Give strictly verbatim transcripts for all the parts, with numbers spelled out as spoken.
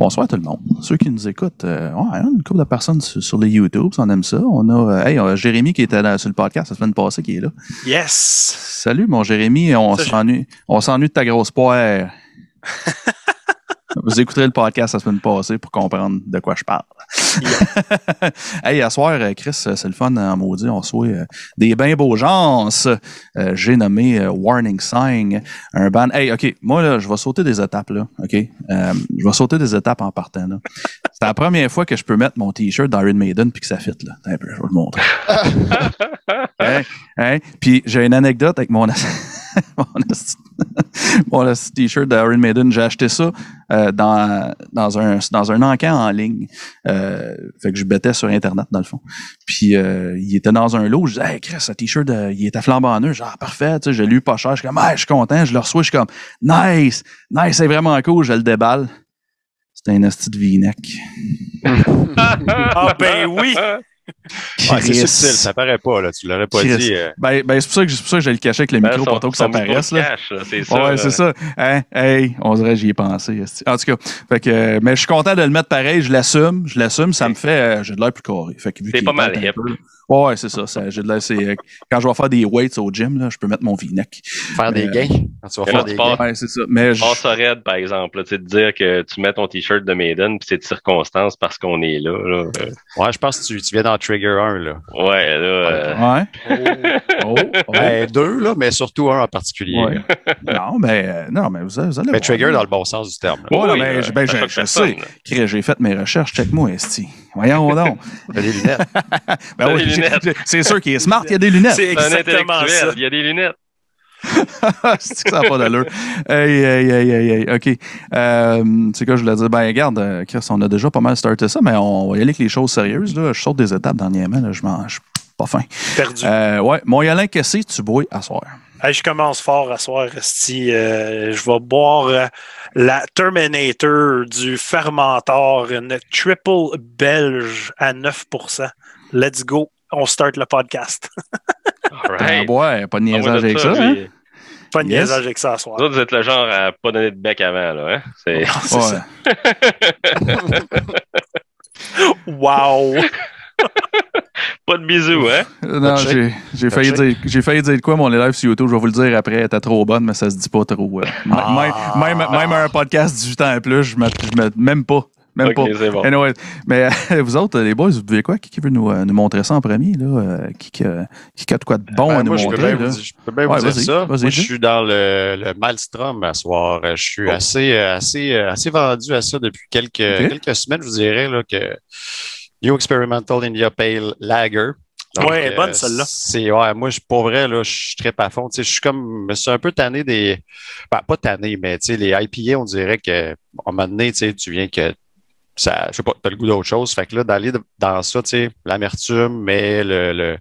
bonsoir tout le monde. Ceux qui nous écoutent, euh, ouais, une couple de personnes sur, sur les YouTube, on aime ça. On a, euh, hey, on a Jérémy qui était là, sur le podcast la semaine passée, qui est là. Yes! Salut mon Jérémy, on ça, s'ennuie, je... on s'ennuie de ta grosse poire. Vous écouterez le podcast la semaine passée pour comprendre de quoi je parle. Yeah. Hey, à soir, Chris, c'est le fun en maudit. On soit euh, des bien beaux gens. Euh, j'ai nommé euh, Warning Sign, un band. Hey, OK, moi, là, je vais sauter des étapes, là. OK? Euh, je vais sauter des étapes en partant, là. C'est la première fois que je peux mettre mon T-shirt d'Iron Maiden puis que ça fit, là. Un peu, je vais le montrer. Hein? Hein? Puis j'ai une anecdote avec mon... mon, mon T-shirt d'Iron Maiden. J'ai acheté ça euh, dans, dans, un, dans un encan en ligne. Euh, fait que je bêtais sur Internet, dans le fond. Puis euh, il était dans un lot. Je disais, hey, Chris, ce T-shirt, euh, il était flambant neuf. Genre, ah, parfait. Tu sais, j'ai lu pas cher. Je suis comme, hey, je suis content. Je le reçois. Je suis comme, nice. Nice, c'est vraiment cool. Je le déballe. C'était un esti de V-neck. Ah, ben oui! Ouais, c'est subtil, ça paraît pas, là. Tu l'aurais pas Chris. dit. Euh... Ben, ben, c'est pour ça que, c'est pour ça que je le cachais avec le ben, micro pour pas que ça paraisse. Là. Cache, là, c'est ça. Ouais, c'est ça. Hein? Hey, on dirait que j'y ai pensé. En tout cas, fait que, mais je suis content de le mettre pareil, je l'assume, je l'assume, ça me fait, euh, j'ai de l'air plus carré. Fait que, vu c'est pas mal hip. Ouais, c'est ça, ça. J'ai de l'air, c'est, quand je vais faire des weights au gym, là, je peux mettre mon V-neck. Faire des gains. Quand tu vas faire des gains. Ouais, c'est ça. Mais je. Passe raide, par exemple, là, tu sais, de dire que tu mets ton t-shirt de Maiden, puis c'est de circonstance parce qu'on est là, là. Ouais, je pense que tu, tu viens dans Trigger un, là. Ouais, là. Euh... Ouais. Oh. oh, oh. Ben, deux, là, mais surtout un en particulier. Ouais. non, mais, euh, non, mais vous, vous allez. Mais Trigger là. Dans le bon sens du terme. Ouais, oui, mais, ben, je, je sais. Crée, j'ai fait mes recherches. Check-moi, esti. Voyons donc. T'as des lunettes. Ben oui, c'est sûr qu'il est smart, il y a des lunettes. C'est exactement ça. Il y a des lunettes. C'est que ça n'a pas d'allure. Hey, hey, hey, hey, hey. OK. Euh, c'est quoi je voulais dire? Ben, regarde, Chris, on a déjà pas mal starté ça, mais on va y aller avec les choses sérieuses. Là. Je saute des étapes dernièrement. Là. Je mange pas faim. Perdu. Euh, ouais. Mon Yolin, qu'est-ce que tu bois à soir? Hey, je commence fort à soir, Resti. Euh, je vais boire euh, la Terminator du Fermentor, une triple belge à neuf pour cent. Let's go. On start le podcast. Right. Ah ouais, pas de niaisage avec ça. ça hein? Pas de yes. niaisage avec ça à soir. Vous autres, vous êtes le genre à pas donner de bec avant, là. Hein? C'est, non, c'est ouais. ça. Wow! Pas de bisous, hein? Non, j'ai, j'ai, failli dire, j'ai failli dire de quoi, mon élève sur YouTube. Je vais vous le dire après. Elle était trop bonne, mais ça se dit pas trop. Ah. Même, même, même un podcast dix-huit ans et plus, je ne me même pas. Même okay, pas. C'est bon. Anyway, mais euh, vous autres, les boys, vous devez quoi? Qui, qui veut nous, euh, nous montrer ça en premier? Là? Euh, qui, qui, qui a de quoi de bon ben, à nous moi, montrer? Je peux bien vous, je peux bien ouais, vous dire ça. Moi, je suis dans le, le Maelstrom à soir. Je suis oh. assez, assez, assez vendu à ça depuis quelques, okay. quelques semaines, je vous dirais, là, que New Experimental India Pale Lager. Donc, ouais, elle est bonne celle-là. C'est, ouais, moi, je, pour vrai, là, je suis très à fond. Tu sais, je suis comme, je suis un peu tanné des, ben, pas tanné, mais tu sais, les I P A, on dirait que, à un moment donné, tu sais, tu viens que ça, je sais pas, t'as le goût d'autre chose. Fait que là, d'aller dans ça, tu sais, l'amertume, mais le, le,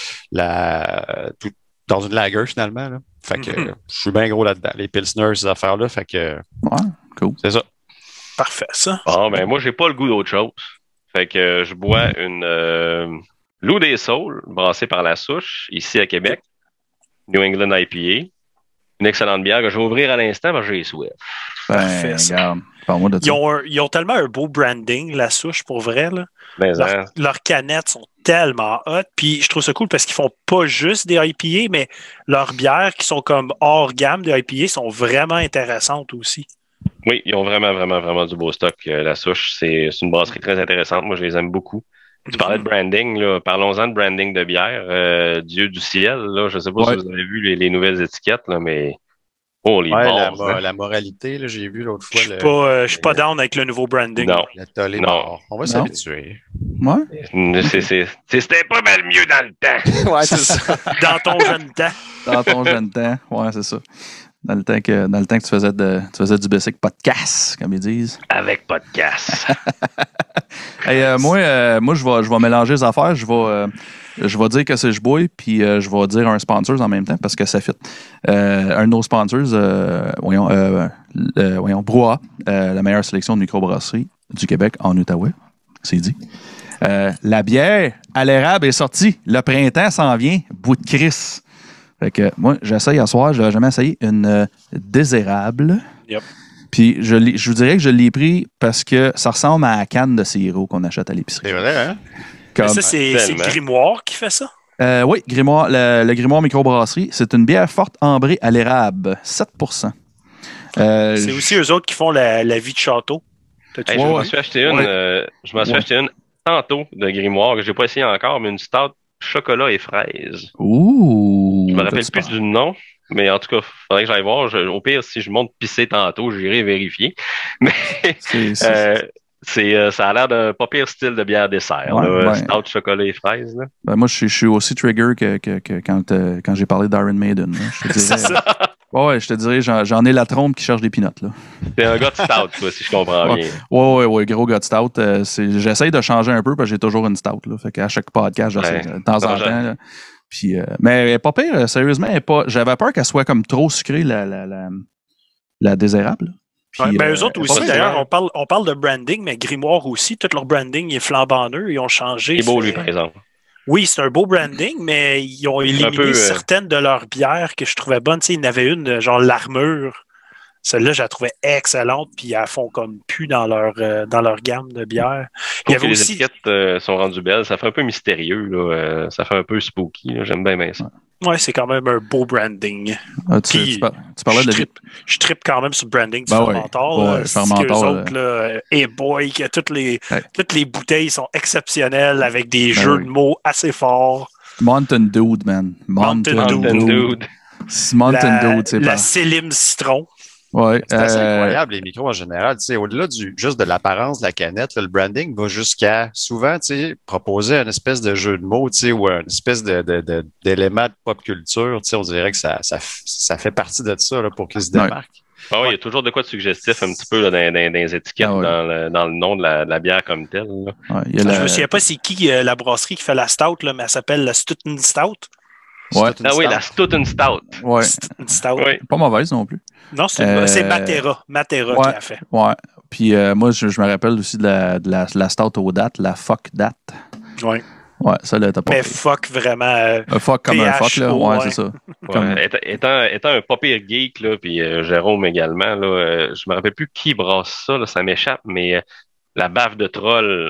la, tout, dans une lager, finalement, là. Fait que, mm-hmm. je suis bien gros là-dedans. Les Pilsners, ces affaires-là. Fait que, ouais, cool. C'est ça. Parfait, ça. Bon, ben, moi, j'ai pas le goût d'autre chose. Fait que, je bois une, euh, Loup des Saules, brassée par La Souche, ici à Québec. New England I P A. Une excellente bière que je vais ouvrir à l'instant parce que j'ai soif. Ben, regarde. De ils, ont un, ils ont tellement un beau branding, La Souche, pour vrai. Là. Ben, Leur, hein. Leurs canettes sont tellement hot. Puis je trouve ça cool parce qu'ils font pas juste des I P A, mais leurs bières qui sont comme hors gamme de I P A sont vraiment intéressantes aussi. Oui, ils ont vraiment, vraiment, vraiment du beau stock. Euh, La Souche, c'est, c'est une brasserie très intéressante. Moi, je les aime beaucoup. Tu parlais de branding, là. Parlons-en de branding de bière. Euh, Dieu du ciel, là. Je sais pas ouais. si vous avez vu les, les nouvelles étiquettes, là, mais oh, les ouais, bars, la, hein. la moralité, là, j'ai vu l'autre fois. Je suis pas, euh, suis pas down avec le nouveau branding. Non. Le tollé non. Mort. On va non. s'habituer. Ouais. C'est, c'est, c'est, c'était pas mal mieux dans le temps. Ouais, c'est ça. Dans ton jeune temps. Dans ton jeune temps. Ouais, c'est ça. Dans le temps que, dans le temps que tu faisais, de, tu faisais du basic podcast, comme ils disent. Avec podcast. hey, euh, moi, euh, moi je vais je vais mélanger les affaires. Je vais, euh, je vais dire que c'est je bois, puis euh, je vais dire un sponsor en même temps parce que ça fit. Euh, un de nos sponsors, euh, voyons, euh, euh, voyons Brouhaha, euh, la meilleure sélection de microbrasserie du Québec en Outaouais. C'est dit. Euh, la bière à l'érable est sortie. Le printemps s'en vient. Bout de Chris. Fait que moi, j'essaye à soir, je n'ai jamais essayé une euh, désérable. Yep. Puis je, l'ai- je vous dirais que je l'ai pris parce que ça ressemble à la canne de sirop qu'on achète à l'épicerie. C'est vrai, hein? Comme, Ça, c'est c'est tellement. Grimoire qui fait ça? euh, oui, Grimoire, le, le Grimoire Microbrasserie, c'est une bière forte ambrée à l'érable, sept pour cent. Euh, C'est je- aussi eux autres qui font la, la vie de château. T'as-tu Hey, vu? je Ouais, m'en ouais. suis acheté une, Ouais. euh, je m'en suis Ouais. acheté une tantôt de Grimoire que j'ai pas essayé encore, mais une stout chocolat et fraise. Ouh! Je me rappelle t'as-tu plus pas- du nom, mais en tout cas, faudrait que j'aille voir. Je- au pire, si je monte pisser tantôt, j'irai vérifier. Mais C'est, c'est- euh, c'est, euh, ça a l'air d'un pas pire style de bière dessert. Ouais, là, ben- stout chocolat et fraise. Là. ben, moi, je suis, je suis aussi trigger que, que, que quand, euh, quand j'ai parlé d'Iron Maiden. Là. Je te C'est dirais, ça. ouais, ouais, je te dirais, j'en, j'en ai la trompe qui cherche des pinottes. Là. C'est un gars de stout, toi, si je comprends Ouais. bien. Ouais, ouais, ouais, gros gars de stout. Euh, c'est, j'essaye de changer un peu parce que j'ai toujours une stout. Là. Fait qu'à chaque podcast, j'essaie Ouais. de temps en Non, temps. Là. Puis, euh, mais elle est pas pire, euh, sérieusement. Elle est pas, j'avais peur qu'elle soit comme trop sucrée, la, la, la, la désérable. Puis, Ouais, ben, euh, eux autres elle est pas aussi, pire. d'ailleurs, on parle, on parle de branding, mais Grimoire aussi, tout leur branding est flambant neuf. Ils ont changé. Il est beau, c'est- lui, par exemple. Oui, c'est un beau branding, mais ils ont éliminé peu, euh, certaines de leurs bières que je trouvais bonnes. Tu sais, il y en avait une, genre l'armure. Celle-là, je la trouvais excellente, puis elles font comme plus dans leur, euh, dans leur gamme de bières. Je Il y trouve que avait les aussi. étiquettes euh, sont rendues belles. Ça fait un peu mystérieux. Là. euh, ça fait un peu spooky. Là. J'aime bien, bien ça. Ouais, c'est quand même un beau branding. Ah, tu, Puis, tu, par- tu parlais je de trippe, je trippe quand même sur le branding du Ben ouais. fermentor. Ouais, là. le C'est qu'eux fermentor, autres, là, hey boy, que toutes les, Ouais. toutes les bouteilles sont exceptionnelles avec des Ben jeux oui. de mots assez forts. Mountain Dude, man. Mountain, Mountain Mountain Dude. Dude. Mountain la, Dude, c'est la pas. Célim Citron. Ouais. C'est assez euh, incroyable, les micros en général. Tu sais, au-delà du juste de l'apparence de la canette, là, le branding va jusqu'à souvent tu sais, proposer un espèce de jeu de mots tu sais, ou un espèce de, de, de, d'élément de pop culture. Tu sais, on dirait que ça, ça, f- ça fait partie de ça là, pour qu'ils se Ouais. démarquent. Ah ouais, il y a toujours de quoi de suggestif un petit peu là, dans, dans- dans les étiquettes, Ah ouais. dans, le, dans le nom de la, de la bière comme telle. là. ouais, il y a Je la- me souviens pas c'est qui euh, la brasserie qui fait la stout, là, mais elle s'appelle la Stoughton Stout. Ouais. C'est toute une Ah oui, stout. la Stoughton Stout. Ouais. Stoughton Stout. Oui. Pas mauvaise non plus. Non, c'est, une- Euh, c'est Matera. Matera ouais. qui l'a fait. Ouais. Puis euh, moi, je, je me rappelle aussi de la, de la, de la stout aux dates, la fuck date. Ouais. Ouais, ça, là, t'as pas Mais pris. fuck vraiment. euh, Un fuck comme un P H fuck, là. O, Ouais, ouais. c'est ça. Ouais, Comme- étant, étant, étant un pas pire geek, là, puis euh, Jérôme également, là, euh, je me rappelle plus qui brasse ça, là, ça m'échappe, mais euh, la baffe de troll.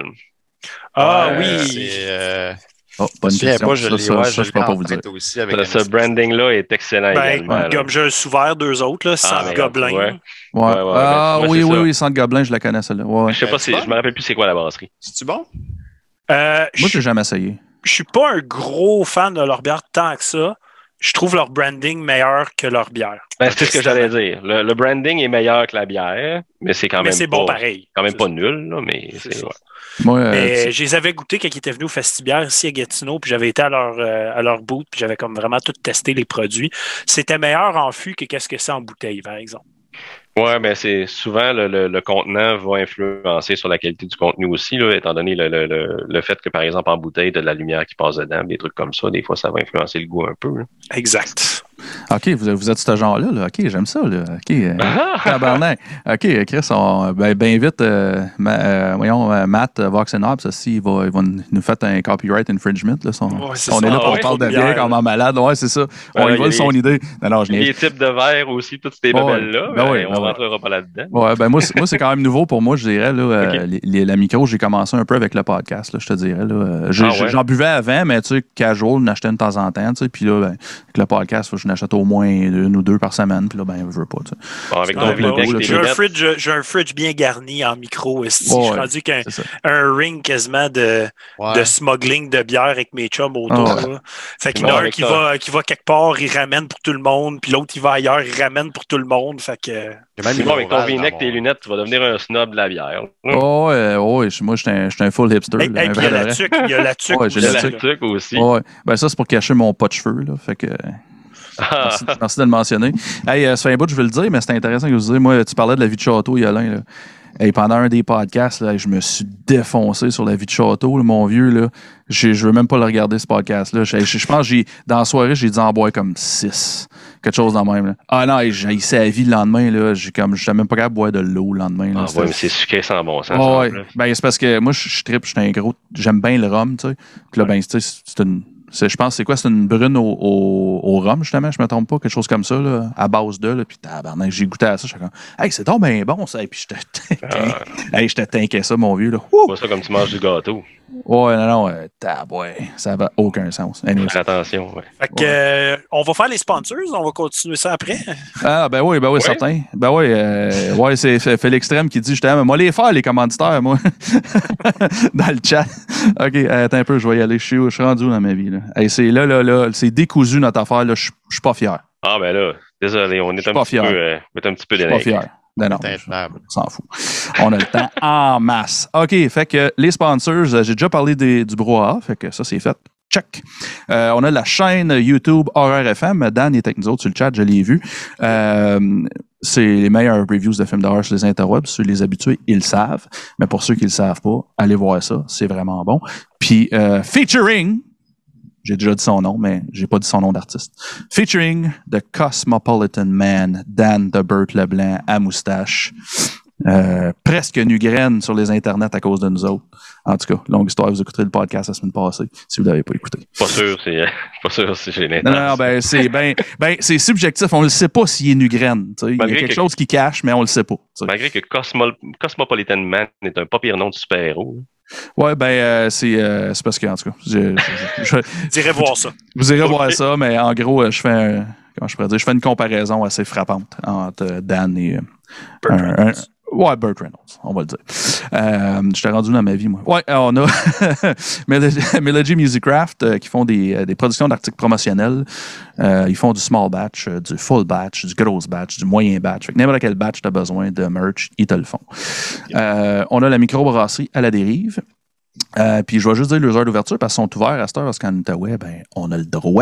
Ah Euh, oui. c'est, euh, Oh, je bonne me souviens question. pas, je ça, l'ai, ça, ouais, ça, je je peux l'ai pas en vous dire. tête aussi avec Ce, un ce espèce- branding-là est excellent Ben, également. là. comme j'ai un sous-vert d'eux autres, là, Centre mais, Gobelin. ouais. Ouais. Ouais, ouais, ah ben, ouais, oui, c'est oui, ça. oui, Centre Gobelin, je la connais, celle-là. Ouais, ouais. Je sais pas Ben, si, tu je me rappelle plus c'est quoi la brasserie. C'est-tu bon? Euh, Moi, je j'ai jamais essayé. je suis pas un gros fan de leur bière tant que ça. Je trouve leur branding meilleur que leur bière. Ben, c'est ce que j'allais dire. Le, le branding est meilleur que la bière, mais c'est quand Mais même c'est pas, bon pareil. quand même C'est pas ça. nul, là, mais C'est c'est, ça. ouais. Moi, euh, Mais c'est- je les avais goûtés quand ils étaient venus au Festibière ici à Gatineau, puis j'avais été à leur, euh, à leur booth, puis j'avais comme vraiment tout testé les produits. C'était meilleur en fût que qu'est-ce que c'est en bouteille, par exemple. Ouais, ben c'est souvent le, le, le contenant va influencer sur la qualité du contenu aussi, là, étant donné le, le, le, le fait que, par exemple, en bouteille, t'as de la lumière qui passe dedans, des trucs comme ça, des fois, ça va influencer le goût un peu. là. Exact. OK, vous, vous êtes ce genre-là. Là. OK, j'aime ça. Là. OK, euh, tabarnak. OK, Chris, on, ben, ben vite, euh, ma- euh, voyons, euh, Matt euh, Voxenop, ça, si, il va, il va nous faire un copyright infringement. Là, son- Ouais, c'est on ça. est là Ah pour ouais? parler de Trop de bière bière, comme là. en malade. Ouais, c'est ça. On Ouais, y il y a vole les- son idée. Non, non, je n'ai Les types de verres aussi, toutes ces Ouais, babelles-là, ben ben, oui, on ben oui. rentrera pas là-dedans. Ouais, ben moi, c'est, moi, c'est quand même nouveau pour moi, je dirais. Là, euh, Ok. les, les- la micro, j'ai commencé un peu avec le podcast, là, je te dirais. Là. Euh, j'ai- Ah ouais? J'en buvais avant, mais tu sais, casual, j'en achetais une de temps en temps. Tu sais, puis là, ben, avec le podcast, faut que je n'achète au moins une ou deux par semaine. Puis là, ben, je veux pas. Tu sais. Bon, avec Ouais, ton ben, vidéo, ouais, avec tes J'ai un, lunettes, fridge, j'ai un fridge bien garni en micro. esti. Ouais, je suis ouais. rendu qu'un C'est ça. un ring quasiment de, Ouais. de smuggling de bière avec mes chums autour. Ah ouais. là. Fait qu'il y Bon, en a un avec qui ça. va, qui va quelque part, il ramène pour tout le monde, puis l'autre, il va ailleurs, il ramène pour tout le monde. Fait que, J'ai même Sinon, une avec ton ovale V-neck, dans tes mon- lunettes, tu vas devenir un snob de la bière. Oh, ouais, ouais, je- moi, je suis un, je suis un full hipster. Hey, là, hey, un puis il y a vrai de la vrai. tuque, il y a la tuque Ouais, j'ai aussi, la la là. tuque. truc aussi. Ouais, ben ça, c'est pour cacher mon pas de cheveux. Là, fait que, Ah, merci, merci de le mentionner. Hey, euh, ça fait un bout, je veux le dire, mais c'est intéressant que vous disiez. Moi, tu parlais de la vie de château, Yolin. Là. Hey, pendant un des podcasts, là, je me suis défoncé sur la vie de château, là, mon vieux. Là. Je je veux même pas le regarder, ce podcast-là. Je, je, je pense que j'ai, dans la soirée, j'ai dû en boire comme six. Quelque chose dans le même. Là. Ah non, hey, j'ai essayé la vie le lendemain. Là. J'ai comme, je même pas capable de boire de l'eau le lendemain. Là. Ah, C'était- ouais, mais c'est sucré sans bon sens. Ah ça, en ouais. plus. Ben, c'est parce que moi, je, je tripe, je suis un gros. J'aime bien le rhum, tu sais. Puis là, ben, tu sais, c'est une, c'est, je pense que c'est quoi? C'est une brune au, au, au rhum, justement, je me trompe pas, quelque chose comme ça, là, à base de, là, puis tabarnak, j'ai goûté à ça, j'étais comme, hey, c'est donc bien bon, ça, et puis je te, Ah. hey, je te tinquais ça, mon vieux, là. C'est pas ça comme tu manges du gâteau. Ouais, non, non, euh, tab, ouais, ça n'a aucun sens. Anyway. Fais attention, ouais. Fait que, euh, on va faire les sponsors, on va continuer ça après. Ah, ben oui, ben oui, Ouais. certain. Ben oui, euh, ouais, c'est Félix Trem qui dit justement, moi, les faire, les commanditaires, moi, dans le chat. OK, attends un peu, je vais y aller. Je suis, je suis rendu où dans ma vie, là? Hey, c'est là, là, là, c'est décousu notre affaire, là, je je suis pas fier. Ah, ben là, désolé, on est suis un pas petit fier. peu, euh, mettre un petit peu Je suis pas d'énergie. fier. Non, non, Intenable. on s'en fout. On a le temps en masse. OK, fait que les sponsors, euh, j'ai déjà parlé des, du brouhaha, fait que ça, c'est fait. Check. Euh, on a la chaîne YouTube Horreur F M. Dan il était avec nous autres sur le chat, je l'ai vu. Euh, c'est les meilleures reviews de films d'horreur sur les interwebs. Ceux les habitués, ils le savent. Mais pour ceux qui le savent pas, allez voir ça. C'est vraiment bon. Puis, euh, featuring, j'ai déjà dit son nom, mais j'ai pas dit son nom d'artiste. Featuring The Cosmopolitan Man, Dan de Burt Leblanc à moustache. Euh, presque nu graine sur les internets à cause de nous autres. En tout cas, longue histoire, vous écouterez le podcast la semaine passée si vous l'avez pas écouté. Pas sûr, c'est, euh, pas sûr si j'ai Non, l'intention. non, non, ben c'est ben, ben c'est subjectif. On ne sait pas s'il est nu graine. Il y a Malgré quelque que- chose qui cache, mais on le sait pas. t'sais. Malgré que Cosmo, Cosmopolitan Man est un pas pire nom de super-héros. Ouais, ben euh, c'est euh, c'est parce que en tout cas, je, je- je- Direz voir ça. vous irez Ok. voir ça, mais en gros, euh, je fais un, comment je pourrais dire, je fais une comparaison assez frappante entre euh, Dan et euh, Burt un- Reynolds. un- Ouais, Burt Reynolds, on va le dire. Euh, je t'ai rendu dans ma vie, moi. Ouais, euh, on a Melody, Melody Musicraft euh, qui font des, euh, des productions d'articles promotionnels. Euh, ils font du small batch, euh, du full batch, du gros batch, du moyen batch. Fait que n'importe quel batch tu as besoin de merch, ils te le font. Euh, on a la microbrasserie à la dérive. Euh, puis je vais juste dire les heures d'ouverture parce qu'ils sont ouverts à cette heure parce qu'en Outaouais, ben, on a le droit.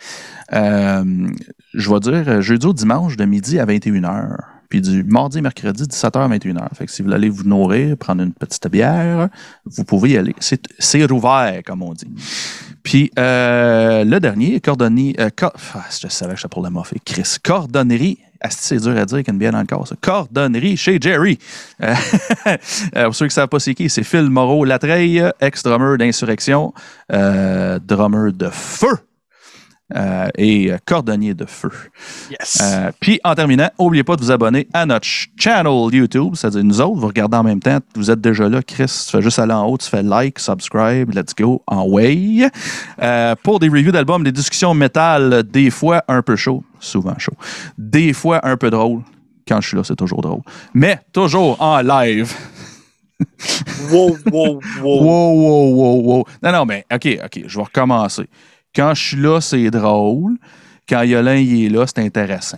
Euh, je vais dire euh, jeudi au dimanche de midi à vingt et une heures. Puis du mardi et mercredi, dix-sept heures à vingt et une heures. Fait que si vous voulez vous nourrir, prendre une petite bière, vous pouvez y aller. C'est, c'est rouvert, comme on dit. Puis euh, le dernier, cordonnier... Euh, cor- ah, je savais que j'étais pour le moffer. Chris. Cordonnerie. Asti, c'est dur à dire qu'il y a une bière dans le corps, ça. Cordonnerie chez Jerry. Euh, euh, pour ceux qui ne savent pas c'est qui, c'est Phil Moreau-Latreille, ex-drummer d'Insurrection, euh, drummer de Feu. Euh, et euh, cordonnier de feu. Yes. Euh, Puis, en terminant, n'oubliez pas de vous abonner à notre ch- channel YouTube, c'est-à-dire nous autres, vous regardez en même temps, vous êtes déjà là, Chris, tu fais juste aller en haut, tu fais like, subscribe, let's go, en way. Euh, pour des reviews d'albums, des discussions métal, des fois un peu chaud, souvent chaud, des fois un peu drôle. Quand je suis là, c'est toujours drôle. Mais toujours en live. Wow, wow, wow. Wow, wow, wow, wow. Non, non, mais OK, OK, je vais recommencer. Quand je suis là, c'est drôle. Quand Yolin il est là, c'est intéressant.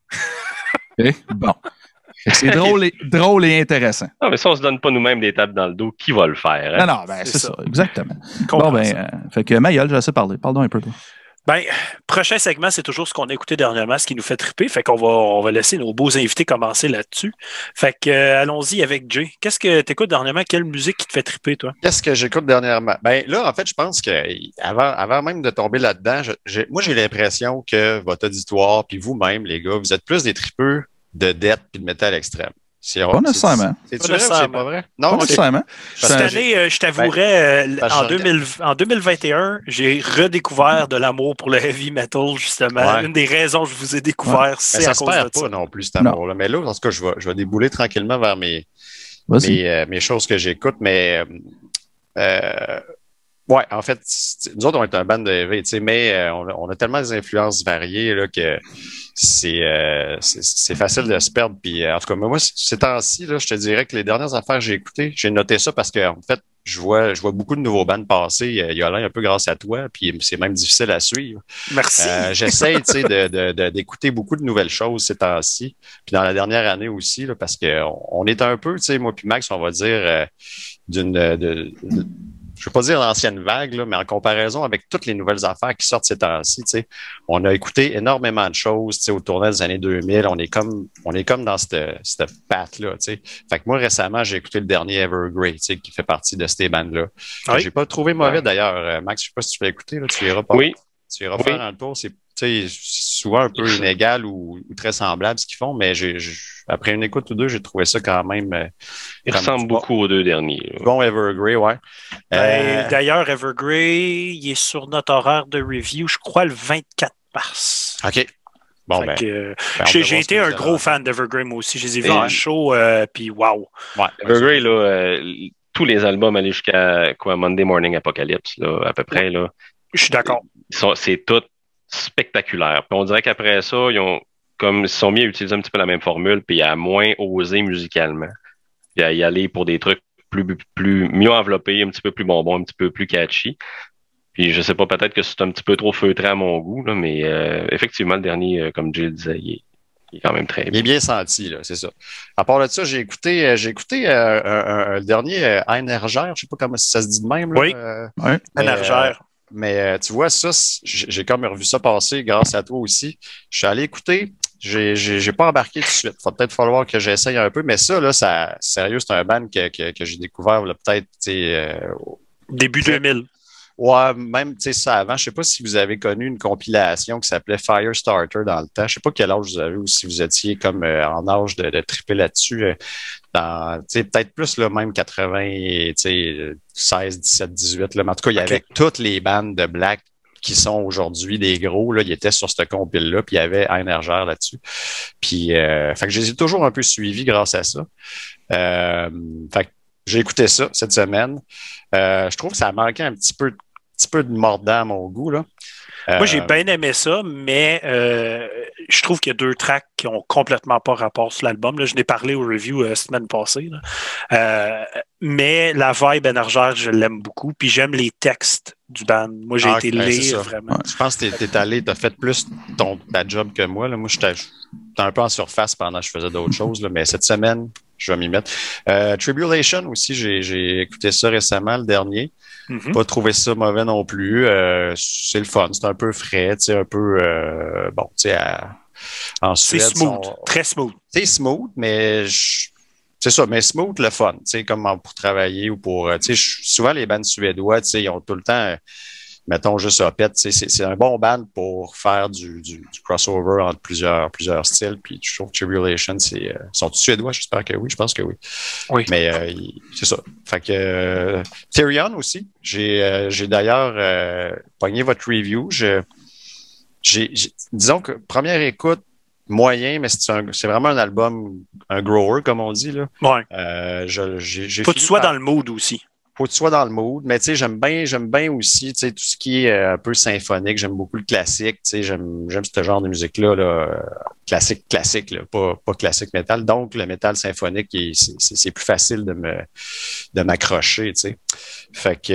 OK? Bon. Fait que C'est drôle et, drôle et intéressant. Non, mais si on se donne pas nous-mêmes des tapes dans le dos, qui va le faire? Hein? Non, non, ben, c'est, C'est ça. ça. exactement. Comprends Bon, ben, ça. euh, fait que Mayol, j'ai assez parlé. Parle donc un peu, toi. Ben, prochain segment, c'est toujours ce qu'on a écouté dernièrement, ce qui nous fait triper. Fait qu'on va, on va laisser nos beaux invités commencer là-dessus. Fait que, euh, allons-y avec Jay. Qu'est-ce que tu écoutes dernièrement? Quelle musique qui te fait triper, toi? Qu'est-ce que j'écoute dernièrement? Ben là, en fait, je pense que avant, avant même de tomber là-dedans, je- j'ai- moi, j'ai l'impression que votre auditoire, puis vous-même, les gars, vous êtes plus des tripeux de death puis de métal extrême. C'est, Pas nécessairement. C'est, Pas c'est vrai ou c'est nécessairement. pas vrai? Pas Non, ok. nécessairement. Parce Cette que Ça- année, euh, je t'avouerais, euh, parce que en, je deux mille, en deux mille vingt et un, j'ai redécouvert de l'amour pour le heavy metal, justement. Ouais. Une des raisons que je vous ai découvert, Mais c'est ça à se cause perd de pas ça. non plus, cet Non. amour-là. Mais là, en tout cas, je vais, je vais débouler tranquillement vers mes, Vas-y. mes, euh, mes choses que j'écoute, mais euh, euh, ouais, en fait, c'est- nous autres, on est un band de heavy, tu sais, mais euh, on, a, on a tellement des influences variées là, que c'est, euh, c'est, c'est facile de se perdre. Puis, euh, en tout cas, moi, c- ces temps-ci, là, je te dirais que les dernières affaires que j'ai écoutées, j'ai noté ça parce que, en fait, je vois, je vois beaucoup de nouveaux bands passer. Euh, Yolin, un peu grâce à toi, puis c'est même difficile à suivre. Merci. Euh, j'essaie, tu sais, de, de, de- d'écouter beaucoup de nouvelles choses ces temps-ci. Puis dans la dernière année aussi, là, parce que on, on est un peu, tu sais, moi puis Max, on va dire, euh, d'une, de, de- je veux pas dire l'ancienne vague, là, mais en comparaison avec toutes les nouvelles affaires qui sortent ces temps-ci, tu sais, on a écouté énormément de choses, tu sais, au tournant des années deux mille. On est comme, on est comme dans cette, cette patte-là, tu sais. Fait que moi, récemment, j'ai écouté le dernier Evergrey, tu sais, qui fait partie de ces bandes-là. Oui. J'ai pas trouvé mauvais, Ouais. d'ailleurs. Euh, Max, je sais pas si tu l'as écouté, là, tu iras pas. Oui. Tu iras Oui. faire un tour, c'est tu sais, souvent un peu inégal ou, ou très semblable ce qu'ils font, mais j'ai, j'ai- après une écoute ou deux, j'ai trouvé ça quand même. Euh, Il ressemble bon, beaucoup aux deux derniers. Bon Evergrey, ouais. Ben, Euh, D'ailleurs, Evergrey, il est sur notre horaire de review, je crois, le vingt-quatre mars. OK. Bon, Fait ben, que, euh, ben, j'ai on va j'ai voir été ce que un vous gros allez fan d'Evergrey, moi aussi. Je les ai vus Et- en show, euh, puis wow. Ouais, Evergrey, là, euh, tous les albums allaient jusqu'à quoi, Monday Morning Apocalypse, là, à peu près, là. Je suis d'accord. Ils sont- C'est tout spectaculaire. Puis on dirait qu'après ça, ils ont comme ils se sont mis à utiliser un petit peu la même formule, puis à moins oser musicalement. Puis à y aller pour des trucs plus, plus mieux enveloppés, un petit peu plus bonbons, un petit peu plus catchy. Puis je sais pas, peut-être que c'est un petit peu trop feutré à mon goût, là, mais euh, effectivement, le dernier, euh, comme Jill disait, il est, il est quand même très Il bien. est bien senti, là, c'est ça. À part de ça, j'ai écouté, euh, j'ai écouté euh, un, un, le dernier euh, Einerger, je sais pas comment ça se dit de même. Là, Oui. euh, Ouais. mais, Énergère. euh, mais euh, tu vois, ça, j'ai j'ai comme revu ça passer grâce à toi aussi. Je suis allé écouter, j'ai j'ai j'ai pas embarqué tout de suite. Il va peut-être falloir que j'essaye un peu, mais ça, là, ça, sérieux, c'est un band que, que, que j'ai découvert là, peut-être, tu sais, euh, Début très- deux mille. ouais, même, tu sais, ça avant. Je sais pas si vous avez connu une compilation qui s'appelait Firestarter dans le temps. Je sais pas quel âge vous avez ou si vous étiez comme euh, en âge de, de triper là-dessus. euh, dans, tu sais, peut-être plus, là, même quatre-vingts, tu sais, seize, dix-sept, dix-huit, là. Mais en tout cas, il y Ok. avait toutes les bandes de Black qui sont aujourd'hui des gros, là. Ils étaient sur cette compile-là, puis il y avait Einerger là-dessus. Puis, euh, fait que je les ai toujours un peu suivis grâce à ça. Euh, fait que j'ai écouté ça cette semaine. Euh, je trouve que ça manquait un petit peu, petit peu de mordant à mon goût, là. Moi, j'ai Euh, bien aimé ça, mais euh, je trouve qu'il y a deux tracks qui ont complètement pas rapport sur l'album. Là, je n'ai parlé au review la semaine passée. Là. Euh, mais la vibe énergère, je l'aime beaucoup. Puis j'aime les textes du band. Moi, j'ai Ah, été ben, c'est lire ça. vraiment. Je pense que t'es, t'es allé, t'as fait plus ton, ta job que moi, là. Moi, j'étais, j'étais un peu en surface pendant que je faisais d'autres choses, là. Mais cette semaine, je vais m'y mettre. Euh, Tribulation aussi, j'ai, j'ai écouté ça récemment, le dernier. Mhm. Pas trouvé ça mauvais non plus. Euh, c'est le fun, c'est un peu frais, tu sais, un peu euh, bon, tu sais, à- en C'est Suède, smooth, sont- très smooth. c'est smooth, mais je- c'est ça, mais smooth, le fun, tu sais, comme en- pour travailler ou pour, euh, tu sais, je- souvent les bands suédois, tu sais, ils ont tout le temps, euh, mettons juste Opeth, tu sais, c'est, c'est un bon band pour faire du, du, du crossover entre plusieurs, plusieurs styles, puis je trouve que Tribulation, c'est, euh, sont suédois, j'espère que oui, je pense que oui. Oui. Mais euh, il- c'est ça. Fait que euh, Therion aussi, j'ai, euh, j'ai d'ailleurs euh, pogné votre review. Je, j'ai, j'ai- disons que première écoute, moyen, mais c'est, un, c'est vraiment un album, un grower, comme on dit, là. Ouais. Euh, je, j'ai, j'ai Faut que tu fini sois par- dans le mood aussi. faut que tu sois dans le mood, mais tu sais, j'aime bien, j'aime bien aussi, tu sais, tout ce qui est euh, un peu symphonique, j'aime beaucoup le classique, tu sais, j'aime, j'aime ce genre de musique-là, là, euh, classique, classique, là, pas, pas classique métal. Donc, le métal symphonique, il- c'est, c'est, c'est plus facile de me, de m'accrocher, tu sais. Fait que,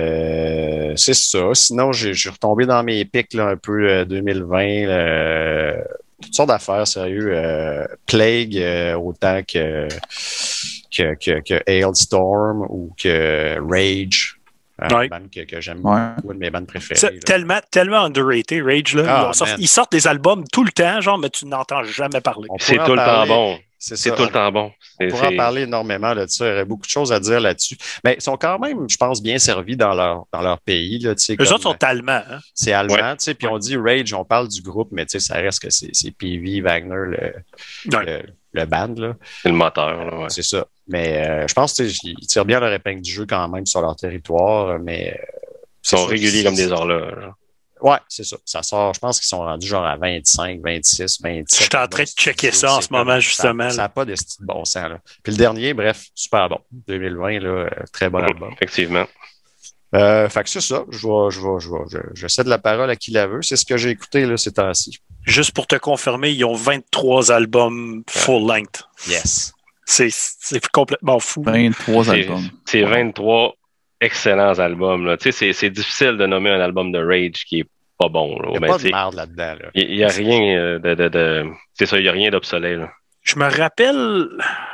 euh, c'est ça. Sinon, j'ai, je suis retombé dans mes pics, là, un peu, euh, deux mille vingt, euh, toutes sortes d'affaires, sérieux. Euh, Plague, euh, autant que, que, que, que Hailstorm ou que Rage. Un Ouais. band que, que j'aime Ouais. beaucoup, un de mes bands préférés. C'est là. tellement, tellement underrated, Rage. Là. Ah, ils, ont sorti- man. ils sortent des albums tout le temps, genre, mais tu n'entends jamais parler. On C'est pourrait en tout le temps parler. bon. C'est C'est ça. tout le temps bon. On C'est, pourrait en c'est- parler énormément de ça. Il y aurait beaucoup de choses à dire là-dessus. Mais ils sont quand même, je pense, bien servis dans leur, dans leur pays. Là, tu sais, Eux comme, autres sont allemands. Hein? c'est allemand, Ouais. tu sais, puis on dit Rage, on parle du groupe, mais tu sais, ça reste que c'est, c'est P V Wagner, le, Ouais. le, le band, là. c'est le moteur. Là, ouais. C'est ça. Mais euh, je pense qu'ils tirent bien leur épingle du jeu quand même sur leur territoire, mais... euh, Ils sont c'est sûr, réguliers c'est- comme des horloges. Ouais, c'est ça. Ça sort, je pense qu'ils sont rendus genre à vingt-cinq, vingt-six, vingt-sept. Je suis en train de checker ça en ce moment, justement. Ça n'a pas de style de bon sens, là. Puis le dernier, bref, super bon. deux mille vingt, là, euh, très bon album. Effectivement. Euh, fait que c'est ça. Je vais, je vais, je vais, je, je cède la parole à qui la veut. C'est ce que j'ai écouté, là, ces temps-ci. Juste pour te confirmer, ils ont vingt-trois albums full length. Yes. C'est, c'est complètement fou. vingt-trois C'est, albums. c'est vingt-trois excellents albums. Là. Tu sais, c'est, c'est difficile de nommer un album de Rage qui est pas bon. Là. Il n'y a Ben, pas tu de sais, merde là-dedans, là. il n'y a rien euh, de, de, de... C'est ça, il n'y a rien d'obsolète. Là. Je me rappelle,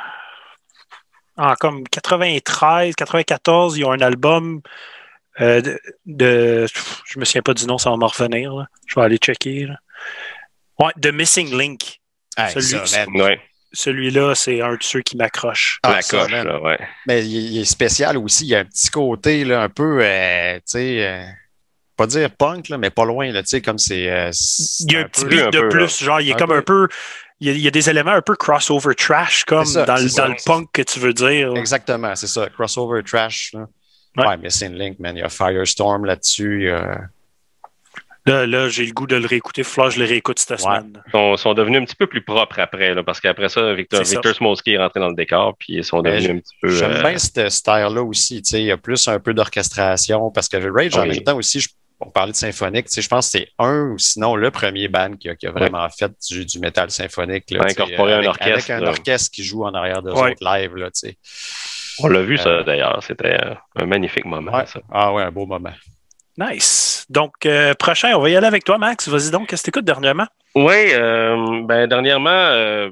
en comme quatre-vingt-treize, quatre-vingt-quatorze, ils ont un album euh, de, de- Je me souviens pas du nom, ça va me revenir. Là. Je vais aller checker. Là. Ouais, The Missing Link. Hey, Celui- ça, man. Ouais, Celui-là, c'est un de ceux qui m'accroche. Ah, la ça, coche, man. là, ouais. Mais il, il est spécial aussi. Il y a un petit côté, là, un peu, euh, tu sais, euh, pas dire punk, là, mais pas loin, là, tu sais, comme c'est. euh, c'est Il y a un un petit peu- beat un de peu, plus, genre, il est Un comme peu. un peu. il y, a, il y a des éléments un peu crossover trash, comme ça, dans, le, ça, dans le punk que tu veux dire. Exactement, c'est ça. Crossover trash. Là. Ouais. ouais, Missing Link, man. Il y a Firestorm là-dessus. Il y a... Là, là j'ai le goût de le réécouter. Il faut que je le réécoute cette ouais. semaine. Ils sont, sont devenus un petit peu plus propres après, là, parce qu'après ça, Victor, Victor Smolsky est rentré dans le décor, puis ils sont devenus ben, un petit peu... J'aime euh... bien ce style-là aussi. Il y a plus un peu d'orchestration, parce que Rage, oui. en même temps aussi, je, on parlait de symphonique, je pense que c'est un ou sinon le premier band qui a, qui a vraiment ouais. fait du, du métal symphonique. Là, incorporer avec, un orchestre. Avec un orchestre qui joue en arrière de ouais. autres live. Là, on l'a vu, ça, euh, d'ailleurs. C'était un magnifique moment. Ouais. Ça. Ah ouais, un beau moment. Nice. Donc, euh, prochain, on va y aller avec toi, Max. Vas-y donc, qu'est-ce que tu écoutes dernièrement? Oui, euh, ben, dernièrement, euh,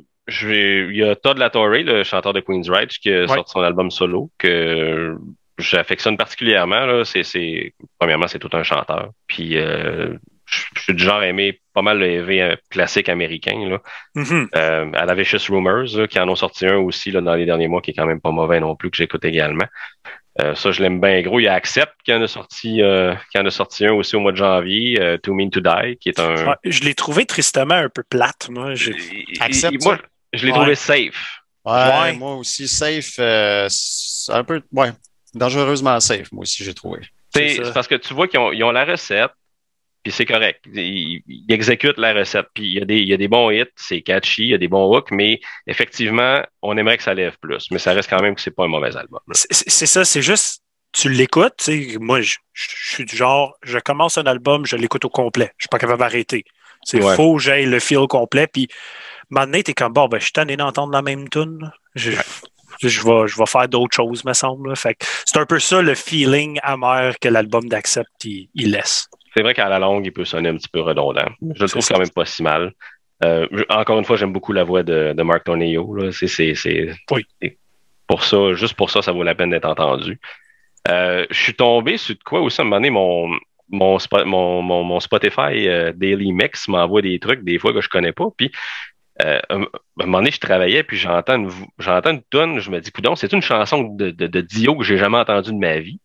il y a Todd LaTorre, le chanteur de Queen's Rage, qui a ouais. sorti son album solo, que j'affectionne particulièrement. Là. C'est, c'est, premièrement, c'est tout un chanteur. Puis, euh, je suis du genre à aimer pas mal le heavy classique américain. Là. Mm-hmm. Euh, à la Vicious Rumors, là, qui en ont sorti un aussi là, dans les derniers mois, qui est quand même pas mauvais non plus, que j'écoute également. Euh, ça, je l'aime bien gros. Il y a Accept qui en a sorti, euh, qui en a sorti un aussi au mois de janvier, euh, Too Mean to Die, qui est un. Ouais, je l'ai trouvé tristement un peu plate, moi. J'ai... Accept. Moi, je l'ai ouais. trouvé safe. Ouais, ouais. Moi aussi safe, euh, c'est un peu, ouais, dangereusement safe. Moi aussi, j'ai trouvé. C'est, c'est parce que tu vois qu'ils ont, ils ont la recette. Puis c'est correct. Ils, ils exécutent la recette. Puis il y a des, il y a des bons hits, c'est catchy, il y a des bons hooks, mais effectivement, on aimerait que ça lève plus. Mais ça reste quand même que c'est pas un mauvais album. C'est, c'est ça, c'est juste, tu l'écoutes, tu sais, moi, je, je suis du genre, je commence un album, je l'écoute au complet. Je suis pas capable d'arrêter. C'est ouais. faux, j'ai le feel complet. Puis maintenant, t'es comme, bon, ben, je suis tanné d'entendre la même tune. Je, ouais. je, je, vais, je vais faire d'autres choses, me semble. Fait que c'est un peu ça le feeling amer que l'album d'Accept, il, il laisse. C'est vrai qu'à la longue, il peut sonner un petit peu redondant. Je le trouve quand même pas si mal. Euh, encore une fois, j'aime beaucoup la voix de, de Mark Tornillo. Là. C'est, c'est, c'est, oui. c'est pour ça, juste pour ça, ça vaut la peine d'être entendu. Euh, je suis tombé sur de quoi aussi à un moment donné, mon, mon, mon, mon, mon Spotify euh, Daily Mix m'envoie des trucs des fois que je connais pas. Puis euh, à un moment donné, je travaillais, puis j'entends une, j'entends une tonne, je me dis, coudonc, c'est une chanson de, de, de Dio que j'ai jamais entendue de ma vie.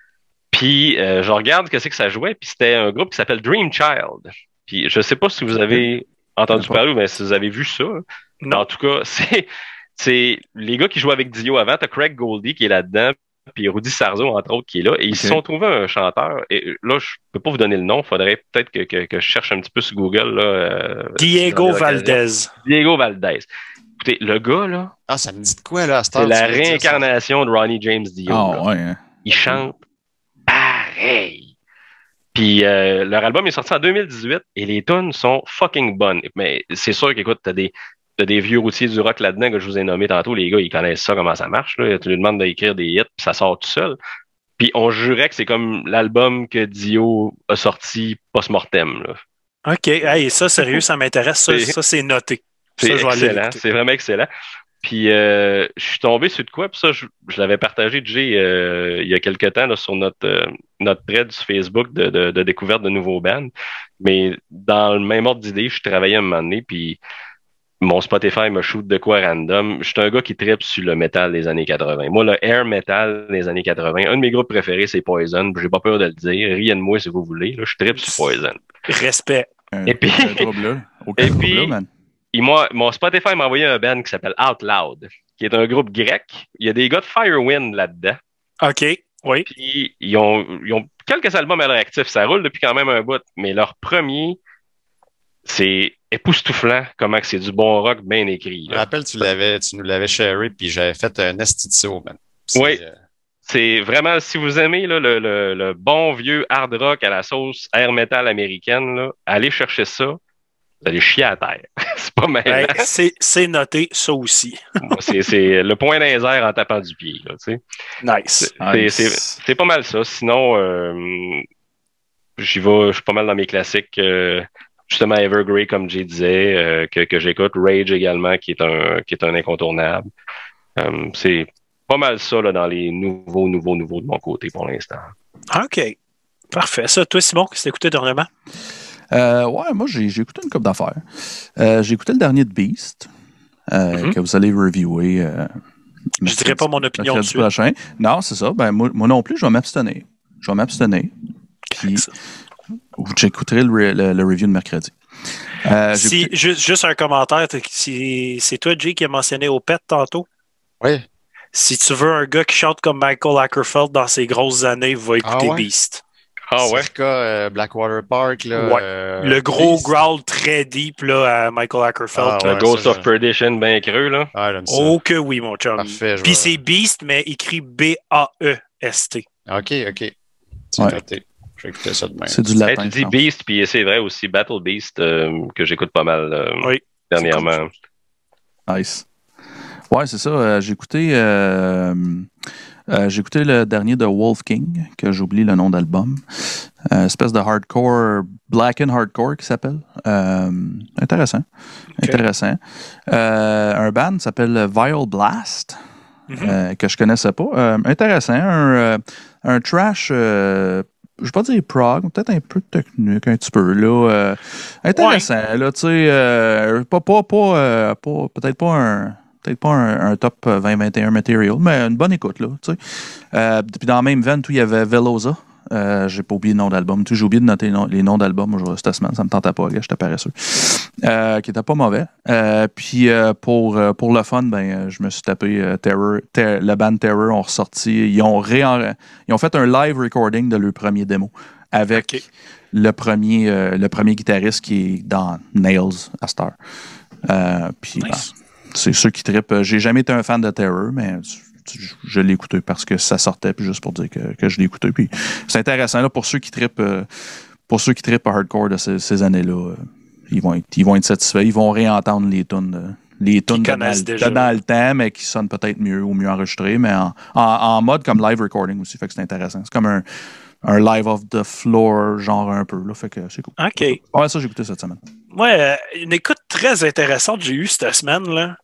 Puis euh, je regarde qu'est-ce que ça jouait, puis c'était un groupe qui s'appelle Dream Child. Puis je sais pas si vous avez entendu parler, mais si vous avez vu ça. Non. En tout cas, c'est c'est les gars qui jouaient avec Dio avant. T'as Craig Goldie qui est là-dedans, puis Rudy Sarzo entre autres qui est là. Et ils okay. se sont trouvés un chanteur. Et là, je peux pas vous donner le nom. Faudrait peut-être que, que, que je cherche un petit peu sur Google là. Euh, Diego si Valdez. Diego Valdez. Écoutez, le gars là. Ah, ça me dit de quoi là? C'est la réincarnation de Ronnie James Dio. Ah oh, ouais. Hein. Il chante. Pareil. Puis euh, leur album est sorti en deux mille dix-huit et les tunes sont fucking bonnes. Mais c'est sûr qu'écoute, t'as des t'as des vieux routiers du rock là-dedans que je vous ai nommés tantôt. Les gars, ils connaissent ça, comment ça marche. Là. Tu lui demandes d'écrire des hits, puis ça sort tout seul. Puis on jurait que c'est comme l'album que Dio a sorti post-mortem. Là. OK. Hey, ça, sérieux, ça m'intéresse. Ça, c'est, ça, c'est noté. C'est ça, excellent. C'est vraiment excellent. Puis euh, je suis tombé sur de quoi, puis ça, je, je l'avais partagé, Jay, euh, il y a quelque temps là, sur notre euh, notre thread sur Facebook de, de, de découverte de nouveaux bands. Mais dans le même ordre d'idée, je travaillais un moment donné, puis mon Spotify me shoot de quoi random. Je suis un gars qui tripe sur le métal des années quatre-vingts. Moi, le air metal des années quatre-vingts, un de mes groupes préférés, c'est Poison. J'ai pas peur de le dire. Rien de moi si vous voulez. Là, je tripe sur Poison. Respect. Euh, et puis, Aucun et puis là, man. Il m'a, mon Spotify m'a envoyé un band qui s'appelle Out Loud, qui est un groupe grec. Il y a des gars de Firewind là-dedans. OK, oui. Puis ils ont, ils ont quelques albums à leur actif. Ça roule depuis quand même un bout. Mais leur premier, c'est époustouflant comment que c'est du bon rock bien écrit. Je me rappelle, tu l'avais, tu nous l'avais sharé, puis j'avais fait un estitio, man. C'est, oui. Euh... C'est vraiment, si vous aimez là, le, le, le bon vieux hard rock à la sauce air metal américaine, là, allez chercher ça. Vous allez chier à terre. C'est pas mal. Ben, c'est, c'est noté, ça aussi. c'est, c'est le point dans les airs en tapant du pied. Là, tu sais. Nice. C'est, nice. c'est, c'est, c'est pas mal ça. Sinon, euh, j'y vais, je suis pas mal dans mes classiques. Euh, justement, Evergrey, comme Jay disait, euh, que, que j'écoute. Rage également, qui est un, qui est un incontournable. Euh, c'est pas mal ça là, dans les nouveaux, nouveaux, nouveaux de mon côté pour l'instant. OK. Parfait. Ça, toi, Simon, qu'est-ce que t'as écouté dernièrement? Euh, ouais, moi, j'ai, j'ai écouté une couple d'affaires. Euh, j'ai écouté le dernier de Beast, euh, mm-hmm. que vous allez reviewer. Euh, je dirais pas mon opinion dessus. Prochain. Non, c'est ça. Ben, moi, moi non plus, je vais m'abstenir. Je vais m'abstenir. Puis, j'écouterai le, le, le review de mercredi. Euh, si, écouté... juste, juste un commentaire. Si, c'est toi, Jay, qui a mentionné Opeth tantôt. Oui. Si tu veux un gars qui chante comme Michael Ackerfeld dans ses grosses années, va écouter Ah ouais? Beast. Ah ouais? Circa euh, Blackwater Park. Là, Ouais. euh, Le gros Beast. growl très deep là, à Michael Ackerfeld. Ah Le ouais, Ghost ça, of je- Perdition bien creux, là. Ah, j'aime ça. Oh que oui, mon chum. Parfait, je Puis vais- c'est Beast, mais écrit B A E S T. OK, OK. C'est Ouais. noté. Je vais écouter ça demain. C'est du Hey, latin. tu je dis pense. Beast, puis c'est vrai aussi, Battle Beast, euh, que j'écoute pas mal euh, Oui. dernièrement. Nice. Ouais, c'est ça. euh, j'ai écouté. euh, euh, j'ai écouté le dernier de Wolf King, que j'oublie le nom d'album. Euh, espèce de hardcore, black and hardcore qui s'appelle. Euh, intéressant. Ok. Intéressant. Euh, un band s'appelle Vile Blast. Mhm. euh, que je connaissais pas. Euh, intéressant. Un, euh, un trash, euh, je ne vais pas dire prog, peut-être un peu technique, un petit peu. Là, euh, intéressant. Là, tu sais, euh, pas, pas, pas, euh, pas- peut-être pas un. Peut-être pas un, un top vingt vingt et un material, mais une bonne écoute, là, tu sais. Euh, puis dans la même veine, tout, il y avait Velosa. Euh, j'ai pas oublié le nom d'album. Tu sais, j'ai oublié de noter les noms, les noms d'albums aujourd'hui, cette semaine. Ça me tentait pas, gars, j'étais paresseux. Euh, qui était pas mauvais. Euh, puis euh, pour, euh, pour le fun, ben, euh, je me suis tapé euh, Terror. Ter- le band Terror ont ressorti. Ils ont, réen- ils ont fait un live recording de leur premier démo avec Ok. le, premier, euh, le premier guitariste qui est dans Nails à Star. Euh, puis Nice. ben, c'est ceux qui trippent. J'ai jamais été un fan de Terror, mais tu- tu- je l'ai écouté parce que ça sortait, puis juste pour dire que, que je l'ai écouté. Puis c'est intéressant là, pour ceux qui trippent, euh, pour ceux qui trippent hardcore de ces, ces années-là. euh, ils vont, être, ils vont être satisfaits. Ils vont réentendre les tunes, euh, les tunes de, connaissent dans- déjà. de dans le temps, mais qui sonnent peut-être mieux ou mieux enregistrées, mais en, en, en mode comme live recording aussi. Fait que c'est intéressant. C'est comme un, un live off the floor, genre un peu. Là, fait que c'est cool. OK. Ouais, ça, j'ai écouté cette semaine. Ouais, euh, une écoute très intéressante que j'ai eue cette semaine, là.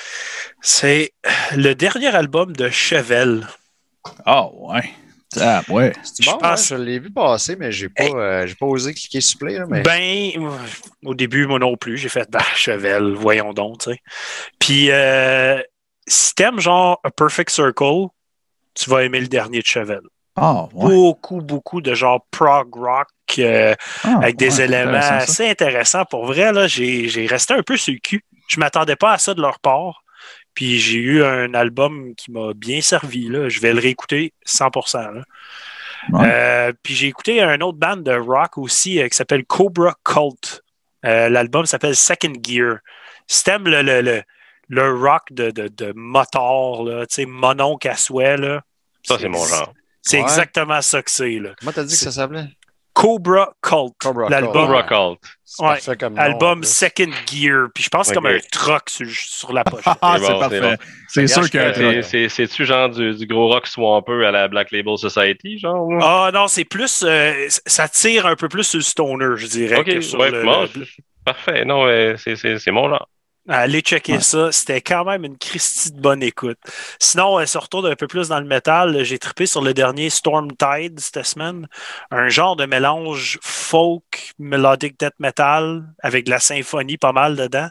C'est le dernier album de Chevelle. Ah, ouais. Ah, ouais. C'est Je bon, pense- ouais, je l'ai vu passer, mais j'ai pas, euh, j'ai pas osé cliquer sur play. Là, mais... Ben, euh, au début, moi non plus, j'ai fait, bah, Chevelle, voyons donc, tu sais. Puis, euh, si t'aimes genre A Perfect Circle, tu vas aimer le dernier de Chevelle. Ah, ouais. Beaucoup, beaucoup de genre prog rock euh, Ah, avec des ouais, éléments intéressant, ça. assez intéressants. Pour vrai, là, j'ai, j'ai resté un peu sur le cul. Je m'attendais pas à ça de leur part. Puis j'ai eu un album qui m'a bien servi. Là. Je vais le réécouter cent pour cent. Là. Ouais. Euh, puis j'ai écouté un autre band de rock aussi euh, qui s'appelle Cobra Cult. Euh, l'album s'appelle Second Gear. Si t'aimes le, le, le, le rock de, de, de moteur, là, tu sais, mononcle à souhait, là, Ça, c'est mon genre. c'est Ouais. exactement ça que c'est. Là. Comment t'as dit que ça s'appelait? Cobra Cult. Cobra l'album. Cult. Cobra Cult. C'est Ouais. parfait comme nom, en Album plus. Second Gear. Puis je pense Ok. comme un truck sur, sur la poche. Ah, C'est c'est bon, parfait. c'est bon. C'est sûr Regarde, qu'il y a un je truc. C'est- c'est- C'est-tu genre du, du gros rock swampeux à la Black Label Society, genre? là? Ah non, c'est plus. euh, ça tire un peu plus sur le stoner, je dirais. Ok, que sur ouais, le- bon, le- je- parfait. Non, mais c'est- c'est c'est mon genre. Allez checker Ouais. ça. C'était quand même une Christie de bonne écoute. Sinon, euh, si on retourne un peu plus dans le métal, j'ai trippé sur le dernier Storm Tide cette semaine. Un genre de mélange folk, melodic death metal, avec de la symphonie pas mal dedans.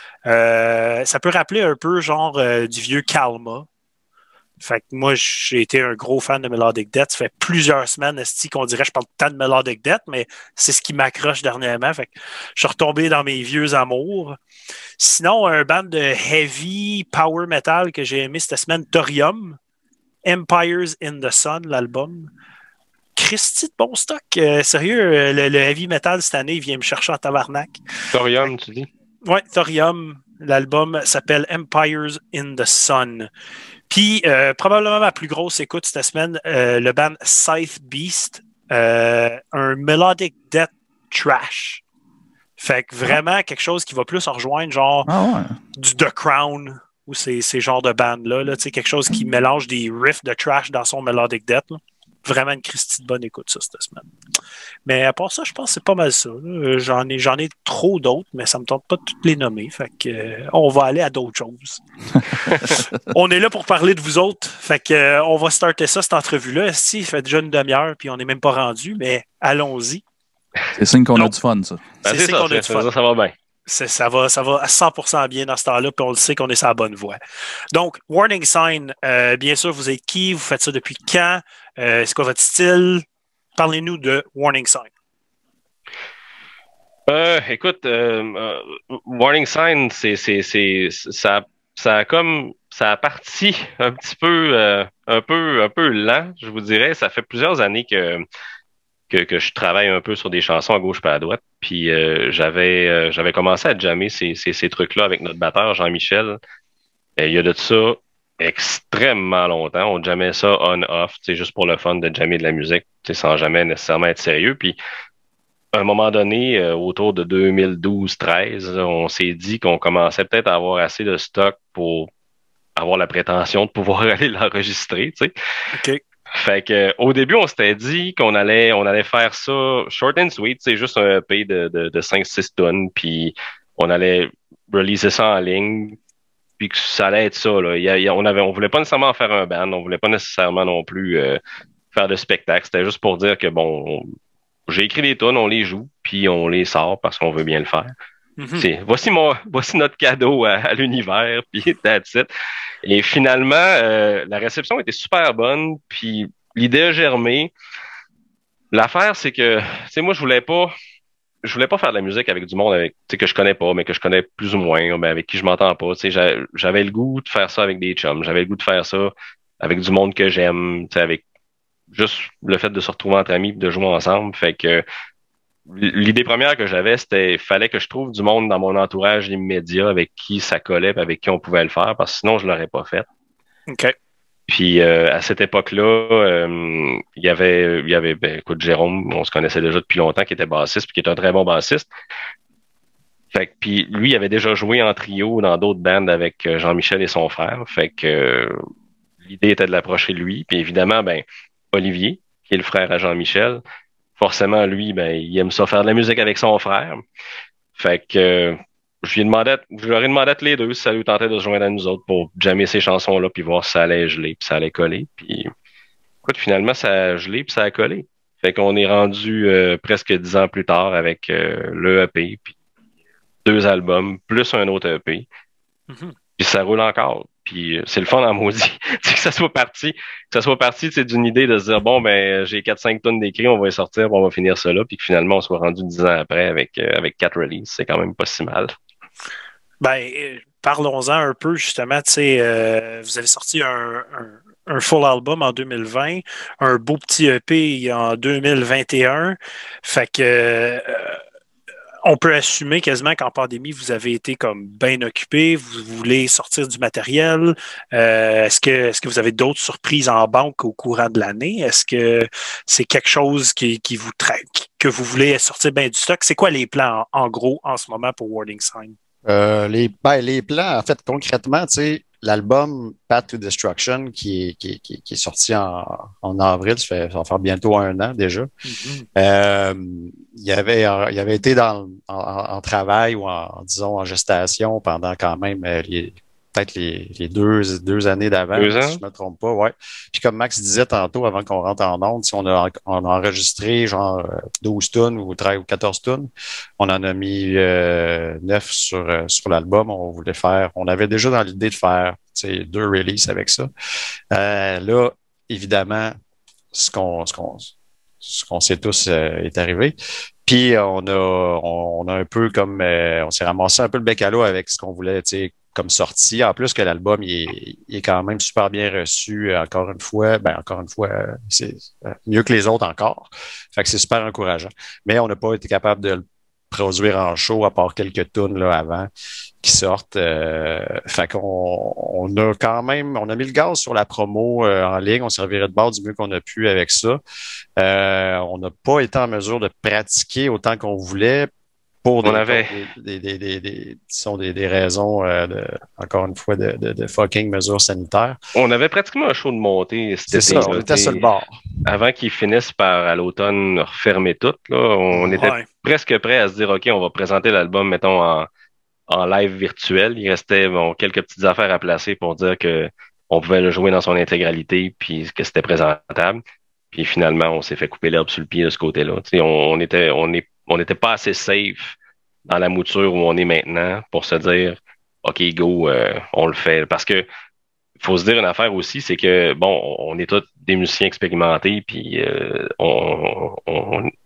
Euh, ça peut rappeler un peu genre euh, du vieux Kalma. Fait que moi, j'ai été un gros fan de Melodic Death. Ça fait plusieurs semaines, esti, qu'on dirait que je parle tant de Melodic Death, mais c'est ce qui m'accroche dernièrement. Fait que je suis retombé dans mes vieux amours. Sinon, un band de heavy power metal que j'ai aimé cette semaine, Thorium. Empires in the Sun, l'album. Christy de bon stock. Euh, sérieux, euh, le, le heavy metal cette année, il vient me chercher en tabarnak. Thorium, tu dis? Ouais, Thorium. L'album s'appelle Empires in the Sun. Puis, euh, probablement ma plus grosse écoute cette semaine, euh, le band Scythe Beast, euh, un melodic death trash. Fait que vraiment quelque chose qui va plus en rejoindre, genre Ah, ouais. du The Crown ou ces, ces genres de bandes-là, là, tu sais, quelque chose qui mélange des riffs de trash dans son melodic death. Là. Vraiment une Christie de bonne écoute, ça, cette semaine. Mais à part ça, je pense que c'est pas mal ça. là. J'en ai, j'en ai trop d'autres, mais ça me tente pas de toutes les nommer. Fait que, euh, on va aller à d'autres choses. On est là pour parler de vous autres. Fait que, euh, on va starter ça, cette entrevue-là. Si, ça fait déjà une demi-heure, puis on n'est même pas rendu, mais allons-y. C'est signe qu'on a Non. du fun, ça. Ben, C'est c'est c'est ça, qu'on a c'est- du fun. ça, ça va bien. C'est- ça, va, ça va à cent pour cent bien dans ce temps-là, puis on le sait qu'on est sur la bonne voie. Donc, Warning Sign, euh, bien sûr, vous êtes qui? Vous faites ça depuis quand? Euh, c'est quoi votre style? Parlez-nous de Warning Sign. Euh, écoute, euh, euh, Warning Sign, c'est, c'est, c'est, ça, ça a comme, ça a parti un petit peu, euh, un peu, un peu lent, je vous dirais. Ça fait plusieurs années que, que, que je travaille un peu sur des chansons à gauche pas à droite. Puis euh, j'avais, euh, j'avais commencé à jammer ces, ces, ces trucs-là avec notre batteur Jean-Michel. Et il y a de ça extrêmement longtemps. On jammait ça on-off, c'est juste pour le fun de jammer de la musique, tu sais, sans jamais nécessairement être sérieux. Puis à un moment donné, euh, autour de deux mille douze treize, on s'est dit qu'on commençait peut-être à avoir assez de stock pour avoir la prétention de pouvoir aller l'enregistrer, tu sais. OK. Fait que au début, on s'était dit qu'on allait on allait faire ça short and sweet, c'est juste un E P de, de, de cinq six tonnes, puis on allait releaser ça en ligne, puis que ça allait être ça, là. Il y a, il y a- on avait on voulait pas nécessairement faire un band, on voulait pas nécessairement non plus euh, faire de spectacle. C'était juste pour dire que bon, on- j'ai écrit des tonnes, on les joue, puis on les sort parce qu'on veut bien le faire. Mhm. C'est voici mon voici notre cadeau à, à l'univers, puis that's it. Et finalement, euh, la réception était super bonne, puis l'idée a germé. L'affaire, c'est que, tu sais, moi, je voulais pas, je voulais pas faire de la musique avec du monde avec, tu sais, que je connais pas, mais que je connais plus ou moins, mais avec qui je m'entends pas. Tu sais, j'a- j'avais le goût de faire ça avec des chums. J'avais le goût de faire ça avec du monde que j'aime, tu sais, avec juste le fait de se retrouver entre amis, et de jouer ensemble. Fait que l'idée première que j'avais, c'était, fallait que je trouve du monde dans mon entourage immédiat avec qui ça collait, puis avec qui on pouvait le faire, parce que sinon, je l'aurais pas fait. OK. Puis euh, à cette époque-là, euh, il y avait, il y avait, ben, écoute, Jérôme, on se connaissait déjà depuis longtemps, qui était bassiste, puis qui est un très bon bassiste. Fait que, puis lui, il avait déjà joué en trio dans d'autres bandes avec euh, Jean-Michel et son frère. Fait que euh, l'idée était de l'approcher lui. Puis évidemment, ben Olivier, qui est le frère à Jean-Michel, forcément, lui, ben il aime ça faire de la musique avec son frère. Fait que euh, je lui ai demandé, à- je leur ai demandé à tous les deux si ça lui tentait de se joindre à nous autres pour jammer ces chansons-là, puis voir si ça allait geler, puis ça allait coller. Puis écoute, finalement, ça a gelé, puis ça a collé. Fait qu'on est rendu euh, presque dix ans plus tard avec euh, le E P, puis deux albums, plus un autre E P. Mhm. Puis ça roule encore. Puis euh, c'est le fun en maudit. Tu sais, que ça soit parti, que ça soit parti, c'est d'une idée de se dire, bon, ben, j'ai quatre cinq tonnes d'écrits, on va les sortir, puis on va finir ça là, puis que finalement, on soit rendu dix ans après avec, euh, avec quatre releases. C'est quand même pas si mal. Ben, euh, parlons-en un peu, justement. Tu sais, euh, vous avez sorti un, un, un full album en deux mille vingt, un beau petit E P en deux mille vingt et un. Fait que, euh, on peut assumer quasiment qu'en pandémie, vous avez été comme bien occupé, vous voulez sortir du matériel. Euh, est-ce que, est-ce que vous avez d'autres surprises en banque au courant de l'année? Est-ce que c'est quelque chose qui, qui vous traque, que vous voulez sortir bien du stock? C'est quoi les plans en, en gros en ce moment pour Warning Sign? Euh, les, ben, les plans, en fait, concrètement, tu sais, l'album Path to Destruction qui est, qui est, qui est, qui est sorti en, en avril, ça, fait, ça va faire bientôt un an déjà. Mm-hmm. Euh, il avait, il avait été dans, en, en travail ou en, disons, en gestation pendant quand même euh, les, peut-être les, les deux, deux années d'avant, Deux si ans? je me trompe pas, ouais. Puis comme Max disait tantôt, avant qu'on rentre en onde, si on a, on a enregistré genre douze tonnes ou treize ou quatorze tonnes, on en a mis euh, neuf sur, euh, sur l'album. On voulait faire, on avait déjà dans l'idée de faire deux releases avec ça. Euh, là, évidemment, ce qu'on ce qu'on ce qu'on sait tous euh, est arrivé. Puis on a on, on a un peu comme euh, on s'est ramassé un peu le bec à l'eau avec ce qu'on voulait, tu sais, comme sortie. En plus que l'album il est, il est quand même super bien reçu. Encore une fois, ben encore une fois, c'est mieux que les autres encore. Fait que c'est super encourageant. Mais on n'a pas été capable de le produire en show à part quelques tunes là avant qui sortent. Euh, fait qu'on on a quand même, on a mis le gaz sur la promo euh, en ligne. On servirait de base du mieux qu'on a pu avec ça. Euh, on n'a pas été en mesure de pratiquer autant qu'on voulait pour des, On avait, des, des, des, des, disons des, des raisons, euh, de, encore une fois, de, de, de fucking mesures sanitaires. on avait pratiquement un show de montée cet C'est ça, été, on là, était sur le bord. avant qu'ils finissent par, à l'automne, refermer tout, là, on était Ouais. presque prêt à se dire, OK, on va présenter l'album, mettons, en, en live virtuel. Il restait bon, quelques petites affaires à placer pour dire que on pouvait le jouer dans son intégralité, puis que c'était présentable. Puis finalement, on s'est fait couper l'herbe sur le pied de ce côté-là. Tu sais, on, on était, on est, on n'était pas assez safe dans la mouture où on est maintenant pour se dire, OK, go, euh, on le fait. Parce que faut se dire une affaire aussi, c'est que bon, on est tous des musiciens expérimentés, puis euh, on, on,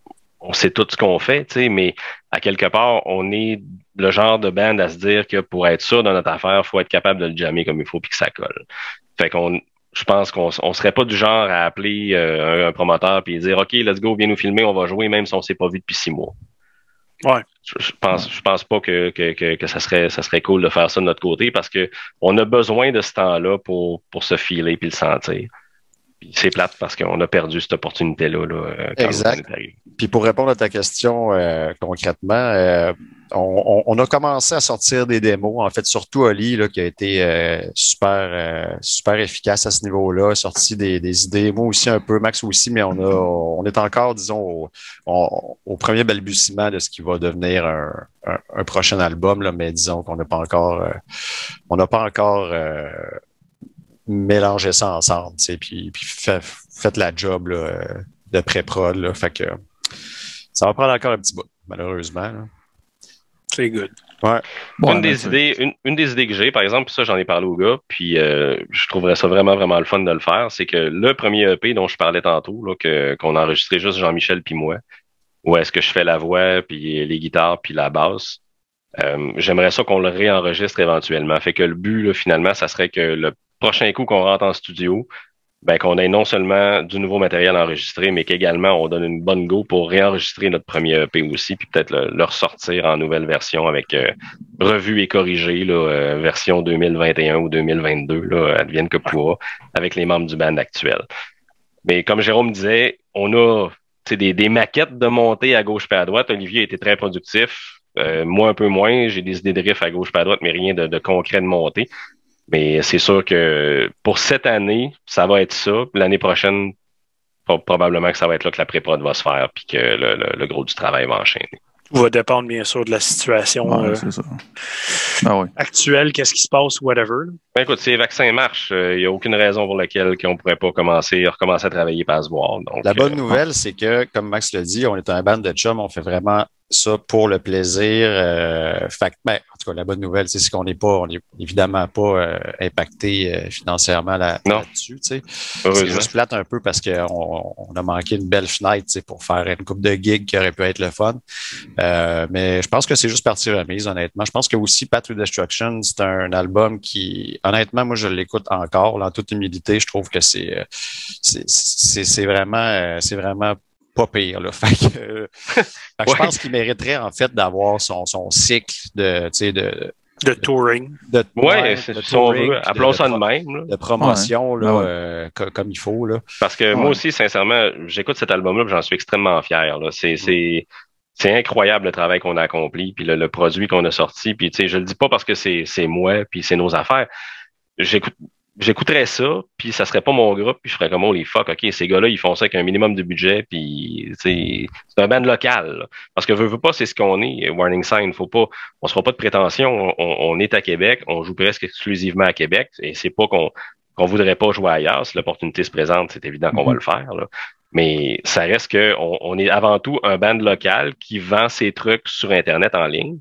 on sait tout ce qu'on fait, tu sais, mais à quelque part, on est le genre de band à se dire que pour être sûr de notre affaire, il faut être capable de le jammer comme il faut puis que ça colle. Fait qu'on, je pense qu'on on serait pas du genre à appeler euh, un, un promoteur puis dire OK, let's go, viens nous filmer, on va jouer même si on s'est pas vu depuis six mois. Ouais. Je, je pense, je pense pas que, que, que, que ça serait, ça serait cool de faire ça de notre côté parce que on a besoin de ce temps-là pour, pour se filer puis le sentir. Puis c'est plate parce qu'on a perdu cette opportunité-là, là, quand Exact. on est arrivé. Puis pour répondre à ta question euh, concrètement, euh, on, on a commencé à sortir des démos. En fait, surtout Oli, là, qui a été euh, super euh, super efficace à ce niveau-là, a sorti des, des idées. Moi aussi un peu, Max aussi, mais on a on est encore, disons, au, on, au premier balbutiement de ce qui va devenir un, un, un prochain album, là, mais disons qu'on n'a pas encore euh, on n'a pas encore euh, mélangé ça ensemble, tu sais, puis, puis fait, fait la job là, de pré-prod. Là, fait que ça va prendre encore un petit bout, malheureusement. Là. C'est good. Ouais. Bon, une, des idées, une, une des idées que j'ai, par exemple, ça j'en ai parlé au gars, puis euh, je trouverais ça vraiment, vraiment le fun de le faire, c'est que le premier E P dont je parlais tantôt, là, que, qu'on a enregistré juste Jean-Michel puis moi, où est-ce que je fais la voix, puis les guitares, puis la basse, euh, j'aimerais ça qu'on le réenregistre éventuellement. Fait que le but, là, finalement, ça serait que le prochain coup qu'on rentre en studio, ben qu'on ait non seulement du nouveau matériel enregistré, mais qu'également on donne une bonne go pour réenregistrer notre premier E P aussi, puis peut-être le, le ressortir en nouvelle version avec euh, revue et corrigée, là, euh, version deux mille vingt et un ou deux mille vingt-deux, là, advienne que pourra, avec les membres du band actuel. Mais comme Jérôme disait, on a des, des maquettes de montée à gauche et à droite. Olivier a été très productif. Euh, moi, un peu moins. J'ai des idées de riff à gauche et à droite, mais rien de, de concret de montée. Mais c'est sûr que pour cette année, ça va être ça. L'année prochaine, probablement que ça va être là que la pré-prod va se faire puis que le, le, le gros du travail va enchaîner. Tout va dépendre, bien sûr, de la situation Ouais, euh, c'est ça. Ah ouais. actuelle, qu'est-ce qui se passe, whatever. Ben écoute, si les vaccins marchent, il euh, n'y a aucune raison pour laquelle on ne pourrait pas commencer, recommencer à travailler et à se voir. Donc, la bonne euh, nouvelle, c'est que, comme Max l'a dit, on est un band de chum, on fait vraiment ça pour le plaisir. Euh, fait que, ben, en tout cas, la bonne nouvelle, c'est qu'on n'est pas, on est évidemment pas euh, impacté euh, financièrement là, là-dessus. Tu sais. C'est juste plate un peu parce qu'on on a manqué une belle fenêtre, tu sais, pour faire une coupe de gigs qui aurait pu être le fun. Euh, mais je pense que c'est juste partie remise, honnêtement. Je pense que aussi Path to Destruction, c'est un album qui, honnêtement, moi, je l'écoute encore. Là, en toute humilité, je trouve que c'est c'est, c'est, c'est vraiment c'est vraiment pas pire. Là. Fait que, euh, fait que ouais. Je pense qu'il mériterait en fait d'avoir son, son cycle de, tu sais, de de touring. De, ouais, ouais c'est, de si touring, on veut. Appelons de, ça de, de même. Là. De promotion, ouais. là, Ouais. Euh, co- comme il faut. Là. Parce que ouais. moi aussi, sincèrement, j'écoute cet album-là et j'en suis extrêmement fier. Là. C'est, mm. c'est, c'est incroyable le travail qu'on a accompli, puis le, le produit qu'on a sorti. Puis, tu sais, je le dis pas parce que c'est, c'est moi, puis c'est nos affaires. J'écoute, j'écouterais ça, puis ça serait pas mon groupe, puis je ferais comme, oh les fuck, ok, ces gars-là, ils font ça avec un minimum de budget, puis c'est un band local. Là. Parce que veut, veut pas, c'est ce qu'on est, Warning Sign, faut pas, on se fera pas de prétention, on, on est à Québec, on joue presque exclusivement à Québec, et c'est pas qu'on qu'on voudrait pas jouer ailleurs, si l'opportunité se présente, c'est évident qu'on mm-hmm. va le faire, là. Mais ça reste que on, on est avant tout un band local qui vend ses trucs sur Internet en ligne,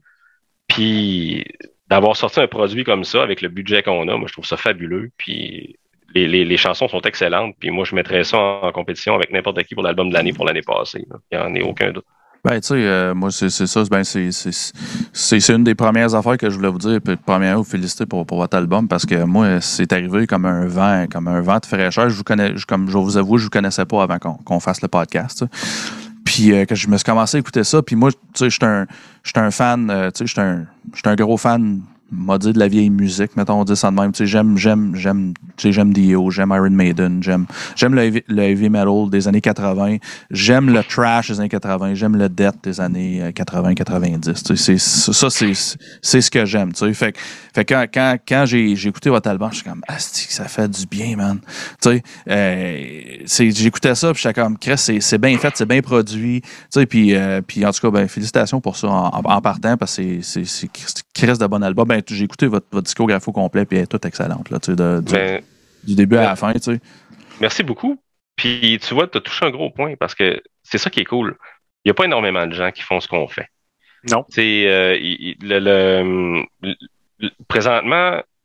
puis d'avoir sorti un produit comme ça avec le budget qu'on a, moi je trouve ça fabuleux. Puis les, les, les chansons sont excellentes. Puis moi je mettrais ça en, en compétition avec n'importe qui pour l'album de l'année pour l'année passée. Là. Il n'y en a aucun doute. Ben, tu sais, euh, moi, c'est, c'est ça. Ben, c'est, c'est, c'est, c'est une des premières affaires que je voulais vous dire. Puis, premièrement, vous féliciter pour, pour votre album parce que moi, c'est arrivé comme un vent, comme un vent de fraîcheur. Je vous connais, je, comme je vous avoue, je vous connaissais pas avant qu'on, qu'on fasse le podcast. T'sais. Puis euh, que je me suis commencé à écouter ça, puis moi, tu sais, j'étais un, j'étais un fan, euh, tu sais, j'étais un, j'étais un gros fan, m'a dit de la vieille musique, mettons, on dit ça de même, tu sais, j'aime, j'aime, j'aime, tu sais, j'aime Dio, j'aime Iron Maiden, j'aime, j'aime le heavy, le heavy metal des années quatre-vingts, j'aime le trash des années quatre-vingts, j'aime le death des années quatre-vingts quatre-vingt-dix, tu sais, c'est, ça, c'est, c'est ce que j'aime, tu sais, fait, fait quand, quand, quand j'ai, j'ai écouté votre album, je suis comme, asti, ça fait du bien, man, tu sais, euh, c'est, j'écoutais ça, puis j'étais comme, Chris, c'est, c'est bien fait, c'est bien produit, tu sais, puis, euh, puis en tout cas, ben, félicitations pour ça en, en, en partant, parce que c'est, c'est, c'est Chris de bon album, ben, j'ai écouté votre, votre discographie au complet, puis elle est toute excellente, là, tu sais, de, du, ben, du début ben, à la fin, tu sais. Merci beaucoup. Puis, tu vois, tu as touché un gros point, parce que c'est ça qui est cool. Il n'y a pas énormément de gens qui font ce qu'on fait. Non. C'est, euh, il, le, le, le, présentement,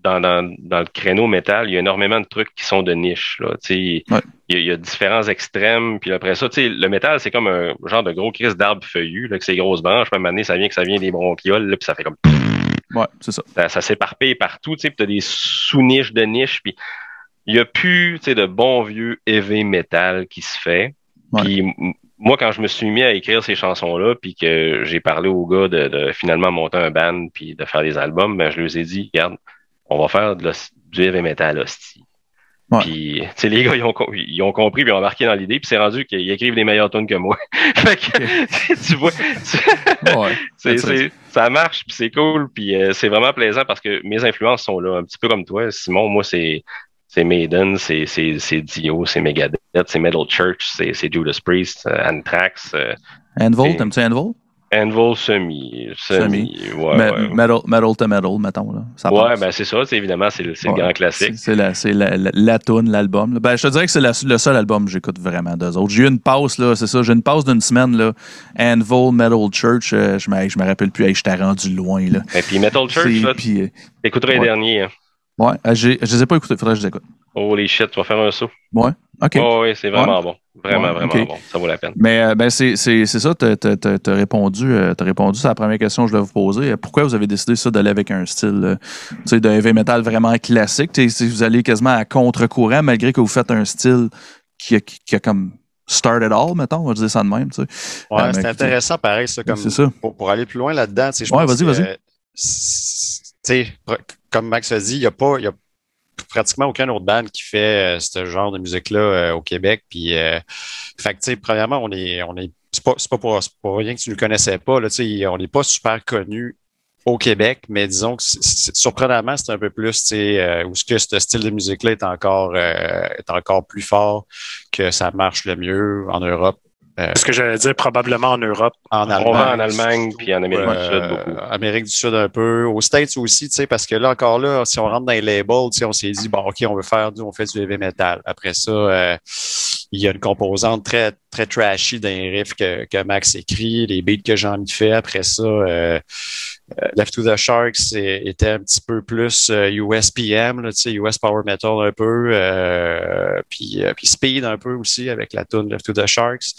dans, dans, dans le créneau métal, il y a énormément de trucs qui sont de niche, là. Tu sais, Ouais. il y, a, il y a différents extrêmes, puis après ça, tu sais, le métal, c'est comme un genre de gros crise d'arbre feuillu, là, que ces grosses branches, puis à un moment donné, ça vient que ça vient des bronchioles, là, puis ça fait comme... Ouais, c'est ça. Ça, ça s'éparpille partout, tu sais, puis t'as des sous-niches de niches, puis il y a plus, tu sais, de bon vieux heavy metal qui se fait. Ouais. Puis m- moi, quand je me suis mis à écrire ces chansons-là, puis que j'ai parlé aux gars de, de finalement monter un band puis de faire des albums, ben je leur ai dit, regarde, on va faire de l'hos- du heavy metal hostie. Ouais. Puis, tu sais, les gars, ils ont, com- ils ont compris, puis ils ont embarqué dans l'idée, puis c'est rendu qu'ils écrivent des meilleures tunes que moi. Fait que, tu vois, tu- Ouais. c'est, C'est- c'est, ça marche, puis c'est cool, puis euh, c'est vraiment plaisant parce que mes influences sont là, un petit peu comme toi, Simon. Moi, c'est c'est Maiden, c'est c'est c'est Dio, c'est Megadeth, c'est Metal Church, c'est c'est Judas Priest, euh, Anthrax, euh, Anvil, c'est- t'aimes-tu Anvil? Anvil semi, semi, ouais, Me- ouais. Metal, metal to metal, mettons. Là. Ça Ouais, passe. ben c'est ça, c'est évidemment, c'est le, c'est Ouais. le grand classique. C'est, c'est la, c'est la, la, la toune, l'album. là. Ben, je te dirais que c'est la- le seul album que j'écoute vraiment d'eux autres. J'ai eu une pause, là, c'est ça. J'ai une pause d'une semaine, là. Anvil, Metal Church, euh, je me je me rappelle plus. Hey, j'étais rendu loin, là. Et puis Metal Church, C'est- là, puis, euh, t'écouteras les ouais. derniers. Hein. ouais, euh, j'ai, je les ai pas écoutés. Faudrait que je les écoute. Holy shit, tu vas faire un saut. Ouais, OK. Oh oui, c'est vraiment bon. Vraiment, Ouais, vraiment ok. bon. Ça vaut la peine. Mais euh, ben, c'est, c'est, c'est ça, t'as, t'as, t'as, t'as répondu, euh, t'as répondu à la première question que je voulais vous poser. Euh, Pourquoi vous avez décidé ça d'aller avec un style euh, tu sais, de heavy metal vraiment classique? Tu sais, si vous allez quasiment à contre-courant, malgré que vous faites un style qui a, qui, qui a comme started all, mettons, on va dire ça de même. Tu sais. Ouais, Euh, c'est mais, intéressant, pareil, ça, comme c'est ça. Pour, pour aller plus loin là-dedans, tu sais, je Ouais, pense vas-y, que, vas-y. euh, c'est- tu sais, pr- comme Max a dit, il y a pas, il y a pratiquement aucun autre band qui fait euh, ce genre de musique-là euh, au Québec. Puis, euh, fait que, tu sais, premièrement, on est, on est, c'est pas, c'est pas pour, c'est pas rien que tu ne le connaissais pas, là, tu sais, on n'est pas super connu au Québec, mais disons que c'est- c'est- surprenamment, c'est un peu plus, tu sais, euh, où ce que ce style de musique-là est encore, euh, est encore plus fort, que ça marche le mieux en Europe. Euh, Ce que j'allais dire, probablement en Europe. en On va en Allemagne, Allemagne surtout, puis en Amérique du euh, Sud beaucoup. Amérique du Sud un peu, aux States aussi, tu sais, parce que là encore là, si on rentre dans les labels, tu sais, on s'est dit bon, ok, on veut faire du, on fait du heavy metal. Après ça, euh, il y a une composante très très trashy dans les riffs que, que Max écrit, les beats que Jean-Mi fait. Après ça, euh, euh, Left to the Sharks c'est- était un petit peu plus euh, U S P M, là, tu sais, U S Power Metal un peu, euh, puis euh, puis Speed un peu aussi avec la tune Left to the Sharks.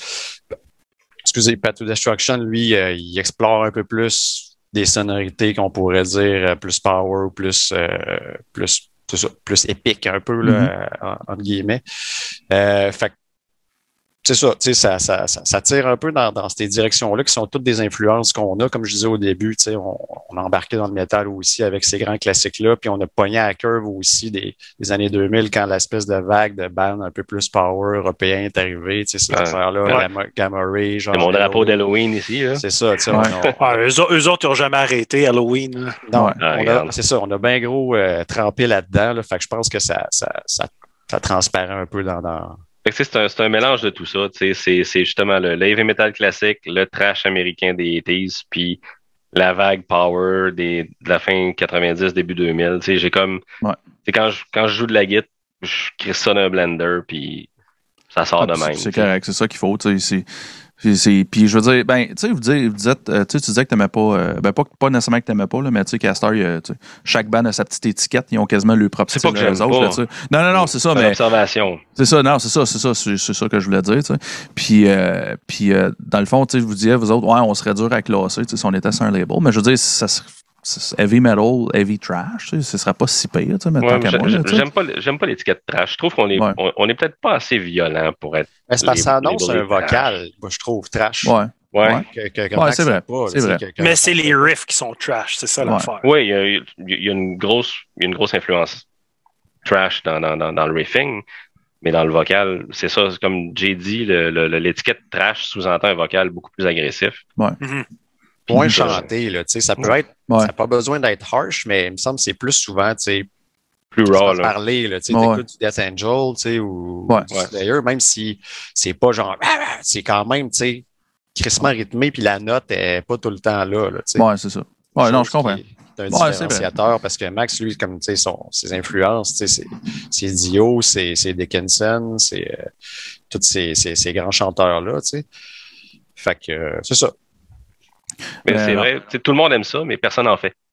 Excusez, Path to Destruction, lui, euh, il explore un peu plus des sonorités qu'on pourrait dire euh, plus power, plus euh, plus c'est ça, plus épique un peu là, mm-hmm. en, entre guillemets. Euh, fait que c'est ça, tu sais, ça, ça, ça, ça tire un peu dans, dans ces directions-là qui sont toutes des influences qu'on a. Comme je disais au début, tu sais, on, on a embarqué dans le métal aussi avec ces grands classiques-là, puis on a pogné à la curve aussi des, des années deux mille quand l'espèce de vague de bands un peu plus power européen est arrivée, tu sais, ces Ouais. affaires-là, Ouais. Gamma, Gamma Ray, genre. C'est mon drapeau d'Halloween ici, là. C'est ça, tu sais. Ouais. on a- Ah, eux, autres- eux autres, ils n'ont jamais arrêté Halloween. là. non, Ouais. on a- regarde. c'est ça, on a bien gros euh, trempé là-dedans, là, fait que je pense que ça, ça, ça, ça transparaît un peu dans, dans, Fait que, tu sais, c'est un, c'est un mélange de tout ça. Tu sais, c'est, c'est justement le, le heavy metal classique, le trash américain des eighties, puis la vague power des, de la fin quatre-vingt-dix, début deux mille. Tu sais, j'ai comme, Ouais. tu sais, quand je, quand je joue de la guitare, je crée ça dans un blender, puis ça sort Ah, de c'est- même. C'est tu sais. correct, c'est ça qu'il faut. Tu sais, c'est- c'est- c'est- Puis je veux dire, ben, tu sais, vous, dites- vous dites, euh, tu sais, tu disais que t'aimais pas, euh, ben, pas, pas nécessairement que t'aimais pas, là, mais tu sais, qu'à Star, chaque band a sa petite étiquette, ils ont quasiment leur propre C'est style pas que j'aime eux autres, pas. là, tu sais. Non, non, non, c'est ça, C'est une mais observation. c'est ça, non, c'est ça, c'est ça, c'est c'est ça que je voulais dire, tu sais. Puis, euh, puis euh, dans le fond, tu sais, je vous disais, vous autres, ouais, on serait dur à classer, tu sais, si on était sur un label, mais je veux dire, ça serait- c'est heavy metal, heavy trash, tu sais, ce serait pas si pire, tu sais, mais Ouais, tant qu'à j'ai- moi, là, tu sais. j'aime pas, j'aime pas l'étiquette trash. Je trouve qu'on est, Ouais. on, on est peut-être pas assez violent pour être. Mais c'est parce que ça Les- annonce les un bruits vocal, moi, je trouve, trash. Ouais. Ouais. Ouais. Que, que, que Ouais, Max c'est vrai, fait pas, c'est tu sais, vrai. que- que- Mais c'est les riffs qui sont trash, c'est ça Ouais. l'affaire. Oui, il y a, il y a une grosse, il y a une grosse influence trash dans, dans, dans, dans le riffing, mais dans le vocal, c'est ça, c'est comme j'ai dit, le, le, le- l'étiquette trash sous-entend un vocal beaucoup plus agressif. Mhm. Point Puis, chanté, là, tu sais, ça peut être, Ouais. ça n'a pas besoin d'être harsh, mais il me semble que c'est plus souvent, tu sais, Plus tu raw, vas là. parler, là, tu sais, Ouais. t'écoutes du Death Angel, tu sais, ou, Ouais. ou du Ouais. Slayer, même si c'est pas genre, ah, ah, c'est quand même, tu sais, crissement rythmé, puis la note est pas tout le temps là, là, tu sais. Ouais, c'est ça. Ouais, non, je Chose comprends. qui est un Ouais, c'est vrai. différenciateur parce que Max, lui, comme tu sais, son, ses influences, tu sais, c'est, c'est Dio, c'est, c'est Dickinson, c'est euh, tous ces, ces, ces grands chanteurs-là, tu sais. Fait que, euh, c'est ça. Mais Euh, c'est non. vrai, tu sais, tout le monde aime ça, mais personne n'en fait.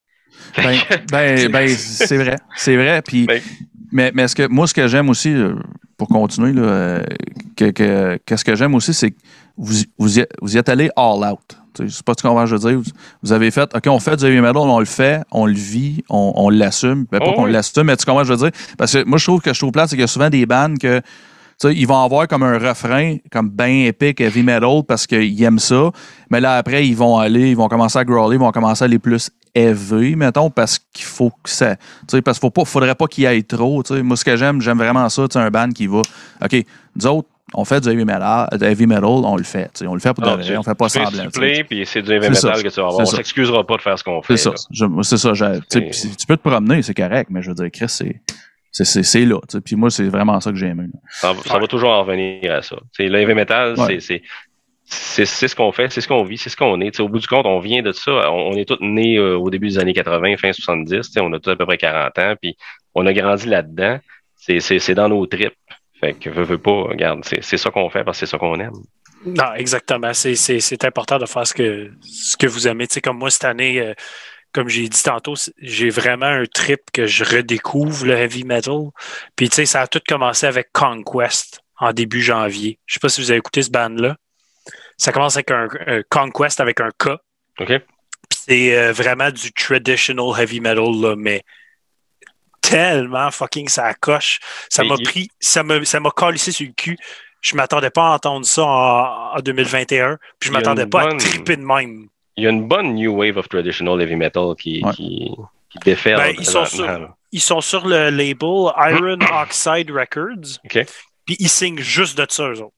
Ben, ben, ben c'est vrai. C'est vrai. Puis, Ben- mais mais ce que, moi, ce que j'aime aussi, pour continuer, là, euh, que, que, qu'est-ce que j'aime aussi, c'est que vous, vous, y, vous y êtes allé all out. Je ne sais pas ce qu'on va je veux dire. Vous, vous avez fait, OK, on fait du heavy metal, on le fait, on le vit, on, on l'assume. Ben, pas Oh, qu'on oui. l'assume, mais tu comprends je veux dire? Parce que moi, je trouve que je trouve plate, c'est qu'il y a souvent des bands que tu sais, ils vont avoir comme un refrain, comme bien épique, heavy metal, parce qu'ils aiment ça. Mais là, après, ils vont aller, ils vont commencer à growler, ils vont commencer à aller plus heavy, mettons, parce qu'il faut que ça. Tu sais, parce qu'il ne faudrait pas qu'il y ait trop. Tu sais. Moi, ce que j'aime, j'aime vraiment ça, tu sais, un band qui va. OK, nous autres, on fait du heavy metal, du heavy metal on le fait. Tu sais, on le fait pour de Non, vrai, tu- on fait pas tu fais semblant. suppléer, tu sais. puis c'est du heavy C'est metal ça. que tu vas avoir. C'est On ça. s'excusera pas de faire ce qu'on fait. C'est ça. là. Je- c'est ça. j'ai- tu sais, C'est- puis tu peux te promener, c'est correct, mais je veux dire, Chris, c'est. C'est, c'est, c'est là. tu sais. Puis moi, c'est vraiment ça que j'ai aimé. là. Ça, ça va toujours en revenir à ça. T'sais, le heavy metal, Ouais. c'est, c'est, c'est, c'est ce qu'on fait, c'est ce qu'on vit, c'est ce qu'on est. T'sais, au bout du compte, on vient de ça. On, on est tous nés euh, au début des années quatre-vingts, fin soixante-dix. T'sais, on a tous à peu près quarante ans, puis on a grandi là-dedans. C'est, c'est, c'est dans nos tripes. Fait que veux, veux pas, regarde, c'est, c'est ça qu'on fait parce que c'est ça qu'on aime. Non, exactement. C'est, c'est, c'est important de faire ce que, ce que vous aimez. Tu sais, comme moi, cette année, euh, comme j'ai dit tantôt, c'est- j'ai vraiment un trip que je redécouvre le heavy metal. Puis, tu sais, ça a tout commencé avec Conquest en début janvier. Je sais pas si vous avez écouté ce band-là. Ça commence avec un, un Conquest avec un K. OK? Puis c'est euh, vraiment du traditional heavy metal, là, mais tellement fucking ça coche. Ça Et m'a il- pris, ça m'a, ça m'a calissé sur le cul. Je m'attendais pas à entendre ça en, en deux mille vingt et un, puis je Il y a m'attendais une pas bonne- à triper de même. Il y a une bonne new wave of traditional heavy metal qui, Ouais. qui, qui déferle. Ben, ils sont présentement, sur- là. Ils sont sur le label Iron Oxide Records, OK? puis ils signent juste de ça, eux autres.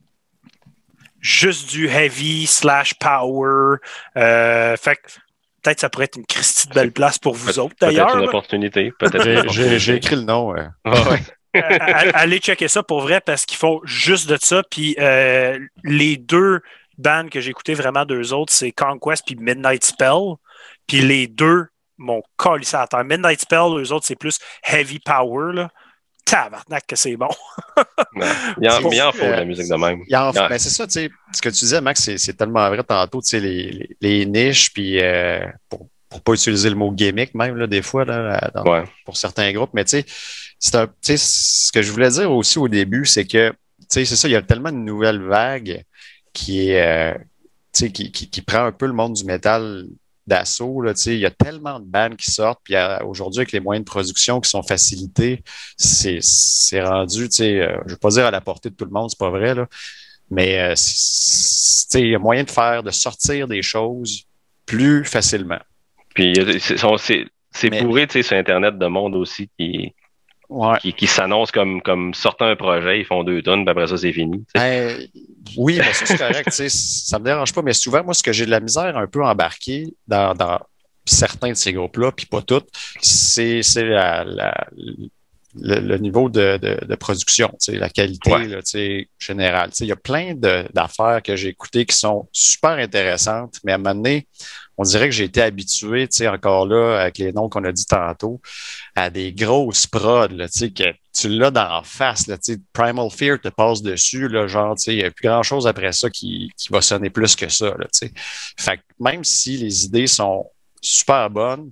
Juste du heavy slash power. Euh, fait que peut-être ça pourrait être une Christie de belle place pour vous Peut- autres, Peut-être d'ailleurs. une là. opportunité. Peut-être une J'ai- J'ai opportunité. j'ai écrit le nom. euh. Ah ouais. Euh, allez checker ça pour vrai parce qu'ils font juste de ça. Puis euh, les deux bands que j'ai écoutés vraiment d'eux autres, c'est Conquest puis Midnight Spell. Puis les deux m'ont collissé à la terre. Midnight Spell, eux autres, c'est plus heavy power. Là. Tabarnak que c'est bon. Non. Il en, C'est- mais il en faut de la euh, musique de même. Il y en- Ouais. ben, c'est ça, tu sais, ce que tu disais, Max, c'est, c'est tellement vrai tantôt, tu sais, les, les, les niches, puis euh, pour, pour pas utiliser le mot gimmick même, là, des fois, là, dans- Ouais. pour certains groupes, mais tu sais, c'est un, tu sais, ce que je voulais dire aussi au début, c'est que, tu sais, c'est ça, il y a tellement de nouvelles vagues qui est, euh, tu sais, qui, qui, qui prend un peu le monde du métal d'assaut, là, tu sais, il y a tellement de bandes qui sortent, puis euh, aujourd'hui, avec les moyens de production qui sont facilités, c'est, c'est rendu, tu sais, euh, je veux pas dire à la portée de tout le monde, c'est pas vrai, là, mais euh, c'est- tu sais, il y a moyen de faire, de sortir des choses plus facilement. Puis il y a- c'est sont- c'est c'est Mais- bourré, tu sais, sur Internet de monde aussi qui, Ouais. qui, qui s'annoncent comme, comme sortant un projet, ils font deux tonnes, puis après ça, c'est fini. tu sais. Ben, oui, mais ça, c'est correct. tu sais, ça me dérange pas. Mais souvent, moi, ce que j'ai de la misère un peu embarqué dans, dans certains de ces groupes-là, puis pas toutes, c'est, c'est la, la- le, le niveau de, de, de production, tu sais, la qualité Ouais. là, tu sais, générale. Tu sais, il y a plein de, d'affaires que j'ai écoutées qui sont super intéressantes, mais à un moment donné, on dirait que j'ai été habitué, tu sais, encore là, avec les noms qu'on a dit tantôt, à des grosses prods, là, tu sais, que tu l'as d'en face, là, tu sais, Primal Fear te passe dessus, là, genre, tu sais, il n'y a plus grand-chose après ça qui, qui va sonner plus que ça, là, tu sais. Fait que même si les idées sont super bonnes,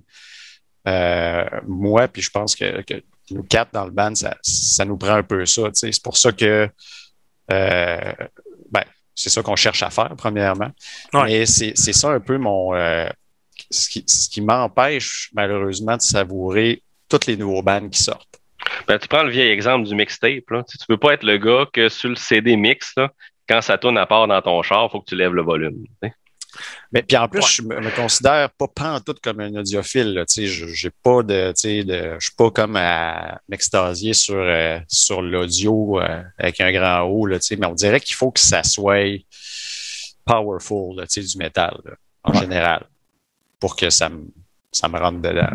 euh, moi, puis je pense que, que nous quatre dans le band, ça, ça nous prend un peu ça, tu sais. C'est pour ça que, euh, ben, c'est ça qu'on cherche à faire, premièrement. Ouais. Mais c'est, c'est ça un peu mon, euh, ce qui, ce qui m'empêche, malheureusement, de savourer tous les nouveaux bands qui sortent. Ben, tu prends le vieil exemple du mixtape, là. Tu, sais, tu peux pas être le gars que sur le C D mix, là, quand ça tourne à part dans ton char, faut que tu lèves le volume. tu sais. Mais puis en plus, Ouais. je me, me considère pas pantoute comme un audiophile. Là, tu sais, je j'ai pas de, tu sais, de, je suis pas comme à m'extasier sur euh, sur l'audio euh, avec un grand O. Là, tu sais, mais on dirait qu'il faut que ça soit powerful, là, tu sais, du métal là, en Ouais. général, pour que ça me ça me rentre dedans.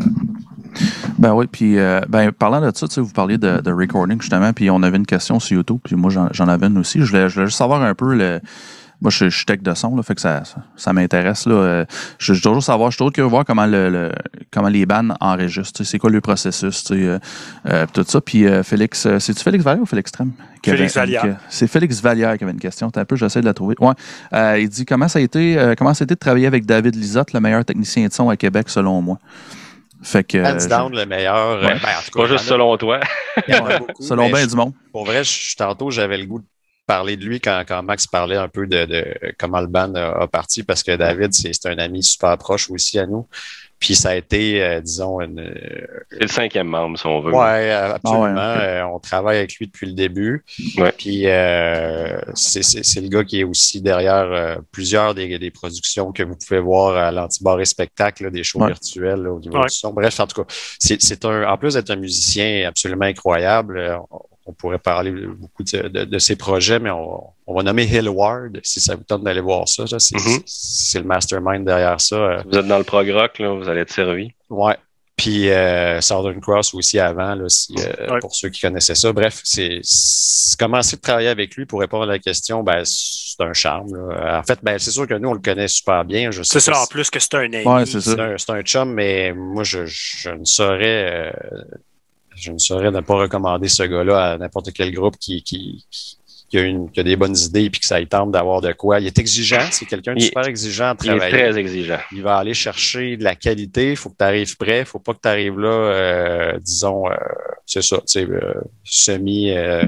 Ben oui, puis euh, ben, parlant de ça, tu sais, vous parliez de, de recording justement, puis on avait une question sur YouTube, puis moi j'en, j'en avais une aussi. Je voulais, je voulais juste savoir un peu le. Moi, je, je suis tech de son, là, fait que ça, ça, ça m'intéresse. Là. Euh, je veux toujours savoir, je suis toujours curieux de voir comment, le, le, comment les bands enregistrent. Tu sais, c'est quoi le processus, tu sais, euh, euh, tout ça. Puis euh, Félix, euh, c'est-tu Félix Vallière ou Félix Trem? Qui Félix avait- Vallière. que- c'est Félix Vallière qui avait une question. T'as un peu, j'essaie de la trouver. Ouais. Euh, il dit comment ça a été, euh, comment ça a été de travailler avec David Lisotte, le meilleur technicien de son à Québec, selon moi. Fait que, hands euh, down, le meilleur. Ouais. Euh, ben, en tout cas, Pas juste selon toi. il y en a Ouais. beaucoup, selon mais bien je- du monde. Pour vrai, je, tantôt, j'avais le goût de parler de lui quand, quand Max parlait un peu de, de comment le band a, a parti, parce que David, c'est c'est un ami super proche aussi à nous. Puis ça a été, euh, disons, une... C'est le cinquième membre, si on veut. Ouais, absolument. Ah ouais, ok. Euh, on travaille avec lui depuis le début. Ouais. Puis euh, c'est c'est- c'est le gars qui est aussi derrière euh, plusieurs des, des productions que vous pouvez voir à l'Antibar et Spectacle, là, des shows Ouais. virtuels là, au niveau Ouais. du son. Bref, en tout cas, c'est c'est un, en plus d'être un musicien absolument incroyable, euh, on, on pourrait parler beaucoup de, de, de ses projets, mais on, on va nommer Hill Ward, si ça vous tente d'aller voir ça. là. C'est Mhm. c'est le mastermind derrière ça. euh. Vous êtes dans le prog rock, là, vous allez être servi. Ouais. Puis euh, Southern Cross aussi avant, là, si, euh, Ouais. pour ceux qui connaissaient ça. Bref, c'est c'est- commencer de travailler avec lui pour répondre à la question, ben c'est un charme. Là. En fait, ben c'est sûr que nous on le connaît super bien. Je sais C'est pas ça, en si- plus que c'est un ami. Ouais, c'est ça. c'est un, c'est un chum, mais moi je, je ne saurais euh, je ne saurais ne pas recommander ce gars-là à n'importe quel groupe qui qui, qui qui a, une, qui a des bonnes idées et puis que ça lui tente d'avoir de quoi. Il est exigeant, c'est quelqu'un de Il- super exigeant à Il est travailler. très exigeant. Il va aller chercher de la qualité. Il faut que tu arrives prêt. Faut pas que tu arrives là, euh, disons, euh, c'est ça, tu sais, euh, semi, euh,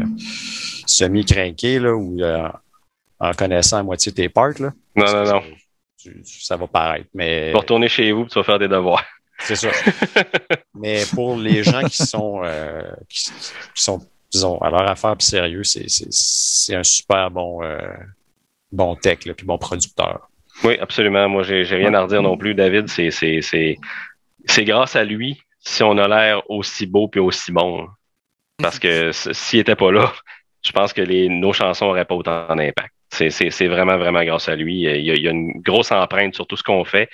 semi craqué là, ou euh, en connaissant à moitié tes parts là. Non, Parce non, que non. tu- tu- ça va paraître, mais Tu vas retourner chez vous et tu vas faire des devoirs. c'est ça. Mais pour les gens qui sont, euh, qui, qui sont, disons, à leur affaire puis sérieux, c'est, c'est, c'est un super bon, euh, bon tech là, puis bon producteur. Oui, absolument. Moi, j'ai j'ai rien à redire non plus. David, c'est c'est c'est c'est grâce à lui si on a l'air aussi beau puis aussi bon. Parce que s- s'il était pas là, je pense que les nos chansons auraient pas autant d'impact. C'est c'est c'est vraiment vraiment grâce à lui. Il y a, il y a une grosse empreinte sur tout ce qu'on fait.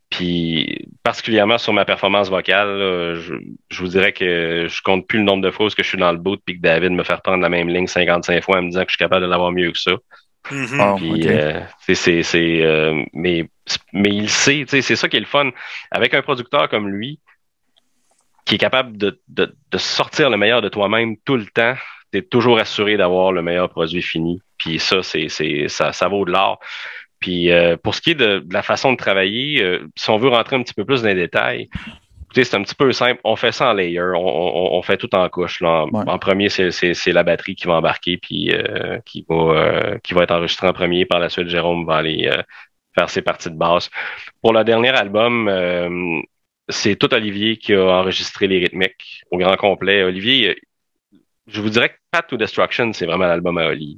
Puis particulièrement sur ma performance vocale, là, je, je vous dirais que je compte plus le nombre de fois où est-ce que je suis dans le boot puis que David me fait reprendre la même ligne cinquante-cinq fois en me disant que je suis capable de l'avoir mieux que ça. Mhm. Oh, Puis, ok. euh, c'est, c'est, c'est, euh, mais, mais il sait, tu sais, c'est ça qui est le fun. Avec un producteur comme lui, qui est capable de, de, de sortir le meilleur de toi-même tout le temps, t'es toujours assuré d'avoir le meilleur produit fini. Puis ça, c'est, c'est, ça, ça vaut de l'or. Puis euh, pour ce qui est de, de la façon de travailler, euh, si on veut rentrer un petit peu plus dans les détails, écoutez, c'est un petit peu simple. On fait ça en layer, on, on, on fait tout en couche. Là. En, Ouais. en premier, c'est, c'est, c'est la batterie qui va embarquer puis euh, qui va euh, qui va être enregistrée en premier. Par la suite, Jérôme va aller euh, faire ses parties de basse. Pour le dernier album, euh, c'est tout Olivier qui a enregistré les rythmiques au grand complet. Olivier, je vous dirais que Path to Destruction, c'est vraiment l'album à Oli.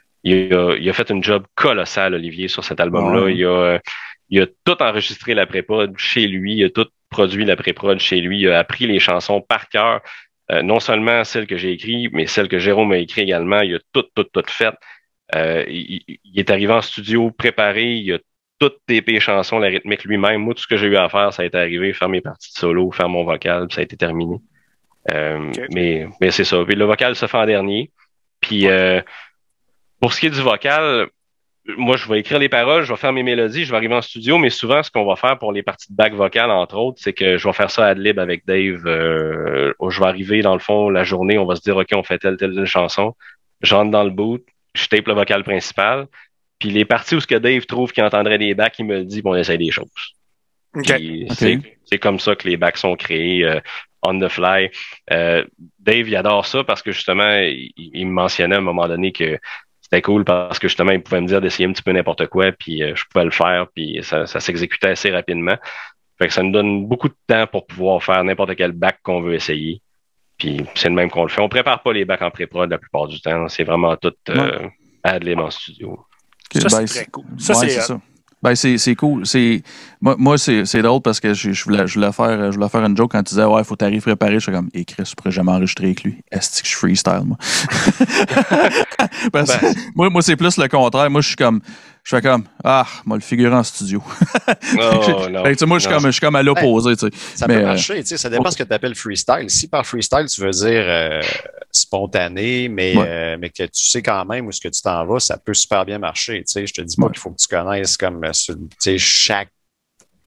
Il a, il a fait une job colossale, Olivier, sur cet album-là. Ouais. Il a, il a tout enregistré la pré-prod chez lui. Il a tout produit la pré-prod chez lui. Il a appris les chansons par cœur. Euh, non seulement celles que j'ai écrites, mais celles que Jérôme a écrites également. Il a tout, tout, tout fait. Euh, il, il est arrivé en studio préparé. Il a toutes tapé les chansons, la rythmique lui-même. Moi, tout ce que j'ai eu à faire, ça a été arrivé, faire mes parties de solo, faire mon vocal, puis ça a été terminé. Euh, Okay. Mais, mais c'est ça. Puis le vocal se fait en dernier. Puis euh, pour ce qui est du vocal, moi, je vais écrire les paroles, je vais faire mes mélodies, je vais arriver en studio, mais souvent, ce qu'on va faire pour les parties de back vocales, entre autres, c'est que je vais faire ça ad lib avec Dave. Euh, je vais arriver, dans le fond, la journée, on va se dire, OK, on fait telle, telle, telle chanson. Je rentre dans le boot, je tape le vocal principal, puis les parties où ce que Dave trouve qu'il entendrait des backs, il me le dit, puis on essaie des choses. OK. Puis Ok. c'est, c'est comme ça que les backs sont créés euh, on the fly. Euh, Dave, il adore ça parce que justement, il, il me mentionnait à un moment donné que c'était cool parce que justement, il pouvait me dire d'essayer un petit peu n'importe quoi, puis euh, je pouvais le faire, puis ça, ça s'exécutait assez rapidement. Fait que ça nous donne beaucoup de temps pour pouvoir faire n'importe quel back qu'on veut essayer. Puis c'est le même qu'on le fait. On prépare pas les backs en pré-prod la plupart du temps. C'est vraiment tout euh, ad lib en studio. Ok, Ça, c'est ben, très cool. Ça, ouais, c'est hot. ça. Ben, c'est, c'est cool. C'est, moi, moi c'est, c'est drôle parce que je, je, voulais, je, voulais faire, je voulais faire une joke quand tu disais, ouais, faut t'arriver préparé. Je suis comme, et Chris, je pourrais jamais enregistrer avec lui. Est-ce que je freestyle, moi? Parce que moi, moi, c'est plus le contraire. Moi, je suis comme, je fais comme, ah, moi, le figurer en studio. Oh, non. Fait que, tu sais, moi, je suis Non. comme, je suis comme à l'opposé, tu sais. Ça Mais, peut euh, marcher, tu sais, ça dépend ce que tu appelles freestyle. Si par freestyle, tu veux dire euh, spontané, mais, Ouais. euh, mais que tu sais quand même où est-ce que tu t'en vas, ça peut super bien marcher. Tu sais, je te dis pas Ouais. qu'il faut que tu connaisses comme euh, sur, tu sais, chaque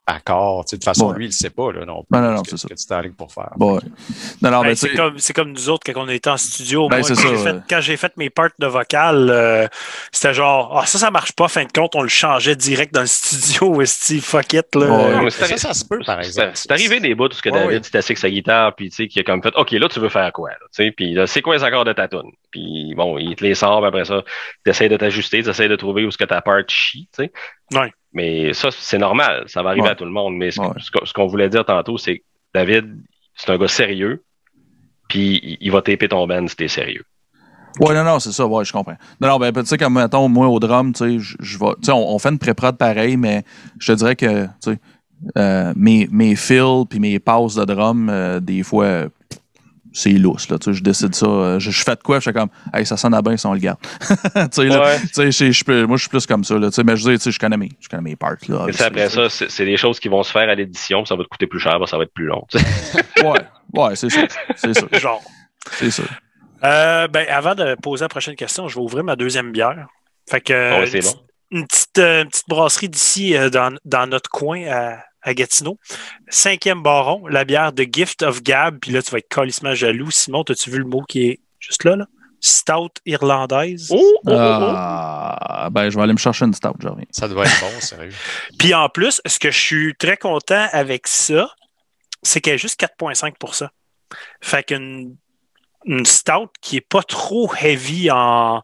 accords. Tu sais, de toute façon, Ouais. lui, il ne sait pas là, non plus Non, non, non, ce que, c'est ce ça. que tu t'enlignes pour faire. Ouais. Non, non, Ben, ben, c'est tu sais, comme, c'est comme nous autres quand on était en studio. Ben, Moi, c'est quand, ça, j'ai fait, ouais. quand j'ai fait mes parts de vocal, euh, c'était genre, ah, ça, ça marche pas. Fin de compte, on le changeait direct dans le studio. Steve, fuck it. Là. Ouais. Mais Mais c'est ça, arri- ça se peut, par c'est- exemple. c'est arrivé des bouts où ce que Ouais, David oui. s'est assis avec sa guitare, puis tu sais, qui a comme fait, OK, là, tu veux faire quoi? Là, tu sais, puis là, c'est quoi les accords de ta tune? Puis bon, il te les sort, puis après ça, tu essaies de t'ajuster, tu essaies de trouver où ce que ta part chie, tu sais. Ouais. Mais ça, c'est normal, ça va arriver Ouais. à tout le monde. Mais ce, que- Ouais. ce qu'on ce qu'on voulait dire tantôt, c'est que David, c'est un gars sérieux, puis il, il va taper ton band si t'es sérieux. Ouais, non, non, c'est ça, ouais, je comprends. Non, non, ben, tu sais, comme, mettons, moi, au drum, tu sais, je- je vais, tu sais, on, on fait une pré-prod pareil, mais je te dirais que, tu sais, euh, mes, mes fills puis mes passes de drum, euh, des fois, euh, c'est lousse, là, tu sais, je décide ça, euh, je, je fais de quoi, je fais comme, hey, ça sonne à bien si on le garde. tu sais, là, Ouais. tu sais, je- je peux- moi, je suis plus comme ça, là, tu sais, mais je veux dire, tu sais, je connais mes, je connais mes parts, là. Mais tu sais, après obviously, ça, c'est c'est des choses qui vont se faire à l'édition, puis ça va te coûter plus cher, parce que ça va être plus long. tu sais. tu sais. Ouais, ouais, c'est sûr, c'est sûr, Genre. c'est sûr. Euh, ben, avant de poser la prochaine question, je vais ouvrir ma deuxième bière. Fait que, Ah ouais, euh, c'est une, bon. petite- une petite, euh, une petite brasserie d'ici, euh, dans, dans notre coin à, à Gatineau. Cinquième baron, la bière de Gift of Gab. Puis là, tu vas être calissement jaloux. Simon, as-tu vu le mot qui est juste là, là? Stout irlandaise. Oh, oh, oh, oh. Ah, ben, je vais aller me chercher une stout, je reviens. Ça doit être bon, sérieux. Puis en plus, ce que je suis très content avec ça, c'est qu'elle est juste quatre virgule cinq pour cent. Fait qu'une une stout qui est pas trop heavy en.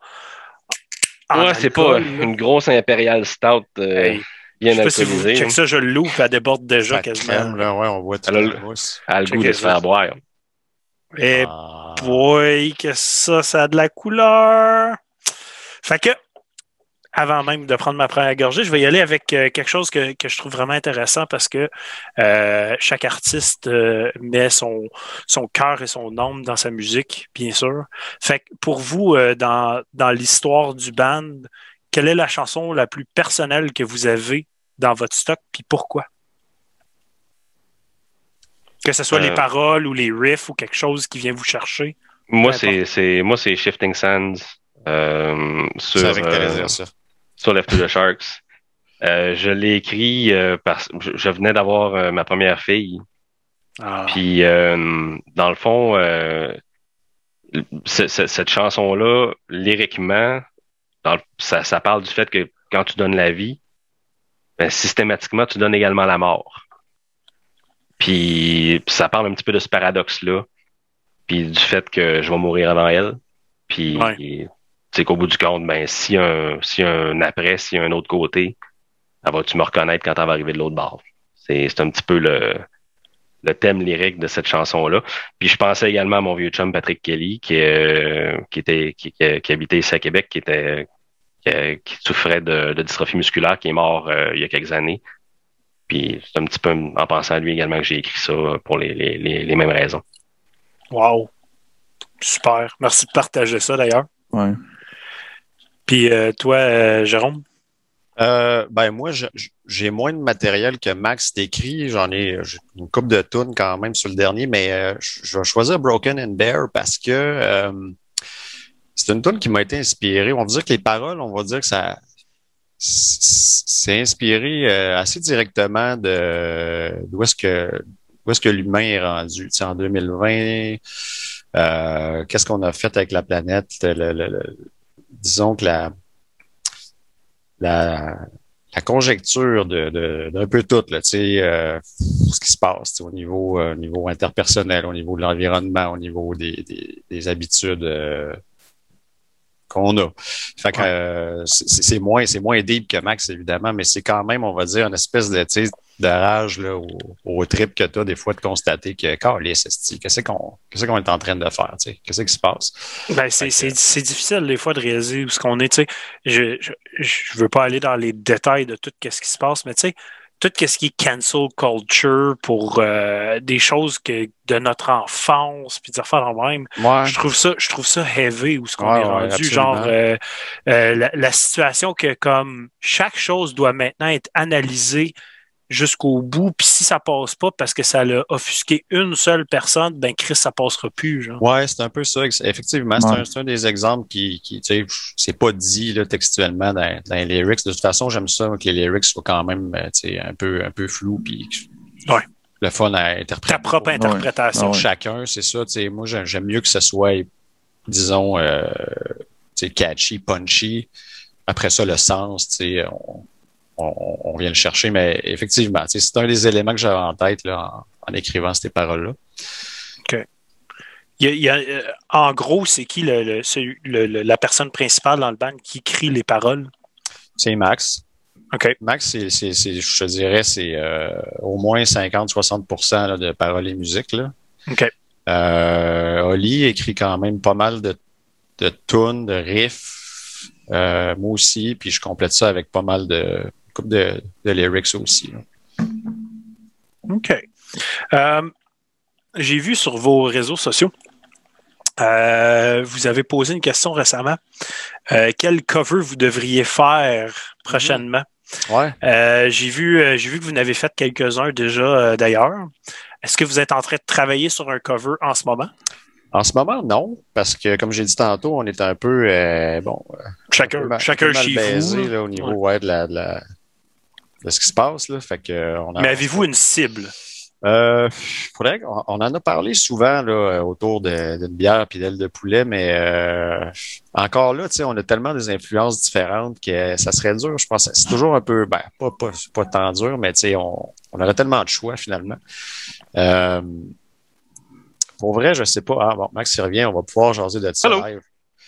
en Ouais, c'est pas alcool, là. une grosse impériale stout euh, Hey, Je bien sais pas si vous alcoolisée. check hein. ça, je l'ouvre, elle déborde déjà Ça quasiment. crème, là, ouais, on voit tout Elle a la le- mousse. Elle a le goût Checkez de se ça. faire boire. Et Ah. boy, que ça, ça a de la couleur. Fait que, avant même de prendre ma première gorgée, je vais y aller avec euh, quelque chose que, que je trouve vraiment intéressant parce que euh, chaque artiste euh, met son, son cœur et son âme dans sa musique, bien sûr. Fait que pour vous, euh, dans, dans l'histoire du band, quelle est la chanson la plus personnelle que vous avez dans votre stock, puis pourquoi? Que ce soit Euh, les paroles ou les riffs ou quelque chose qui vient vous chercher. Moi, Peu c'est c'est moi c'est Shifting Sands euh, Je sur savais que t'allais euh, dire ça. sur Left to the Sharks. Euh, je l'ai écrit euh, parce je, je venais d'avoir euh, ma première fille. Ah. Puis euh, dans le fond, euh, c- c- cette chanson-là, lyriquement, dans le- ça, ça parle du fait que quand tu donnes la vie, ben, systématiquement, tu donnes également la mort. Puis, puis ça parle un petit peu de ce paradoxe-là, puis du fait que je vais mourir avant elle. Puis, Ouais. tu sais qu'au bout du compte, ben, si un, si un après, si un autre côté, elle va-tu me reconnaître quand elle va arriver de l'autre bord? C'est, c'est un petit peu le, le thème lyrique de cette chanson-là. Puis je pensais également à mon vieux chum Patrick Kelly, qui, euh, qui était, qui, qui, qui habitait ici à Québec, qui était, qui, qui souffrait de, de dystrophie musculaire, qui est mort euh, il y a quelques années. Puis c'est un petit peu en pensant à lui également que j'ai écrit ça pour les, les, les, les mêmes raisons. Wow. Super. Merci de partager ça d'ailleurs. Ouais. Puis euh, toi, euh, Jérôme? Euh, ben moi, je- je- j'ai moins de matériel que Max d'écrit. J'en ai j'ai une couple de tunes quand même sur le dernier, mais euh, je je vais choisir Broken and Bear parce que euh, c'est une tune qui m'a été inspirée. On va dire que les paroles, on va dire que ça c'est inspiré euh, assez directement de d'où est-ce que où est-ce que l'humain est rendu. Tu sais, en deux mille vingt, euh, qu'est-ce qu'on a fait avec la planète? Le- le- le- disons que la la, la conjecture de, de, d'un peu tout, là, tu sais, euh, ce qui se passe tu sais, au niveau, euh, au niveau interpersonnel, au niveau de l'environnement, au niveau des, des, des habitudes euh, qu'on a. Fait que Ouais. euh, c'est, c'est moins, c'est moins deep que Max, évidemment, mais c'est quand même, on va dire, une espèce de, tu sais, de rage là, au, au trip que tu as des fois de constater que, calisse, esti, qu'est-ce qu'on, qu'est-ce qu'on est en train de faire, tu sais, qu'est-ce qui se passe? Ben, c'est, Fait que- c'est, c'est difficile des fois de réaliser où ce qu'on est. Tu sais, je, je, je veux pas aller dans les détails de tout ce qui se passe, mais tu sais, tout ce qui est cancel culture pour euh, des choses que de notre enfance, puis des affaires en même. Ouais. Je trouve ça, je trouve ça heavy où ce qu'on Ouais, est ouais, rendu. absolument. Genre euh, euh, la, la situation que comme chaque chose doit maintenant être analysée jusqu'au bout, puis si ça passe pas parce que ça l'a offusqué une seule personne, ben Chris, ça passera plus, genre. Ouais, c'est un peu ça. Effectivement, c'est Ouais. un, c'est un des exemples qui, qui tu sais, c'est pas dit là, textuellement dans, dans les lyrics. De toute façon, j'aime ça que les lyrics soient quand même, tu sais, un peu, un peu flous, puis Ouais. le fun à interpréter. Ta propre Ouais. interprétation. Ah ouais. Chacun, c'est ça. Tu sais, moi, j'aime, j'aime mieux que ce soit, disons, euh, tu sais, catchy, punchy. Après ça, le sens, tu sais, on, on, on vient le chercher, mais effectivement, tu sais, c'est un des éléments que j'avais en tête là, en, en écrivant ces paroles-là. OK. Il y a, il y a, euh, en gros, c'est qui le, le, celui- le- le- la personne principale dans le band qui écrit les paroles? C'est Max. OK. Max, c'est, c'est, c'est, je te dirais, c'est euh, au moins cinquante à soixante pour cent là, de paroles et musique. Là. OK. Euh, Oli écrit quand même pas mal de, de tunes, de riffs. Euh, moi aussi, puis je complète ça avec pas mal de couple de, de lyrics aussi. Là. OK. Euh, j'ai vu sur vos réseaux sociaux, euh, vous avez posé une question récemment. Euh, quel cover vous devriez faire prochainement? Ouais. Euh, j'ai vu, euh, j'ai vu que vous en avez fait quelques-uns déjà euh, d'ailleurs. Est-ce que vous êtes en train de travailler sur un cover en ce moment? En ce moment, non, parce que comme j'ai dit tantôt, on est un peu euh, bon, Chacun, un peu mal, chacun un peu mal chez baisé, vous. là, au niveau ouais. Ouais, de, la, de, la, de ce qui se passe. Là, fait que, on a, Mais avez-vous une cible? Euh, faudrait, on, on en a parlé souvent là, autour de, d'une bière puis d'ailes de poulet, mais euh, encore là, tu sais, on a tellement des influences différentes que ça serait dur. Je pense, c'est toujours un peu, ben, pas pas pas tant dur, mais tu sais, on, on aurait tellement de choix finalement. Euh, pour vrai, je sais pas. Ah bon, Max il revient, on va pouvoir jaser de ça Hello. live.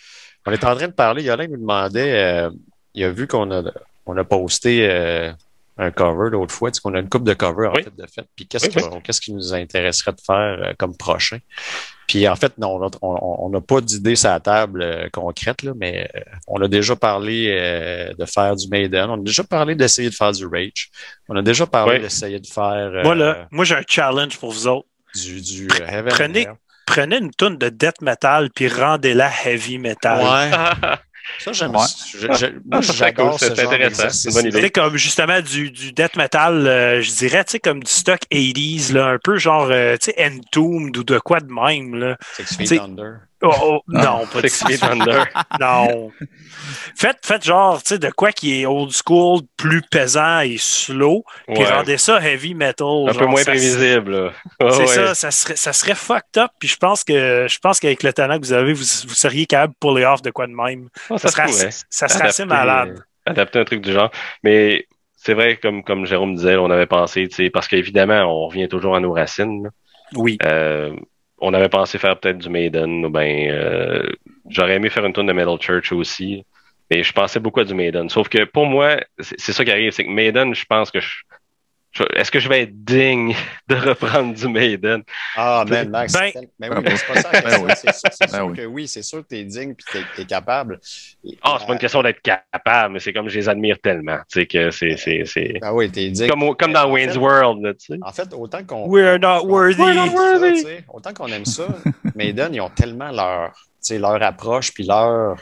On est en train de parler. Yolin nous demandait, euh, il a vu qu'on a on a posté. Euh, un cover l'autre fois, tu sais qu'on a une coupe de cover en oui. fait de fait. Puis qu'est-ce, oui, que, oui. qu'est-ce qui nous intéresserait de faire euh, comme prochain? Puis en fait, non, on n'a pas d'idée sur la table euh, concrète, là, mais euh, on a déjà parlé euh, de faire du Maiden, on a déjà parlé d'essayer de faire du Rage, on a déjà parlé oui. d'essayer de faire euh, moi, là, moi j'ai un challenge pour vous autres. Du, du euh, Heaven prenez, prenez une toune de death metal puis rendez-la heavy metal. Ouais. Ça, j'aime ouais. je, je, moi, ça, j'adore cool, ce c'est genre intéressant. C'est une bonne idée. C'est comme justement du, du death metal, euh, je dirais, tu sais, comme du stock eighties, là, un peu genre, euh, tu sais, Entombed ou de quoi de même, là. Six Feet Under. Oh, oh, non, pas Six Feet Under. Non. Faites, faites genre, tu sais, de quoi qui est old school, plus pesant et slow, puis ouais. rendez ça heavy metal. Un genre, peu moins prévisible. Oh, c'est ouais. ça, ça serait, ça serait fucked up, puis je pense que je pense qu'avec le talent que vous avez, vous, vous seriez capable de puller off de quoi de même. Oh, ça, ça, serait assez, ça serait adapter, assez malade. Adapter un truc du genre. Mais c'est vrai, comme, comme Jérôme disait, on avait pensé, tu sais, parce qu'évidemment, on revient toujours à nos racines. Là. Oui. Euh, on avait pensé faire peut-être du Maiden, ou ben euh, j'aurais aimé faire une tonne de Metal Church aussi, mais je pensais beaucoup à du Maiden. Sauf que pour moi, c'est, c'est ça qui arrive, c'est que Maiden, je pense que je, je est-ce que je vais être digne de reprendre du Maiden? Ah, man, Max, ben, c'est, mais oui, mais c'est pas ça la question. C'est, c'est, c'est sûr que oui, c'est sûr que t'es digne puis t'es, t'es capable. Ah, oh, c'est pas une question d'être capable, mais c'est comme je les admire tellement, tu sais, que c'est, c'est, c'est. Ah oui, t'es digne. Comme, comme dans Wayne's fait, World, là, tu sais. En fait, autant qu'on. We're not worthy. We're not worthy. Ça, autant qu'on aime ça, Maiden, ils ont tellement leur, tu sais, leur approche puis leur,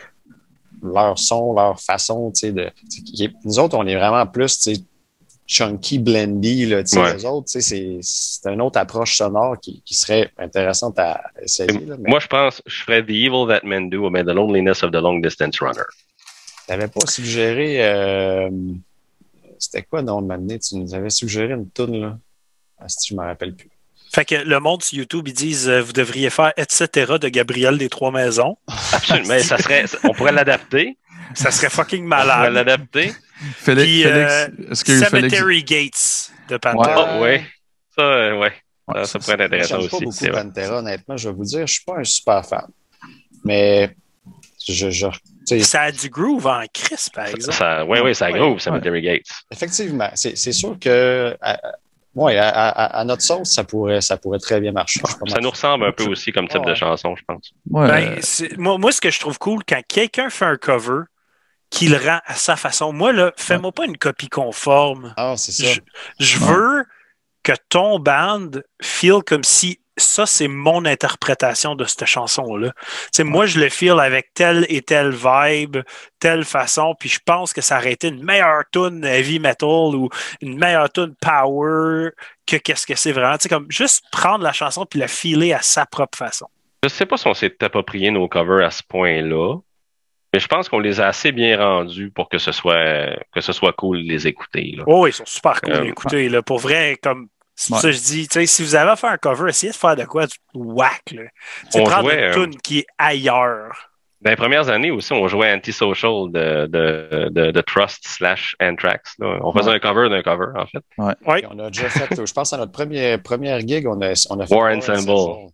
leur son, leur façon, tu sais, de. Nous autres, on est vraiment plus, tu sais, chunky, blendy, là, tu sais, ouais. Les autres, tu sais, c'est, c'est une autre approche sonore qui, qui serait intéressante à essayer. Là, mais... Moi, je pense, je ferais The Evil That Men Do, mais The Loneliness of the Long Distance Runner. T'avais pas suggéré, euh, c'était quoi, non, maintenant, tu nous avais suggéré une toune, là. Ah, si je m'en rappelle plus. Fait que le monde sur YouTube, ils disent, euh, vous devriez faire et cetera de Gabriel des Trois Maisons. Absolument, mais ça serait, on pourrait l'adapter. Ça serait fucking malade. On pourrait l'adapter. Félix, Puis, Félix, euh, est-ce que Cemetery Félix... Gates de Pantera. Ouais. Oh, ouais. Ça, euh, ouais. Ça, ça, ça pourrait être intéressant aussi. J'aime pas beaucoup Pantera, honnêtement. Je vais vous dire, je suis pas un super fan. Mais, je, je, ça a du groove en Chris, par exemple. Oui, oui, ça a groove, Cemetery ouais. Gates. Effectivement. C'est, c'est sûr que... À, Oui, à, à, à notre sauce, ça pourrait, ça pourrait très bien marcher. Ça nous ressemble un peu aussi comme type oh, ouais. de chanson, je pense. Ouais. Ben, c'est, moi, moi, ce que je trouve cool, quand quelqu'un fait un cover, qu'il rend à sa façon. Moi, là, fais-moi ouais. pas une copie conforme. Ah, c'est ça. Je, je ouais. veux que ton band feel comme si ça, c'est mon interprétation de cette chanson-là. T'sais, ouais. Moi, je le feel avec telle et telle vibe, telle façon, puis je pense que ça aurait été une meilleure tune heavy metal ou une meilleure tune power que qu'est-ce que c'est vraiment. T'sais, comme juste prendre la chanson puis la filer à sa propre façon. Je sais pas si on s'est approprié nos covers à ce point-là, mais je pense qu'on les a assez bien rendus pour que ce soit que ce soit cool de les écouter. Là. Oh, ils sont super cool euh, d'écouter. Là. Pour vrai, comme c'est pour ouais. ça que je dis, si vous avez à faire un cover, essayez de faire de quoi du whack. C'est prendre jouait, une tune euh, qui est ailleurs. Dans les premières années aussi, on jouait Antisocial de, de, de, de Trust slash Anthrax. Là. On faisait ouais. un cover d'un cover, en fait. Ouais. Ouais. On a déjà fait, je pense, à notre première, première gig, on a, on a fait War Ensemble. Oh,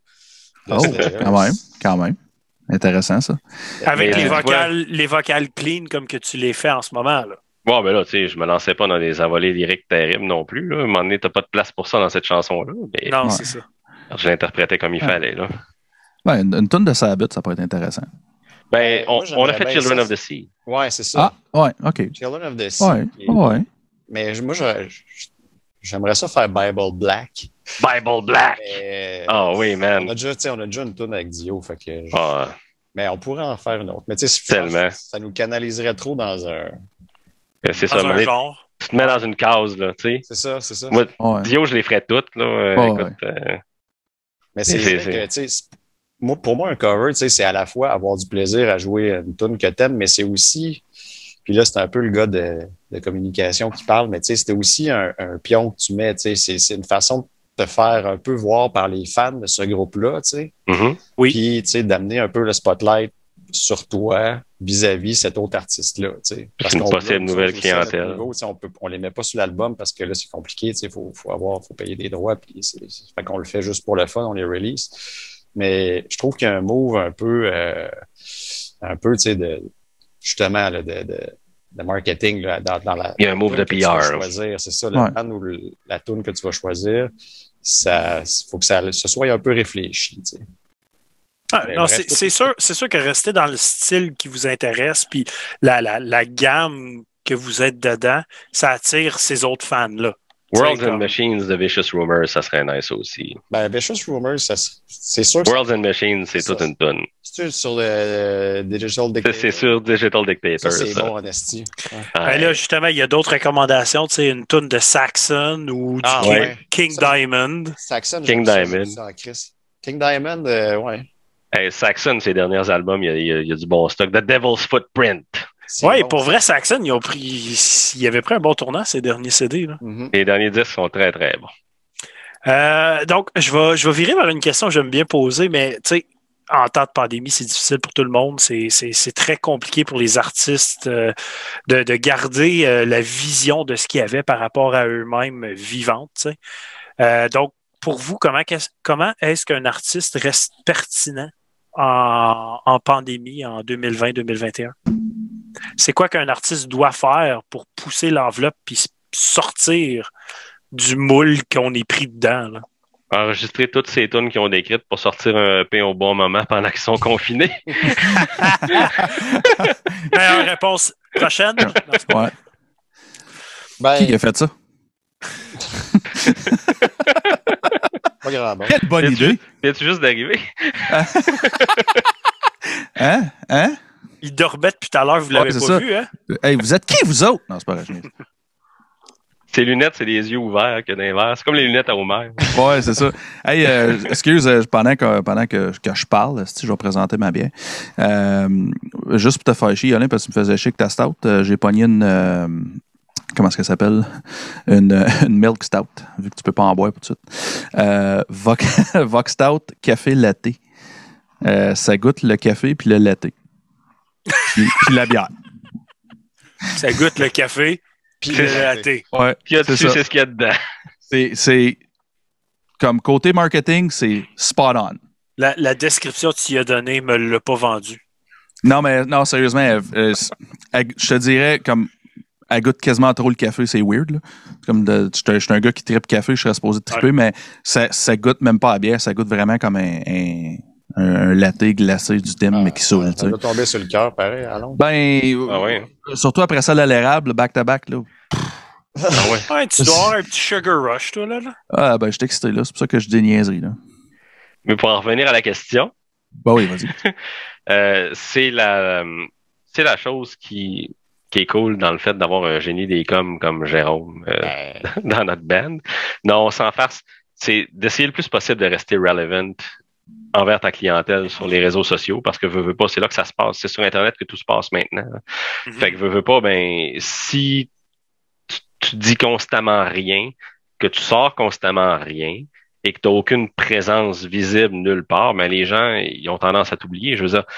quand même, quand même. Intéressant, ça. Avec Mais, les, vocales, les vocales clean comme que tu les fais en ce moment, là. Bon, ben là, tu sais, je me lançais pas dans des envolées lyriques terribles non plus, là. À un moment donné, t'as pas de place pour ça dans cette chanson-là. Mais non, ouais. c'est ça. Je l'interprétais comme il ouais. fallait, là. Ben, une, une tonne de Sabbath, ça peut être intéressant. Ben, on, on a fait Children ça. of the Sea. Ouais, c'est ça. Ah, ouais, OK. Children of the Sea. Ouais, et... ouais. Mais moi, je, je, j'aimerais ça faire Bible Black. Bible Black! Mais, oh oui, man. On a déjà, on a déjà une tune avec Dio, fait que... Je... Oh. Mais on pourrait en faire une autre. Mais tu sais, Tellement. Ça nous canaliserait trop dans un... C'est dans ça, un genre. Tu te mets dans une case, là, tu sais. C'est ça, c'est ça. Moi, ouais. Dio, je les ferais toutes, là. Euh, oh, écoute, ouais. euh... Mais c'est, c'est, c'est... vrai que, tu sais, moi, pour moi, un cover, tu sais, c'est à la fois avoir du plaisir à jouer une tune que t'aimes, mais c'est aussi... Puis là, c'est un peu le gars de, de communication qui parle, mais tu sais, c'était aussi un, un pion que tu mets, tu sais. C'est, c'est une façon de te faire un peu voir par les fans de ce groupe-là, tu sais. Mm-hmm. Oui. Puis, tu sais, d'amener un peu le spotlight sur toi vis-à-vis cet autre artiste-là. C'est une possible nouvelle clientèle. Niveau, on peut, on les met pas sur l'album parce que là, c'est compliqué. Il faut, faut, avoir, faut payer des droits. Puis c'est, c'est, fait qu'on le fait juste pour le fun, on les release. Mais je trouve qu'il y a un move un peu, euh, un peu, tu sais, de, justement, là, de, de, de marketing là, dans, dans la. Il y a un move de P R. Choisir, c'est ça, le ouais. band ou le, la tune que tu vas choisir. Ça, faut que ça ce soit un peu réfléchi, tu sais. Ah, non, c'est, c'est, sûr, c'est sûr que rester dans le style qui vous intéresse, puis la, la, la gamme que vous êtes dedans, ça attire ces autres fans-là. Worlds and Machines de Vicious Rumors, ça serait nice aussi. Ben, Vicious Rumors, ça, c'est sûr. Worlds and Machines, c'est toute une tonne. C'est sur le Digital Dictator. C'est sur Digital Dictator. Ça, c'est ça. bon, en esti. Ouais. Ben là, justement, il y a d'autres recommandations. Tu sais, une tonne de Saxon ou du ah, King, ouais. King ça, Diamond. Saxon, King Diamond. Ça, King Diamond, euh, ouais. Hey, Saxon, ses derniers albums, il y, a, il, y a, il y a du bon stock. The Devil's Footprint. Oui, bon, pour ça. Vrai, Saxon, ils ont pris, ils avaient pris un bon tournant, ces derniers C D. Là. Mm-hmm. Les derniers disques sont très, très bons. Euh, donc, je vais, je vais virer vers une question que j'aime bien poser, mais tu sais, en temps de pandémie, c'est difficile pour tout le monde. C'est, c'est, c'est très compliqué pour les artistes euh, de, de garder euh, la vision de ce qu'il y avait par rapport à eux-mêmes vivante. Tu sais. Euh, donc, pour vous, comment, comment est-ce qu'un artiste reste pertinent en, en pandémie en deux mille vingt deux mille vingt et un? C'est quoi qu'un artiste doit faire pour pousser l'enveloppe puis sortir du moule qu'on est pris dedans? Là? Enregistrer toutes ces tunes qu'ils ont décrites pour sortir un E P au bon moment pendant qu'ils sont confinés. Meilleure réponse prochaine? Ouais. Ben... Qui a fait ça? Pas grave. Bon. Quelle bonne Viens-tu, idée! viens-tu juste d'arriver? Hein? Hein? Il dormait depuis tout à l'heure, vous l'avez ouais, pas ça. vu, hein? Hey, vous êtes qui, vous autres? Non, c'est pas vrai. Ses lunettes, c'est les yeux ouverts que d'un verre. C'est comme les lunettes à Homer. Ouais, c'est ça. Hey, euh, excuse, euh, pendant que pendant que, que je parle, si je vais présenter ma bière. Euh, juste pour te faire chier, Yolin, parce que tu me faisais chier que ta stout, euh, j'ai pogné une... Euh, comment est-ce qu'elle s'appelle? Une, une milk stout, vu que tu peux pas en boire tout de suite. Euh, Vox, Vox Stout café latte. Euh, ça goûte le café puis le latte. Puis, puis la bière. Ça goûte le café puis le latte. Ouais, puis là, dessus, c'est ce qu'il y a dedans. C'est, c'est comme côté marketing, c'est spot on. La, la description que tu y as donnée me l'a pas vendue. Non, mais non, sérieusement, euh, euh, je te dirais comme elle goûte quasiment trop le café, c'est weird. Là. Comme de, je suis un gars qui tripe café, je serais supposé triper, ouais. Mais ça, ça goûte même pas à bière, ça goûte vraiment comme un, un, un latte glacé du dim, ah, mais qui saoule. Ça doit tomber sur le cœur, pareil, allons. Ben, ah, ouais. Surtout après ça, l'érable, back-to-back. Là. Ah, ouais. Ouais, tu dois avoir un petit sugar rush, toi, là. là. Ah, ben, je suis excité, là. C'est pour ça que je dis des niaiseries, là. Mais pour en revenir à la question, bah oui, vas-y. euh, c'est la c'est la chose qui qui est cool dans le fait d'avoir un génie des coms comme Jérôme euh, Ben, dans notre band. Non, sans farce, c'est d'essayer le plus possible de rester relevant envers ta clientèle sur les réseaux sociaux, parce que veux, veux pas, c'est là que ça se passe. C'est sur Internet que tout se passe maintenant. Mhm. Fait que veux, veux pas, ben, si tu, tu dis constamment rien, que tu sors constamment rien, et que tu n'as aucune présence visible nulle part, ben, les gens, ils ont tendance à t'oublier. Je veux dire,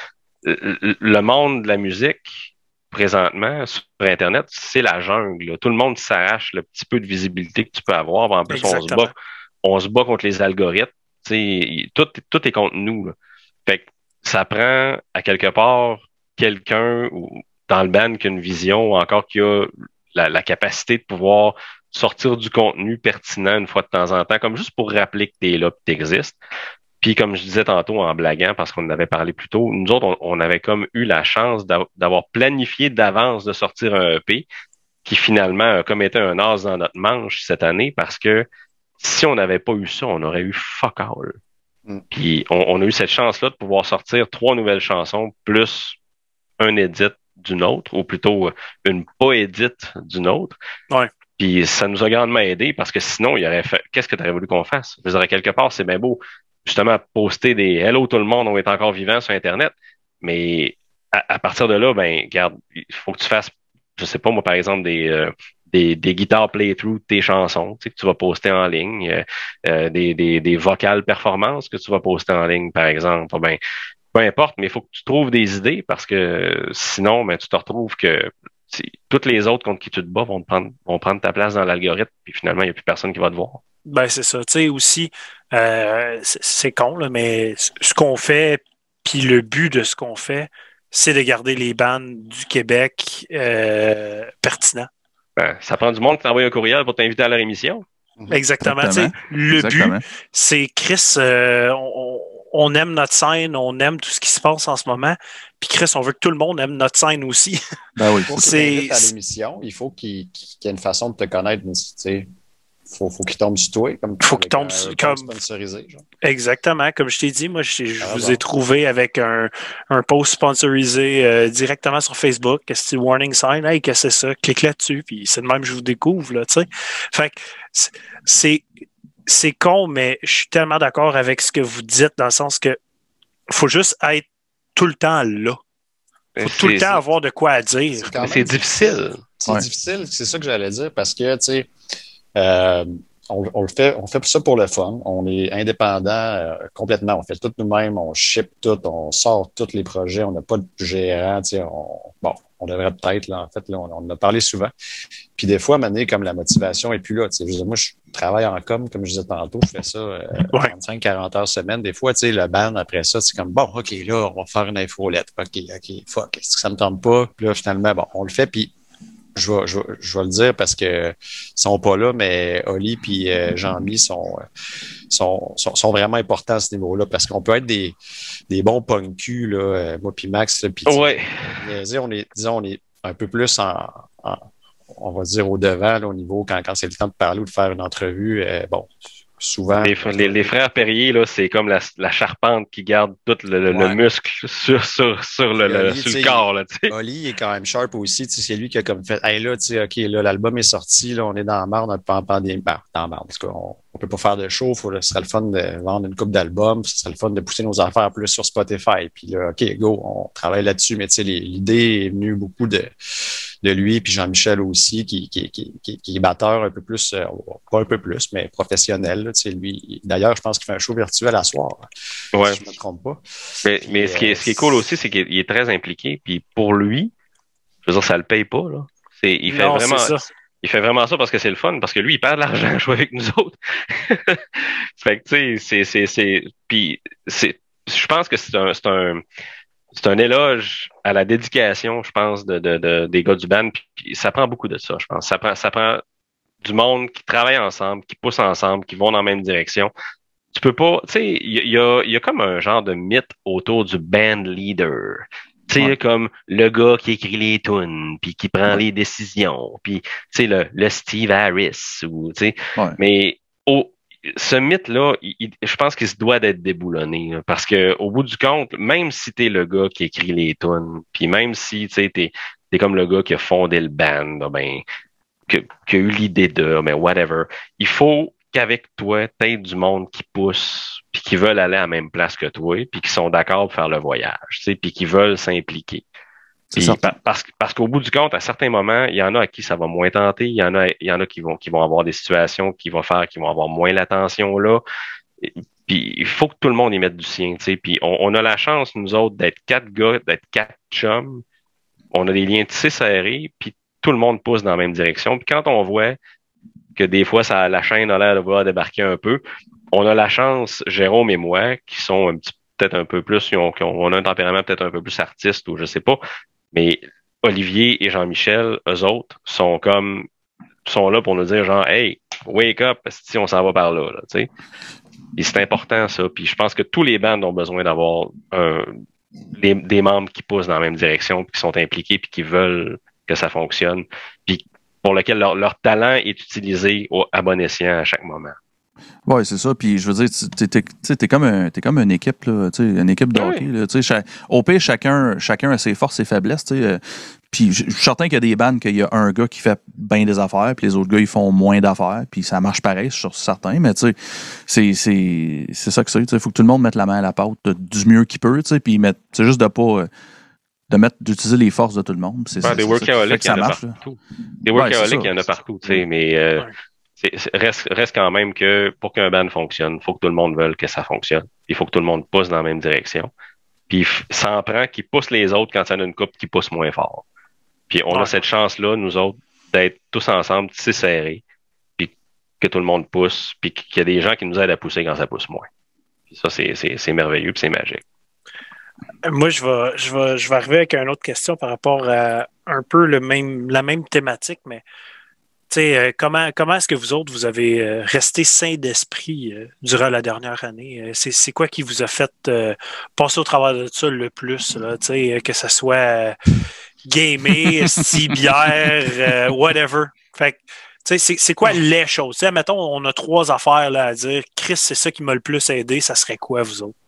le le monde de la musique, présentement, sur Internet, c'est la jungle, là. Tout le monde s'arrache le petit peu de visibilité que tu peux avoir. En plus, on se Exactement. bat, on se bat contre les algorithmes. Tu sais, tout, tout est contre nous, là. Fait que ça prend, à quelque part, quelqu'un ou dans le band qui a une vision ou encore qui a la, la capacité de pouvoir sortir du contenu pertinent une fois de temps en temps, comme juste pour rappeler que tu es là, que tu existes. Puis comme je disais tantôt en blaguant, parce qu'on en avait parlé plus tôt, nous autres, on, on avait comme eu la chance d'av- d'avoir planifié d'avance de sortir un E P qui finalement a comme été un as dans notre manche cette année, parce que si on n'avait pas eu ça, on aurait eu fuck all. Mm. Puis on, on a eu cette chance-là de pouvoir sortir trois nouvelles chansons plus un edit d'une autre, ou plutôt une pas edit d'une autre. Ouais. Puis ça nous a grandement aidé, parce que sinon, il aurait fait, qu'est-ce que tu aurais voulu qu'on fasse? Je dirais, quelque part, c'est bien beau, justement, poster des Hello tout le monde, on est encore vivant sur Internet. Mais à, à partir de là, ben, regarde, il faut que tu fasses, je sais pas, moi, par exemple, des, euh, des, des guitares playthrough de tes chansons, tu sais, que tu vas poster en ligne, euh, euh, des, des, des vocales performances que tu vas poster en ligne, par exemple. Ben, peu importe, mais il faut que tu trouves des idées, parce que sinon, ben, tu te retrouves que c'est- toutes les autres contre qui tu te bats vont te prendre, vont prendre ta place dans l'algorithme, puis finalement, il n'y a plus personne qui va te voir. Ben, c'est ça. Tu sais, aussi, euh, c'est c'est con, là, mais ce qu'on fait, puis le but de ce qu'on fait, c'est de garder les bandes du Québec euh, pertinents. Ben, ça prend du monde qui t'envoie un courriel pour t'inviter à leur émission. Exactement. Tu sais, Exactement. le Exactement. but, c'est Chris, euh, on, on aime notre scène, on aime tout ce qui se passe en ce moment. Puis Chris, on veut que tout le monde aime notre scène aussi. Ben oui. Pour qu'il C'est- t'invite à l'émission, il faut qu'il qu'il y ait une façon de te connaître. mais, tu sais, faut, faut qu'il tombe sur toi. Comme, Faut qu'il avec tombe un- sur- un comme- post sponsorisé. Genre. Exactement. Comme je t'ai dit, moi, je, je Ah, vous bon. ai trouvé avec un, un post sponsorisé euh, directement sur Facebook. Qu'est-ce que c'est Warning Sign? Hey, qu'est-ce que c'est ça? Clique là-dessus, puis c'est de même que je vous découvre, là, tu sais. Fait que c'est- c'est c'est con, mais je suis tellement d'accord avec ce que vous dites, dans le sens que faut juste être tout le temps là. Faut tout le C'est- temps avoir de quoi à dire. C'est quand Mais même c'est difficile. C'est Ouais. difficile, c'est ça que j'allais dire, parce que, tu sais, euh, on, on le fait, on fait ça pour le fun. On est indépendant euh, complètement. On fait tout nous-mêmes, on ship tout, on sort tous les projets, on n'a pas de gérant, tu sais, on, bon, on devrait peut-être, là, en fait, là, on, on en a parlé souvent. Puis des fois, à un moment donné, comme la motivation est plus là, tu sais, je veux dire, moi, je travaille en com, comme je disais tantôt, je fais ça euh, Ouais. trente-cinq à quarante heures semaine. Des fois, tu sais, le ban, après ça, c'est comme, bon, OK, là, on va faire une infolette. OK, OK, fuck, est-ce que ça me tente pas? Puis là, finalement, bon, on le fait, puis je vais, je, vais, je vais le dire parce que ils sont pas là, mais Oli puis euh, Jean-Mi sont, sont, sont, sont vraiment importants à ce niveau-là, parce qu'on peut être des, des bons punk-cul, là, euh, moi puis Max, là, puis Ouais. on est, disons, on est un peu plus en, en on va dire au devant, là, au niveau quand, quand c'est le temps de parler ou de faire une entrevue, euh, bon, souvent. Les, les, les frères Perrier, là, c'est comme la, la charpente qui garde tout le, le, Ouais. le muscle sur, sur, sur le, le, Oli, sur tu le sais, corps, là, tu sais. Oli est quand même sharp aussi. Tu sais, c'est lui qui a comme fait, hey là, tu sais, OK, là, l'album est sorti, là, on est dans la merde, on est en pandémie. Ben, dans la merde, parce qu'on on peut pas faire de show, faut, ce serait le fun de vendre une coupe d'albums, ce serait le fun de pousser nos affaires plus sur Spotify. Puis là, OK, go, on travaille là-dessus, mais tu sais, l'idée est venue beaucoup de, de lui, puis Jean-Michel aussi, qui, qui, qui, qui, qui est batteur un peu plus, euh, pas un peu plus, mais professionnel, là, tu sais, lui. D'ailleurs, je pense qu'il fait un show virtuel à soir, Ouais. si je me trompe pas. Mais, Puis, mais ce, qui est, euh, ce qui est cool aussi, c'est qu'il est très impliqué. Puis pour lui, je veux dire, ça le paye pas, là. C'est, il fait Non, vraiment, c'est ça. il fait vraiment ça parce que c'est le fun, parce que lui, il perd de l'argent à jouer avec nous autres. Fait que, tu sais, c'est, c'est, c'est, puis c'est, je pense que c'est un, c'est un, c'est un éloge à la dédication, je pense, de, de, de des gars du band. Puis, puis ça prend beaucoup de ça, je pense. Ça prend, ça prend du monde qui travaille ensemble, qui pousse ensemble, qui vont dans la même direction. Tu peux pas, tu sais, il y, y a, il y a comme un genre de mythe autour du band leader. Tu sais, Ouais. comme le gars qui écrit les tunes, puis qui prend Ouais. les décisions, puis tu sais, le, le Steve Harris, ou tu sais, Ouais. mais au, ce mythe-là, il, il, je pense qu'il se doit d'être déboulonné. Là, parce que au bout du compte, même si t'es le gars qui écrit les tunes, puis même si tu sais t'es, t'es comme le gars qui a fondé le band, là, ben, que, qui a eu l'idée de, ben whatever, il faut qu'avec toi, t'aies du monde qui pousse, puis qui veulent aller à la même place que toi, puis qui sont d'accord pour faire le voyage, tu sais, puis qui veulent s'impliquer. Puis, parce, parce qu'au bout du compte, à certains moments, il y en a à qui ça va moins tenter, il y en a, il y en a qui vont, qui vont avoir des situations qui vont faire, qui vont avoir moins l'attention là. Et, puis il faut que tout le monde y mette du sien, tu sais. Puis on, on a la chance, nous autres, d'être quatre gars, d'être quatre chums. On a des liens tissés serrés, puis tout le monde pousse dans la même direction. Puis quand on voit que des fois, ça, la chaîne a l'air de vouloir débarquer un peu, on a la chance, Jérôme et moi, qui sont un petit peut-être un peu plus, on, on a un tempérament peut-être un peu plus artiste ou je sais pas. Mais Olivier et Jean-Michel, eux autres, sont comme sont là pour nous dire genre hey, wake up, si on s'en va par là, là tu sais. Et c'est important ça. Puis je pense que tous les bands ont besoin d'avoir un, des, des membres qui poussent dans la même direction, puis qui sont impliqués, puis qui veulent que ça fonctionne, puis pour lequel leur, leur talent est utilisé au, à bon escient à chaque moment. Oui, c'est ça. Puis je veux dire, tu t'es, t'es, t'es comme un, t'es comme une équipe, là, une équipe de hockey. Là, cha- au pire, chacun, chacun a ses forces et faiblesses. T'sais. Puis je suis certain qu'il y a des bandes qu'il y a un gars qui fait bien des affaires, puis les autres gars, ils font moins d'affaires, puis ça marche pareil sur certains. Mais tu sais, c'est, c'est, c'est ça que c'est. Il faut que tout le monde mette la main à la pâte du mieux qu'il peut. Puis mettre, c'est juste de pas... de mettre, d'utiliser les forces de tout le monde. C'est, ouais, c'est, des workaholics, il y en a partout. Des workaholics, il y en a partout, tu sais, mais euh, ouais. c'est, c'est, reste, reste quand même que pour qu'un band fonctionne, il faut que tout le monde veuille que ça fonctionne. Il faut que tout le monde pousse dans la même direction. Puis ça en prend qui pousse les autres quand il y en a une couple qui pousse moins fort. Puis on ouais. a cette chance-là, nous autres, d'être tous ensemble, tissés serrés, puis que tout le monde pousse, puis qu'il y a des gens qui nous aident à pousser quand ça pousse moins. Puis ça, c'est, c'est, c'est merveilleux, puis c'est magique. Moi, je vais, je vais, je vais arriver avec une autre question par rapport à un peu le même, la même thématique, mais euh, comment, comment est-ce que vous autres, vous avez euh, resté sain d'esprit euh, durant la dernière année? Euh, c'est, c'est quoi qui vous a fait euh, passer au travers de ça le plus? Là, euh, que ce soit euh, gamer, sti, bière, euh, whatever. Fait que, c'est, c'est quoi les choses? T'sais, mettons, on a trois affaires là, à dire. Chris, c'est ça qui m'a le plus aidé. Ça serait quoi, vous autres?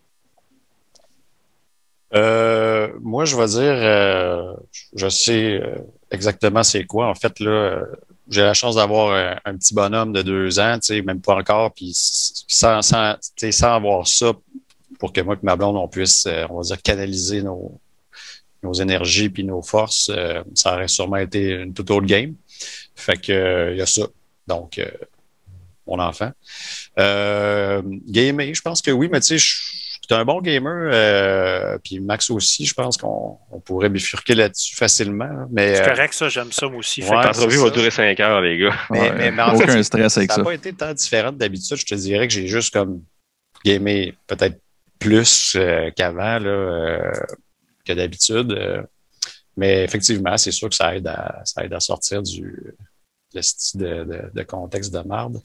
Euh, moi, je vais dire, euh, je sais exactement c'est quoi. En fait, là, euh, j'ai la chance d'avoir un, un petit bonhomme de deux ans, tu sais, même pas encore, puis sans, sans, sans avoir ça pour que moi et ma blonde, on puisse, euh, on va dire, canaliser nos, nos énergies puis nos forces, euh, ça aurait sûrement été une toute autre game. Fait que, il euh, y a ça. Donc, euh, mon enfant. Euh, gamer, je pense que oui, mais tu sais, je T'es un bon gamer, euh, puis Max aussi, je pense qu'on on pourrait bifurquer là-dessus facilement. Mais, c'est correct, ça, j'aime ça moi aussi. Ouais, l'entrevue va durer cinq heures, les gars. Mais, ouais, mais, mais en aucun fait, stress avec ça. Ça n'a pas été tant différent d'habitude. Je te dirais que j'ai juste comme gamé peut-être plus euh, qu'avant, là, euh, que d'habitude. Euh, mais effectivement, c'est sûr que ça aide à, ça aide à sortir du de, de, de, de contexte de marde.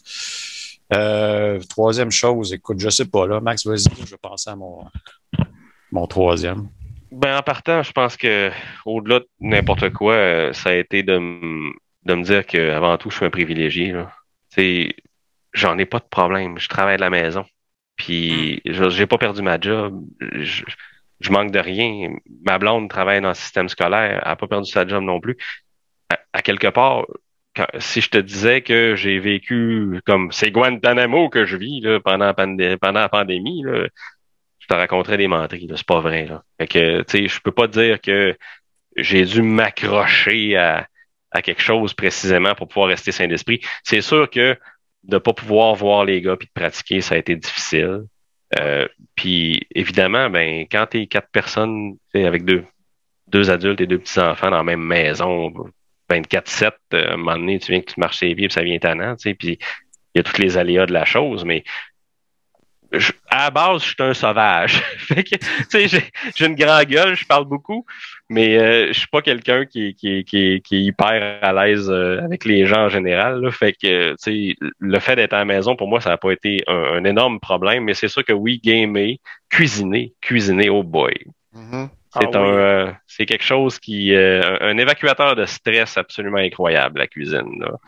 Euh, troisième chose, écoute, je sais pas, là, Max, vas-y, je vais penser à mon, mon troisième. Ben, en partant, je pense que au-delà de n'importe quoi, ça a été de, m- de me dire qu'avant tout, je suis un privilégié, là. T'sais, j'en ai pas de problème. Je travaille de la maison. Puis, je, j'ai pas perdu ma job. Je, je manque de rien. Ma blonde travaille dans le système scolaire. Elle a pas perdu sa job non plus. À, à quelque part, quand, si je te disais que j'ai vécu comme c'est Guantanamo que je vis là, pendant, pandé- pendant la pandémie, là, je te raconterais des menteries. Là, c'est pas vrai. Là. Fait que, tu sais, je peux pas dire que j'ai dû m'accrocher à, à quelque chose précisément pour pouvoir rester sain d'esprit. C'est sûr que de pas pouvoir voir les gars puis de pratiquer, ça a été difficile. Euh, puis évidemment, ben quand t'es quatre personnes avec deux deux adultes et deux petits enfants dans la même maison, vingt-quatre sept, euh, à un moment donné, tu viens que tu marches les pieds puis ça vient tannant, tu sais, puis il y a tous les aléas de la chose, mais je, à la base, je suis un sauvage. Fait que, tu sais, j'ai, j'ai une grande gueule, je parle beaucoup, mais euh, je suis pas quelqu'un qui, qui, qui, qui est hyper à l'aise euh, avec les gens en général. Là. Fait que, tu sais, le fait d'être à la maison, pour moi, ça n'a pas été un, un énorme problème, mais c'est sûr que oui, gamer, cuisiner, cuisiner, oh boy. Mm-hmm. C'est ah, un, oui. euh, c'est quelque chose qui, euh, un, un évacuateur de stress absolument incroyable, la cuisine. Là.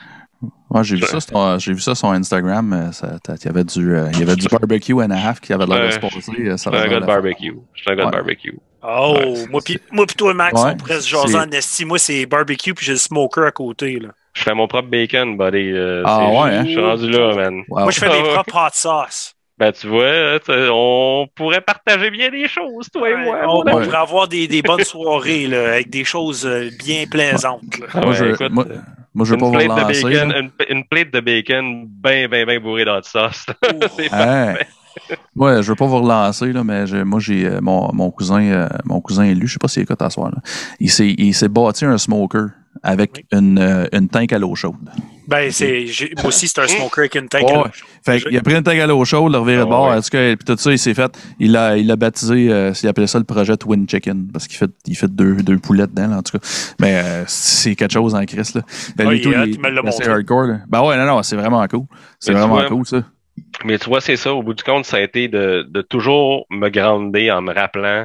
Ouais, j'ai vu ça, sur, j'ai vu ça sur Instagram. Il y avait du, euh, il y avait du barbecue and a half qui avait l'air de se passer. Je suis un gars de barbecue. Je suis un gars de barbecue. Oh, Ouais, moi pis moi pis toi, Max, ouais, on pourrait se jaser en esti. Moi, c'est barbecue puis j'ai le smoker à côté, là. Je fais mon propre bacon, buddy. Euh, ah ouais, hein? Je suis rendu là, man. Wow. Moi, je fais mes propres hot sauce. Ben, tu vois, on pourrait partager bien des choses, toi et Ouais, moi. on, on ouais. pourrait avoir des, des bonnes soirées, là, avec des choses bien plaisantes, là. Ah moi, ouais, je, écoute, moi, moi, je veux pas vous plate de relancer. bacon, une, une plate de bacon bien, bien, bien bourrée dans de sauce. C'est Hey. Ouais, je veux pas vous relancer, là, mais j'ai- moi, j'ai euh, mon, mon cousin, euh, mon cousin élu, je sais pas s'il écoute à soir, là. Il s'est, il s'est bâti un smoker avec Oui. une, euh, une tank à l'eau chaude. Ben, c'est, j'ai- moi aussi, c'est un smoker avec une tank. Ouais. à l'eau. Fait qu'il a pris une tank à l'eau chaude, le reviré de Ah bord, ouais. en tout cas, puis tout ça, il s'est fait, il a, il a baptisé, euh, il appelait ça le projet Twin Chicken, parce qu'il fait, il fait deux, deux poulets dedans, là, en tout cas. Mais euh, c'est quelque chose en Christ, là. Ben, Ah, lui, il tout, est hot, il- il me l'a c'est montré. hardcore, là. Ben ouais, non, non, c'est vraiment cool. C'est Mais tu vraiment vois, cool, ça. Mais tu vois, c'est ça. Au bout du compte, ça a été de, de toujours me grounder en me rappelant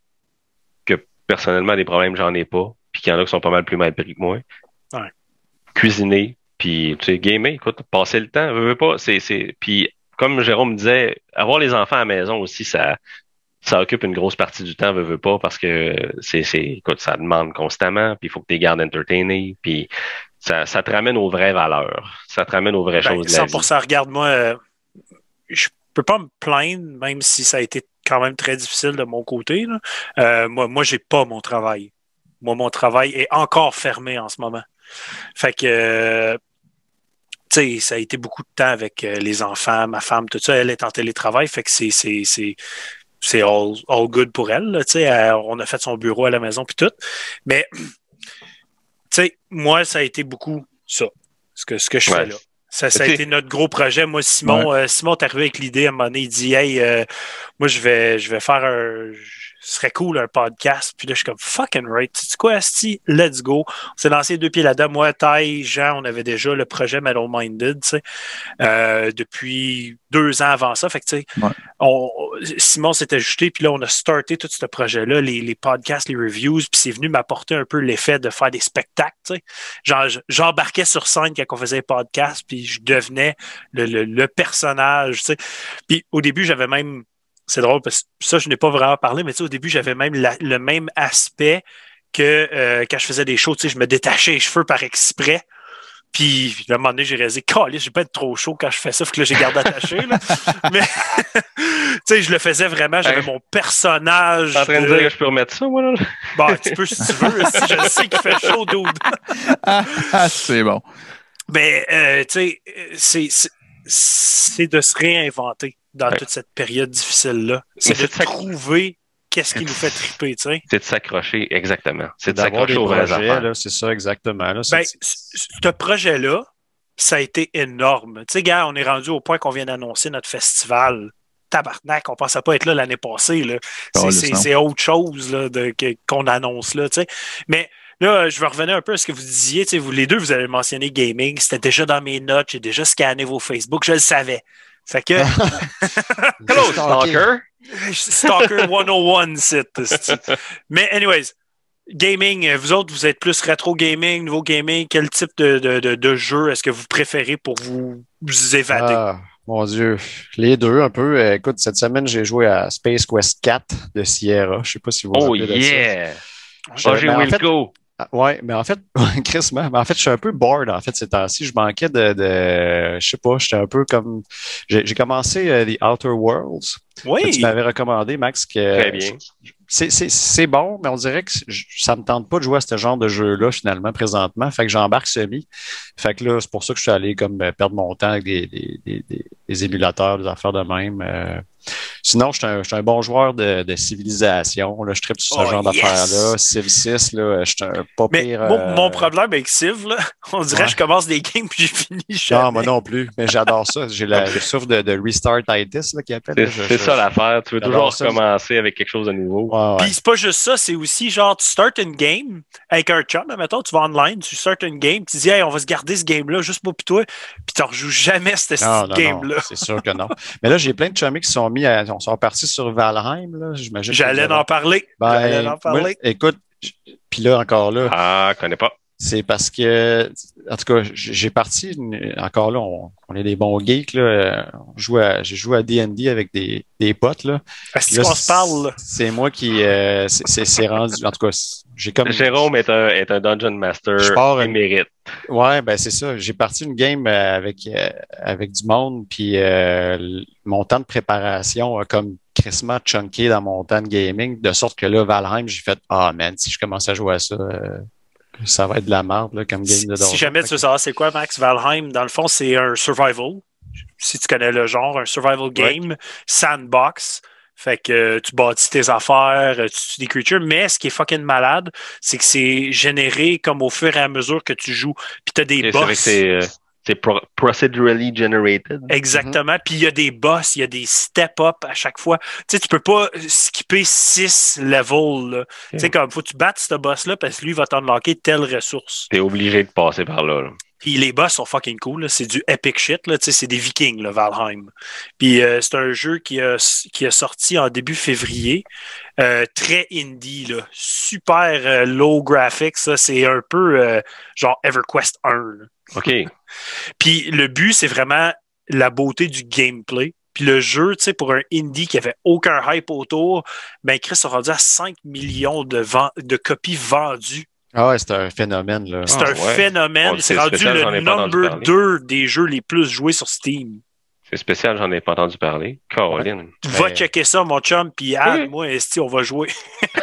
que personnellement, des problèmes, j'en ai pas. Puis qu'il y en a qui sont pas mal plus mal pris que moi. Ouais. Cuisiner, puis tu sais, gamer, écoute, passer le temps, veux, veux pas. C'est, c'est... Puis comme Jérôme disait, avoir les enfants à la maison aussi, ça, ça occupe une grosse partie du temps, veux, veux pas, parce que c'est, c'est, écoute, ça demande constamment, puis il faut que tu les gardes entertainés, puis ça, ça te ramène aux vraies valeurs. Ça te ramène aux vraies Ben, choses de la vie. cent pour cent, regarde, moi, euh, je peux pas me plaindre, même si ça a été quand même très difficile de mon côté, là. Euh, moi, moi, j'ai pas mon travail. Moi, mon travail est encore fermé en ce moment. Fait que, euh, tu sais, ça a été beaucoup de temps avec euh, les enfants, ma femme, tout ça. Elle est en télétravail, fait que c'est, c'est, c'est, c'est all, all good pour elle, là, tu sais. Elle- on a fait son bureau à la maison, puis tout. Mais, tu sais, moi, ça a été beaucoup ça, ce que, ce que je Ouais. fais là. Ça, ça a Mais été notre gros projet. Moi, Simon, euh, Simon est arrivé avec l'idée à un moment donné, il dit Hey, euh, moi, je vais, je vais faire un. Ce serait cool un podcast. Puis là, je suis comme fucking right. Tu sais quoi, Asti? Let's go. On s'est lancé deux pieds là-dedans. Moi, Ty, Jean, on avait déjà le projet Metal Minded, tu sais, euh, depuis deux ans avant ça. Fait que, tu sais, Ouais. on, Simon s'est ajouté, puis là, on a starté tout ce projet-là, les, les podcasts, les reviews, puis c'est venu m'apporter un peu l'effet de faire des spectacles, tu sais. Genre, j'embarquais sur scène quand on faisait les podcasts, puis je devenais le, le, le personnage, tu sais. Puis au début, j'avais même, c'est drôle parce que ça, je n'ai pas vraiment parlé, mais tu sais, au début, j'avais même la, le même aspect que euh, quand je faisais des shows, tu sais, je me détachais les cheveux par exprès. Puis, à un moment donné, j'ai réalisé, calé, je vais pas être trop chaud quand je fais ça, faut que là, j'ai gardé attaché, là. Mais, tu sais, je le faisais vraiment, j'avais Hey. mon personnage. T'es en train de dire que je peux remettre ça, moi, là? Bon, tu peux si tu veux, si je sais qu'il fait chaud, dude. Ah, ah, c'est bon. Mais, euh, tu sais, c'est, c'est, c'est de se réinventer dans Ouais. toute cette période difficile-là. C'est Mais de c'est de ça- trouver qu'est-ce qui nous fait triper, tu sais. C'est de s'accrocher, exactement. C'est de D'avoir s'accrocher des aux vraies projets, affaires. là, c'est ça exactement. Là, c'est- Ben, c- ce projet-là, ça a été énorme. Tu sais, gars, on est rendu au point qu'on vient d'annoncer notre festival. Tabarnak, on pensait pas être là l'année passée, là. Oh, C'est, le c'est, sang. c'est autre chose, là, de, que- qu'on annonce, là, tu sais. Mais, là, je vais revenir un peu à ce que vous disiez. Tu sais, vous, les deux, vous avez mentionné gaming. C'était déjà dans mes notes. J'ai déjà scanné vos Facebook. Je le savais. Fait que, Hello, Stalker! Stalker cent un, c'est. c'est- Mais, anyways, gaming, vous autres, vous êtes plus rétro gaming, nouveau gaming. Quel type de, de, de, de jeu est-ce que vous préférez pour vous, vous évader? Ah, mon Dieu. Les deux, un peu. Euh, écoute, cette semaine, j'ai joué à Space Quest quatre de Sierra. Je sais pas si vous vous Oh rappelez de ça. yeah! Euh, Oh, j'ai ben, en fait, Wilco. ah, ouais, mais en fait, Chris, mais en fait, je suis un peu bored, en fait, ces temps-ci. Je manquais de, de je sais pas, j'étais un peu comme, j'ai j'ai commencé euh, The Outer Worlds. Que Oui! tu m'avais recommandé, Max, que Très bien. c'est, c'est, c'est bon, mais on dirait que je- ça me tente pas de jouer à ce genre de jeu-là, finalement, présentement. Fait que j'embarque semi. Fait que là, c'est pour ça que je suis allé comme euh, perdre mon temps avec des, des, des, des, des émulateurs, des affaires de même. Euh, sinon, je suis un, je suis un bon joueur de, de civilisation. Là, je tripe sur ce Oh, genre yes! d'affaires-là. Civ six, là, je suis un pas Mais pire. mon, euh, mon problème avec Civ, là, on dirait ouais. que je commence des games puis j'ai fini jamais. Non, moi non plus, mais j'adore ça. J'ai la, je souffre de, de restart-itis, là, qui appelle. C'est là. Je- c'est je- ça l'affaire. Tu veux j'adore toujours ça. recommencer avec quelque chose de nouveau. Ouais, ouais. Puis c'est pas juste ça, c'est aussi genre, tu start une game avec un chum, mettons, tu vas online, tu start une game, tu dis, hey, on va se garder ce game-là juste pour toi, puis tu rejoues jamais cette Non, non, non, game-là. c'est sûr que non. Mais là, j'ai plein de chummies qui sont mis à, on sont partis sur Valheim, là, j'imagine. que J'allais vous avez- en parler. Ben, J'allais en moi, parler. écoute, j- puis là, encore là, Ah, je connais pas. C'est parce que, en tout cas, j'ai parti, une, encore là, on, on est des bons geeks, là. On joue à, j'ai joué à D and D avec des, des potes, là. Est-ce qu'on se parle, là? C'est moi qui, euh, c'est, c'est rendu, en tout cas, j'ai comme... Jérôme est un, est un Dungeon Master émérite. Une... Ouais, ben c'est ça. J'ai parti une game avec, euh, avec du monde, puis euh, mon temps de préparation a comme crissement chunké dans mon temps de gaming, de sorte que là, Valheim, j'ai fait « Ah, oh, man, si je commence à jouer à ça... Euh, ça va être de la merde, là, comme game si, de donjon. Si jamais tu veux savoir c'est quoi, Max, Valheim, dans le fond, c'est un survival. Si tu connais le genre, un survival game, ouais. Sandbox. Fait que euh, tu bâtis tes affaires, tu tues des creatures, mais ce qui est fucking malade, c'est que c'est généré comme au fur et à mesure que tu joues. Puis t'as des et boss. C'est, euh, c'est pro- procedurally generated. Exactement. Mm-hmm. Puis il y a des boss, il y a des step-up à chaque fois. Tu sais, tu peux pas skipper six levels. Là. Okay. Tu sais, comme faut que tu battes ce boss-là parce que lui va t'unlocker telle ressource. T'es obligé de passer par là. là. Puis les boss sont fucking cool. Là. C'est du epic shit. Là. C'est des Vikings, là, Valheim. Puis euh, c'est un jeu qui a, qui a sorti en début février. Euh, très indie. Là. Super euh, low graphics. Ça. C'est un peu euh, genre EverQuest un. Là. OK. Puis le but, c'est vraiment la beauté du gameplay. Puis le jeu, tu sais, pour un indie qui avait aucun hype autour, ben Chris a rendu à cinq millions de, vend- de copies vendues. Ah ouais, c'est un phénomène, là. C'est ah, un ouais. phénomène. Bon, c'est, c'est rendu spécial, le number deux des jeux les plus joués sur Steam. C'est spécial, j'en ai pas entendu parler. Caroline. Ouais. Va mais... checker ça, mon chum, puis ah, oui. moi, esti, on va jouer.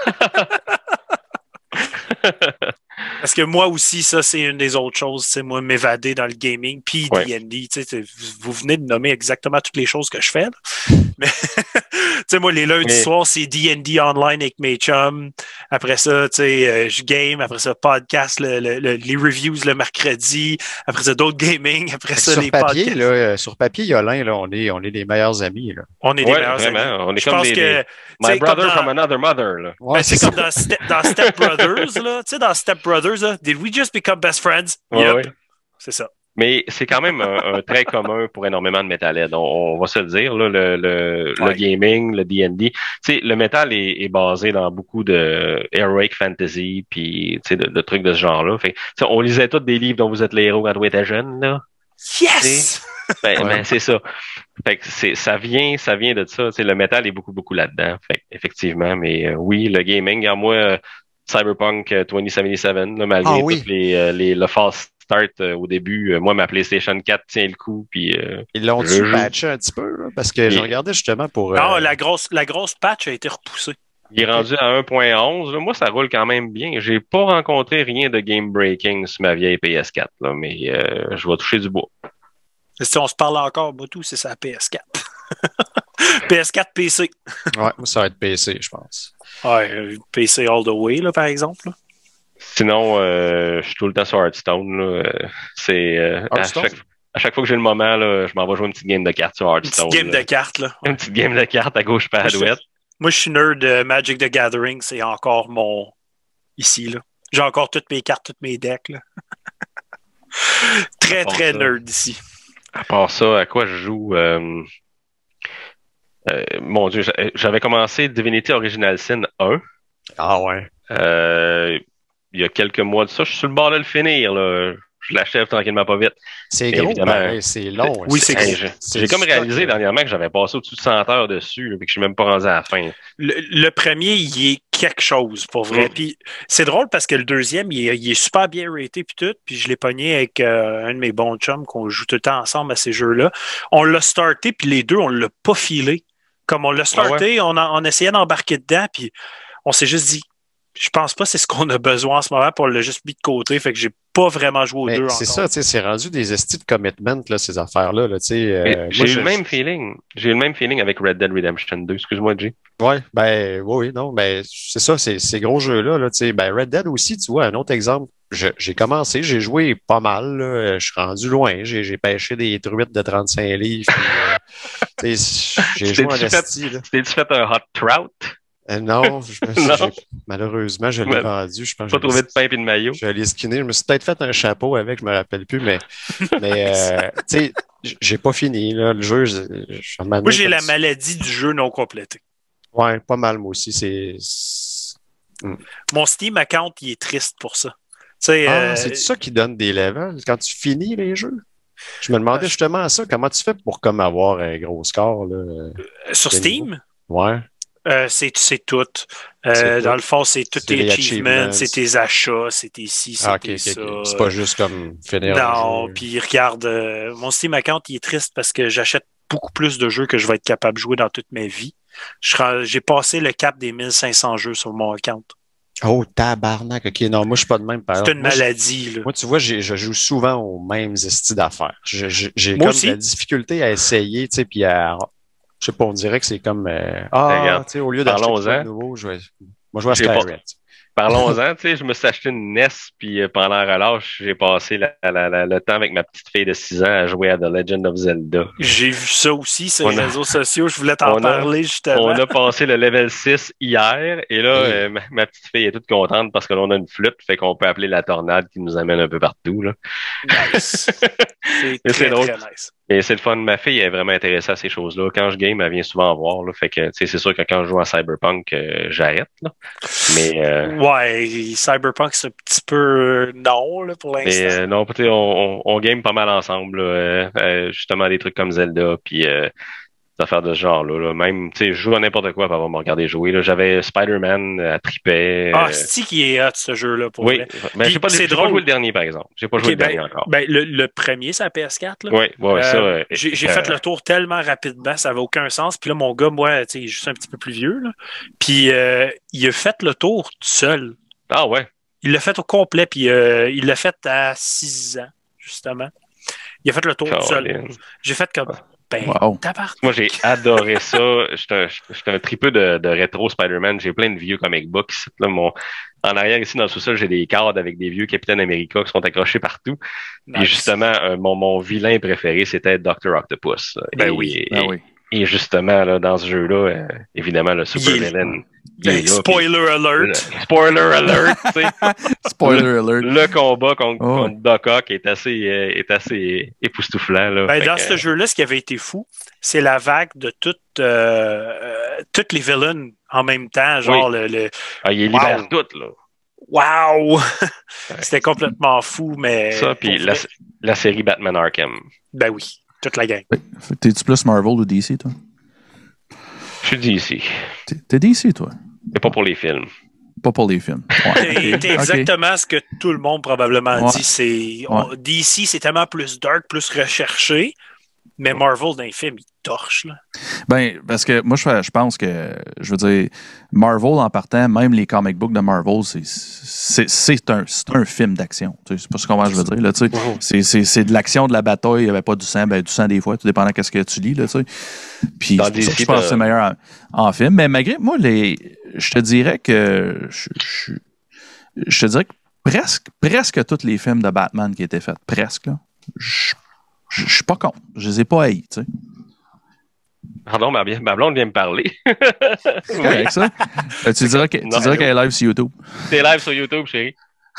Parce que moi aussi, ça, c'est une des autres choses, c'est moi, m'évader dans le gaming, puis ouais. D and D. Vous venez de nommer exactement toutes les choses que je fais. Là. Mais, tu sais, moi, les lundis Mais... soirs, c'est D and D online avec mes chums. Après ça, tu sais, euh, je game. Après ça, podcast, le, le, le, les reviews le mercredi. Après ça, d'autres gaming. Après ça, sur les papier, podcasts. Là, sur papier, Yolin, là, on est, on est des meilleurs amis. Là. On est des ouais, meilleurs vraiment. amis. On est je comme pense des, que, des... My brother dans... from another mother. Là. Ouais, ben, c'est, c'est comme dans, Ste- dans Step Brothers. Là. Tu sais, dans Step Brothers, là, did we just become best friends? Ouais, yep. ouais. C'est ça. Mais c'est quand même un, un trait commun pour énormément de metalheads. On, on va se le dire, là, le, le, ouais. le gaming, le D and D. Tu sais, le métal est, est basé dans beaucoup de heroic fantasy, puis tu sais, de, de trucs de ce genre-là. Fait, on lisait tous des livres dont vous êtes les héros quand vous étiez jeune, là. Yes! Ben, ouais. ben, c'est ça. Fait que c'est, ça vient, ça vient de ça. Tu sais, le métal est beaucoup, beaucoup là-dedans. Fait effectivement, mais euh, oui, le gaming, en moi, euh, Cyberpunk deux mille soixante-dix-sept, là, malgré ah, oui. toutes les, euh, les, le fast start euh, au début, euh, moi, ma PlayStation quatre tient le coup. Puis, euh, ils l'ont-tu patché un petit peu? Là, parce que Et... je regardais justement pour... Euh... Non, la grosse, la grosse patch a été repoussée. Il est rendu à un point onze. Là. Moi, ça roule quand même bien. J'ai pas rencontré rien de game breaking sur ma vieille P S quatre, là, mais euh, je vais toucher du bois. Si on se parle encore, moi, tout, c'est sa P S quatre. P S quatre P C. Ouais, ça va être P C, je pense. Ouais, P C all the way, là, par exemple. Là. Sinon, euh, je suis tout le temps sur Hearthstone. Là. C'est euh, Hearthstone? À, chaque, à chaque fois que j'ai le moment, là, je m'en vais jouer une petite game de cartes sur Hearthstone. Une petite game là. de cartes, là. Ouais. Une petite game de cartes à gauche pas à droite. Moi, je suis nerd de Magic the Gathering. C'est encore mon... Ici, là. J'ai encore toutes mes cartes, tous mes decks, là. Très, très ça. Nerd ici. À part ça, à quoi je joue? Euh... Euh, mon Dieu, j'avais commencé Divinity Original Sin un. Ah ouais. Euh, il y a quelques mois de ça, je suis sur le bord de le finir, là. Je l'achève tranquillement pas vite. C'est gros, ben, c'est long. Oui, c'est, c'est gros. J'ai, j'ai comme réalisé stock, dernièrement que j'avais passé au-dessus de cent heures dessus, et que je suis même pas rendu à la fin. Le, le premier, il est quelque chose, pour vrai. Mm. Puis c'est drôle parce que le deuxième, il est, il est super bien raté puis tout. Puis je l'ai pogné avec euh, un de mes bons chums qu'on joue tout le temps ensemble à ces jeux-là. On l'a starté, puis les deux, on l'a pas filé. Comme on l'a starté, ah ouais. on, a, on essayait d'embarquer dedans, puis on s'est juste dit, je pense pas que c'est ce qu'on a besoin en ce moment, puis on l'a juste mis de côté, fait que j'ai pas vraiment joué aux mais deux c'est encore. ça, tu sais, c'est rendu des estis de commitment, là, ces affaires-là, là, tu sais. Euh, j'ai eu je... le même feeling. J'ai eu le même feeling avec Red Dead Redemption deux, excuse-moi, Jay. Ouais, ben, oui, oui, non, ben, c'est ça, c'est, ces gros jeux-là, là, tu sais, ben, Red Dead aussi, tu vois, un autre exemple, je, j'ai commencé, j'ai joué pas mal, là, je suis rendu loin, j'ai, j'ai pêché des truites de trente-cinq livres, puis, euh, tu sais, j'ai joué en esti, là. T'es-tu fait un hot trout? Euh, non, je me suis, non. malheureusement, je l'ai mais, vendu. Je pense pas trouvé de pain et de maillot. Je l'ai skinné. Je me suis peut-être fait un chapeau avec, je me rappelle plus, mais, mais euh, tu sais, j'ai pas fini, là. Le jeu, je, je moi, j'ai la ça. maladie du jeu non complété. Ouais, pas mal, moi aussi. C'est, c'est... Mm. Mon Steam account, il est triste pour ça. sais, Ah, euh, c'est ça qui donne des levels quand tu finis les jeux? Je me demandais justement ça. Comment tu fais pour comme avoir un gros score? Là? sur Steam, Ouais. euh, c'est, c'est tout. Euh, C'est dans tout. le fond, c'est tous C'est tes les achievements, achievements. c'est tes achats, c'est tes ci, c'est Ah, ok, tes ok, ça. ok. C'est pas juste comme finir Non, un jeu. puis regarde, euh, mon Steam account, il est triste parce que j'achète beaucoup plus de jeux que je vais être capable de jouer dans toute ma vie. Je serai- j'ai passé le cap des mille cinq cents jeux sur mon account. Oh, tabarnak. Ok, non, moi, je suis pas de même. Par C'est exemple. une Moi, je- maladie, là. Moi, tu vois, j'ai- je joue souvent aux mêmes estis d'affaires. Je- je- J'ai Moi comme aussi. de la difficulté à essayer, tu sais, puis à... Je sais pas, on dirait que c'est comme... euh, ah, Regarde, tu sais, au lieu d'acheter quelque chose de parlons-en. nouveau, je vais... Moi, je vais à J'ai pas- Skyrim. tu sais. Parlons-en, tu sais, je me suis acheté une N E S, puis euh, pendant la relâche, j'ai passé la- la- la- le temps avec ma petite fille de six ans à jouer à The Legend of Zelda. J'ai vu ça aussi sur On les a- réseaux sociaux. Je voulais t'en on a- parler, justement. On a passé le level six hier, et là, Hey. euh, ma, ma petite fille est toute contente parce que l'on a une flûte, fait qu'on peut appeler la tornade qui nous amène un peu partout, là. Nice. C'est Mais très, c'est drôle. très nice. Et c'est le fun. Ma fille est vraiment intéressée à ces choses-là. Quand je game, elle vient souvent voir, là. Fait que, tu sais, c'est sûr que quand je joue à Cyberpunk, euh, j'arrête, là. Mais, euh, Ouais, Cyberpunk, c'est un petit peu euh, non, là, pour l'instant. Mais euh, non, tu sais, on, on, on game pas mal ensemble, là, euh, euh, justement des trucs comme Zelda, puis euh, des affaires de ce genre-là. Là. Même, tu sais, je joue à n'importe quoi pour avoir me regarder jouer. Là. J'avais Spider-Man à triper. Ah, c'est qui est hot, ce jeu-là, pour oui, vrai. mais Puis j'ai pas, c'est j'ai pas drôle. joué le dernier, par exemple. J'ai pas joué Ok, le dernier ben, encore. ben, le, le premier, c'est la P S quatre, là. Oui, ouais, ça. Euh, euh, j'ai j'ai euh, fait le tour tellement rapidement, ça avait aucun sens. Puis là, mon gars, moi, tu sais, il est juste un petit peu plus vieux, là. Puis euh, il a fait le tour tout seul. Ah ouais. Il l'a fait au complet, puis euh, il l'a fait à six ans, justement. Il a fait le tour tout seul. Colin. J'ai fait comme, ben, Wow. tabarnak. Moi, j'ai adoré ça. J'étais un, j'étais un tripeux de, de rétro Spider-Man. J'ai plein de vieux comic books ici. Là, mon, en arrière, ici, dans le sous-sol, j'ai des cadres avec des vieux Capitaine America qui sont accrochés partout. Puis Nice. justement, euh, mon, mon vilain préféré, c'était docteur Octopus. là. Ben et, oui. Et, Ben oui. et justement, là, dans ce jeu-là, euh, évidemment, le super Il est- villain. Ben, il est là, spoiler puis- alert. Spoiler alert, tu sais. Spoiler alert. Le combat contre, Oh. contre Doc Ock est assez, euh, est assez époustouflant. Là. Ben, Fait dans que, ce jeu-là, ce qui avait été fou, c'est la vague de toutes, euh, euh, toutes les villains en même temps. Genre, le, le ah, il Wow. libère tout, là. wow! C'était complètement fou, mais. Ça, puis pour la, vrai, la série Batman Arkham. Ben oui, toute la gang. T'es-tu plus Marvel ou D C, toi? Je suis dit ici. T'es- T'es D C, toi? Mais pas pour les films. Pas pour les films. Ouais, C'est ok, ok. exactement ce que tout le monde probablement Ouais. dit. C'est on- D C, c'est tellement plus dark, plus recherché, mais Marvel dans les films, il torche. Là. Ben, parce que moi, je, fais- je pense que, je veux dire, Marvel en partant, même les comic books de Marvel, c'est, c'est, c'est, un, c'est un film d'action. Tu sais, c'est pas ce qu'on je veux dire. Là, tu sais. c'est, c'est, c'est de l'action, de la bataille, il n'y avait pas du sang, ben, du sang des fois, tout dépendant de ce que tu lis. Là, tu sais. Puis Dans c'est pour ça que D C, je pense que t'as- c'est meilleur en, en film. Mais malgré moi, les, je te dirais que je, je, je te dirais que presque, presque tous les films de Batman qui étaient faits, presque, là, je je suis pas contre. Je les ai pas haïs, tu sais. Pardon, ma, ma blonde vient me parler. C'est correct, ça. Euh, tu dirais que- tu Non. dirais qu'elle est live sur YouTube. T'es live sur YouTube, chérie.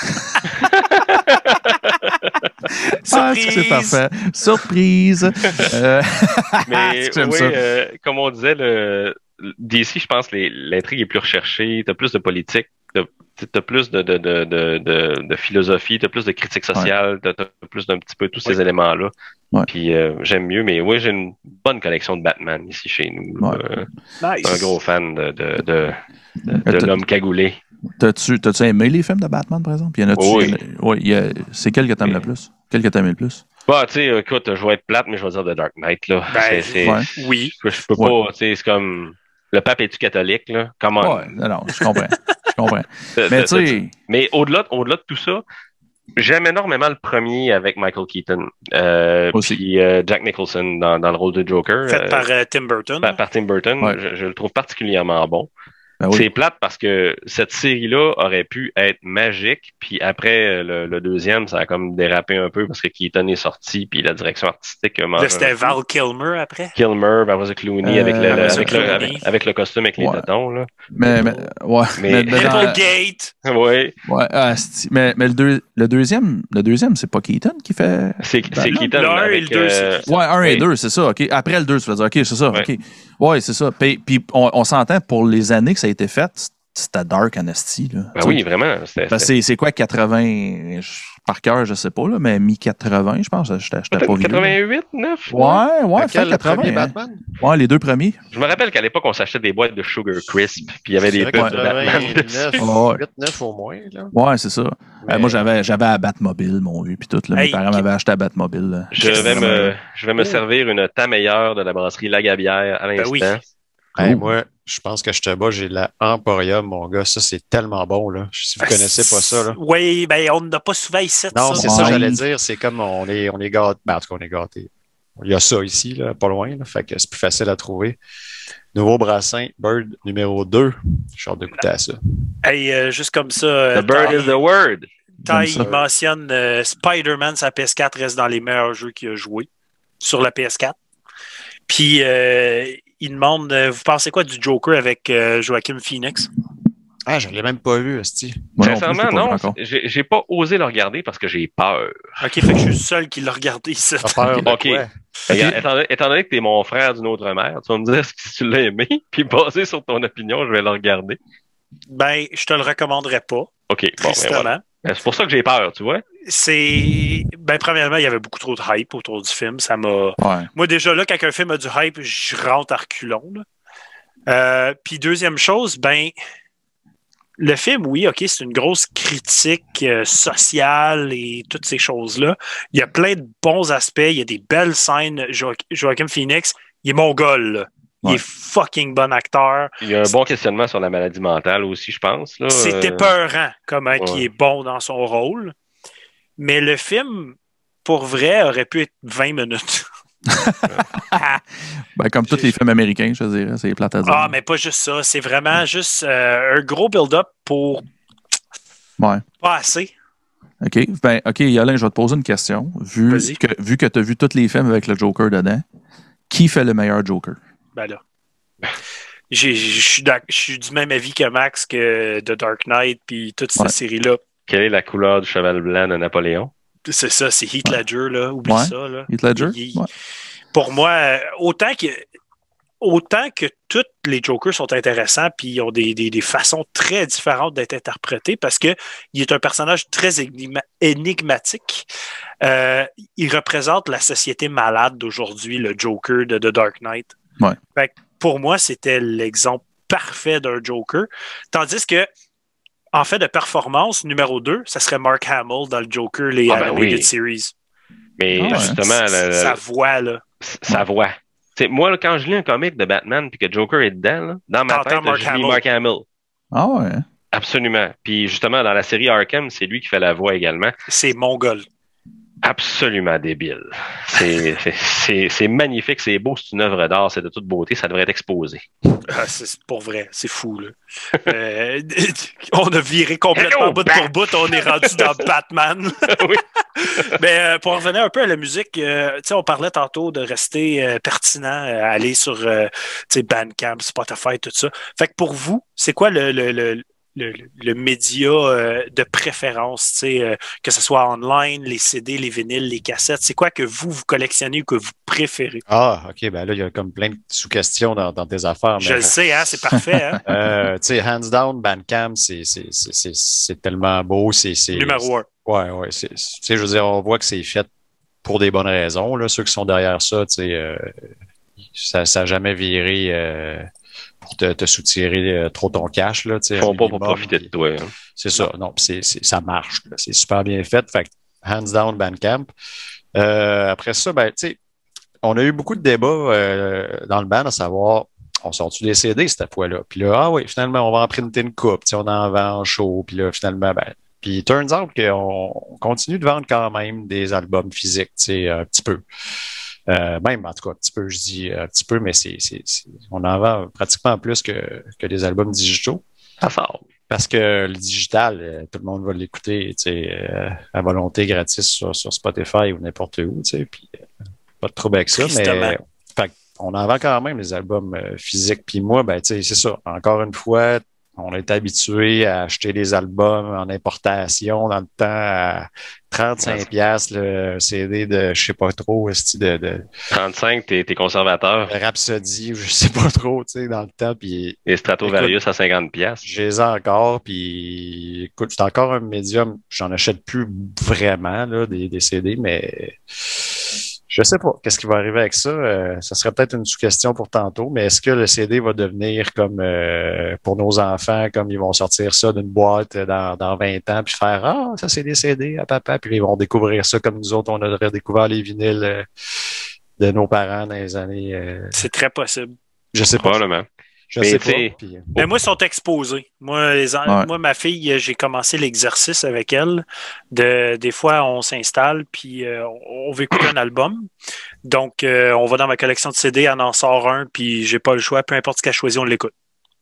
Ah, est-ce que c'est parfait. Surprise. Euh, Mais J'aime oui, ça. euh, comme on disait, le D C, je pense que les- l'intrigue est plus recherchée, t'as plus de politique, t'as t'as plus de, de, de, de, de, de philosophie, t'as plus de critique sociale, t'as t'as plus d'un petit peu tous ces éléments-là. Ouais. Puis euh, j'aime mieux, mais oui, j'ai une bonne collection de Batman ici chez nous. là. Ouais. Euh, Nice. un gros fan de, de, de, de, de Euh, t'as- l'homme cagoulé. T'as-tu, t'as-tu aimé les films de Batman, par exemple? Il y en a-tu? Oui. il y en a- ouais, il y a- c'est quel que t'aimes Oui. le plus? Quel que t'aimes le plus? Bah, tu sais, écoute, je vais être plate, mais je vais dire The Dark Knight, là. Ben, C'est- c'est- ouais. Oui. Je, je peux Ouais. pas, tu sais, c'est comme... Le pape est-tu catholique, là? Comment? Ouais, non, non, je comprends. je comprends. Euh, Mais euh, tu sais, Mais au-delà, au-delà de tout ça, j'aime énormément le premier avec Michael Keaton. Euh, Aussi. puis euh, Jack Nicholson dans, dans le rôle de Joker. Fait euh, par euh, Tim Burton. par, par Tim Burton. Ouais. Je, je le trouve particulièrement bon. ben oui. C'est plate parce que cette série-là aurait pu être magique, puis après le, le deuxième, ça a comme dérapé un peu parce que Keaton est sorti, puis la direction artistique a mangé Là, c'était un coup. Val Kilmer après. Kilmer, ben, après ça, Clooney Euh, avec, le, le- après ça, avec, le, Clooney. avec, avec le costume avec les Ouais. tétons, là. Mais, mais, ouais. Mais- mais, mais dans- Applegate. Oui, ouais, ah, c'est- mais, mais le, deux, le deuxième, le deuxième, c'est pas Keaton qui fait. c'est c'est le- Keaton le un et avec... le deux, euh, c'est- Ouais, un et Oui. deux, c'est ça. OK. Après le deux, tu vas dire, OK, c'est ça. Ouais. OK. Ouais, c'est ça. Puis, puis on, on s'entend pour les années que ça a été fait, c'était dark en esti, là. Ben oui, vraiment. C'était, Ben, c'est, c'est quoi, quatre-vingts, je- par cœur, je sais pas, là, mais mi-quatre-vingts, je pense, j'étais, j'étais pas vieux. quatre-vingt-huit, neuf? Ouais, ouais, fin Lequel, le premier quatre-vingts. Hein. Batman? Ouais, les deux premiers. Je me rappelle qu'à l'époque, on s'achetait des boîtes de Sugar Crisp, puis il y avait des pubs de Batman dessus. Ouais. huit neuf au moins. Là. Ouais, c'est ça. Mais- Euh, moi, j'avais, j'avais à Batmobile, mon vieux, puis tout. Là, mes Hey, parents qui- m'avaient acheté à Batmobile. Là. Je vais me, je vais me servir une temps meilleure de la brasserie Lagabière à l'instant. oui. Hey, Oh. moi, je pense que je te bats, j'ai la Emporium, mon gars. Ça, c'est tellement bon, là. Si vous connaissez pas ça, là. Oui, ben on n'a pas souvent ici. Non, ça. c'est ça, Ouais. j'allais dire. C'est comme on est, on est gâtés. Ben, en tout cas, on est gâtés. Il y a ça ici, là, pas loin. Là, fait que c'est plus facile à trouver. Nouveau brassin, Bird numéro deux. J'ai hâte de goûter à ça. Hey, euh, juste comme ça, euh, The bird Ty- is the word. Ty, J'aime ça. il mentionne euh, Spider-Man, sa P S quatre reste dans les meilleurs jeux qu'il a joué sur la P S quatre. Puis, euh, il demande, euh, vous pensez quoi du Joker avec euh, Joaquin Phoenix? Ah, je l'ai même pas vu, Esti. Moi non plus, je l'ai Sincèrement, pas vu non. encore. J'ai, j'ai pas osé le regarder parce que j'ai peur. OK, fait que je suis le seul qui l'a regardé ici. T'as peur de Ok. quoi? Regarde, étant, donné- étant donné que t'es mon frère d'une autre mère, tu vas me dire si tu l'as aimé, puis basé sur ton opinion, je vais le regarder. Ben, je te le recommanderais pas, OK, bon, ben tristement. voilà. Ben, c'est pour ça que j'ai peur, tu vois. C'est. Ben, premièrement, il y avait beaucoup trop de hype autour du film. Ça m'a. Ouais. Moi, déjà, là, quand un film a du hype, je rentre à reculons. là. Euh, Puis, deuxième chose, ben, le film, oui, OK, c'est une grosse critique euh, sociale et toutes ces choses-là. Il y a plein de bons aspects. Il y a des belles scènes. Jo- Joaquin Phoenix, il est mongol, là. Il Ouais. est fucking bon acteur. Il y a un bon questionnement sur la maladie mentale aussi, je pense. Là. C'est Euh, épeurant comment ouais. il est bon dans son rôle. Mais le film, pour vrai, aurait pu être vingt minutes. Ben, comme tous les films américains, je dirais, c'est plate à dire. Ah, mais pas juste ça. C'est vraiment juste euh, un gros build-up pour Ouais. pas assez. OK. Ben, OK, Yolin, je vais te poser une question. Vu Vas-y. que, vu que tu as vu tous les films avec le Joker dedans, qui fait le meilleur Joker? Ben là. J'ai- Je suis d'ac- je suis du même avis que Max que The Dark Knight puis toute cette Ouais. série-là. Quelle est la couleur du cheval blanc de Napoléon? C'est ça, c'est Heath Ledger, là. Oublie Ouais. ça, là. Heath Ledger? Il- Ouais. Pour moi, euh, autant que autant que tous les Jokers sont intéressants puis ils ont des, des, des façons très différentes d'être interprétés parce que il est un personnage très énigma- énigmatique. Euh, il représente la société malade d'aujourd'hui, le Joker de The Dark Knight. Ouais. Fait que pour moi, c'était l'exemple parfait d'un Joker. Tandis que en fait de performance, numéro deux, ça serait Mark Hamill dans le Joker, les Ah ben Animated oui. Series. Mais Ah ouais. justement, la- la- Sa voix, là. sa voix. T'sais, moi, là, quand je lis un comic de Batman puis que Joker est dedans, là, dans ma T'entends tête, là, Mark je lis Hamill. Mark Hamill. Ah ouais. Absolument. Puis justement, dans la série Arkham, c'est lui qui fait la voix également. C'est mongol. Absolument débile. C'est, c'est, c'est, c'est magnifique, c'est beau, c'est une œuvre d'art, c'est de toute beauté, ça devrait être exposé. Ah, c'est pour vrai, c'est fou, là. Euh, on a viré complètement Hello, bout Bat. pour bout, on est rendu dans Batman. Oui. Mais euh, pour revenir un peu à la musique, euh, tu sais, on parlait tantôt de rester euh, pertinent, euh, aller sur euh, tu sais, Bandcamp, Spotify, tout ça. Fait que pour vous, c'est quoi le, le, le, le, le média euh, de préférence, tu sais, euh, que ce soit online, les C D, les vinyles, les cassettes, c'est quoi que vous, vous collectionnez ou que vous préférez? Ah, OK, ben là, il y a comme plein de sous-questions dans, dans tes affaires. Je mais- le sais, hein, c'est parfait, hein? Euh, tu sais, hands down, Bandcamp, c'est, c'est, c'est, c'est, c'est tellement beau. C'est, c'est, Numéro un. Ouais, ouais. c'est- Tu sais, je veux dire, on voit que c'est fait pour des bonnes raisons. Là, ceux qui sont derrière ça, tu sais, euh, ça, ça a jamais viré euh, pour te, te soutirer euh, trop ton cash. Là, tu sais, Ils font un pas pour minimum, profiter de puis- toi. hein. C'est ça. Non, puis c'est, c'est, ça marche. là. C'est super bien fait. Fait que, hands down, Bandcamp. Euh, après ça, ben, tu sais, on a eu beaucoup de débats euh, dans le band à savoir, on sort-tu des C D cette fois-là? Puis là, ah oui, finalement, on va en printer une coupe. Tu sais, on en vend en show. Puis là, finalement, ben, puis turns out qu'on on continue de vendre quand même des albums physiques, tu sais, un petit peu. Euh, même, en tout cas, un petit peu, je dis un petit peu, mais c'est, c'est, c'est- on en vend pratiquement plus que, que des albums digitaux. Ça sort. Parce que le digital, euh, tout le monde va l'écouter, tu sais, euh, à volonté gratis sur, sur Spotify ou n'importe où, tu sais, puis euh, pas de trouble avec ça, Tristement. mais fait, on en vend quand même les albums euh, physiques. Puis moi, ben, tu sais, c'est ça. Encore une fois, On est habitué à acheter des albums en importation dans le temps à trente-cinq piastres le C D de je sais pas trop, de, de trente-cinq, t'es, t'es conservateur. Rhapsody, je sais pas trop, tu sais, dans le temps. Puis, et Stratovarius à cinquante piastres. Je les ai encore, puis écoute, c'est encore un médium. J'en achète plus vraiment là, des, des C D, mais je sais pas. Qu'est-ce qui va arriver avec ça? Euh, ça serait peut-être une sous-question pour tantôt, mais est-ce que le C D va devenir comme euh, pour nos enfants, comme ils vont sortir ça d'une boîte dans, dans vingt ans, puis faire Ah, ça c'est des C D à papa, puis ils vont découvrir ça comme nous autres, on aurait découvert les vinyles euh, de nos parents dans les années. Euh... C'est très possible. Je sais pas. Probablement. Je mais sais pas. Puis... Mais moi, ils sont exposés. Moi, les en... ouais. moi, ma fille, j'ai commencé l'exercice avec elle. De, des fois, on s'installe, puis euh, on veut écouter un album. Donc, euh, on va dans ma collection de C D, elle en sort un, puis j'ai pas le choix. Peu importe ce qu'elle choisit, on l'écoute.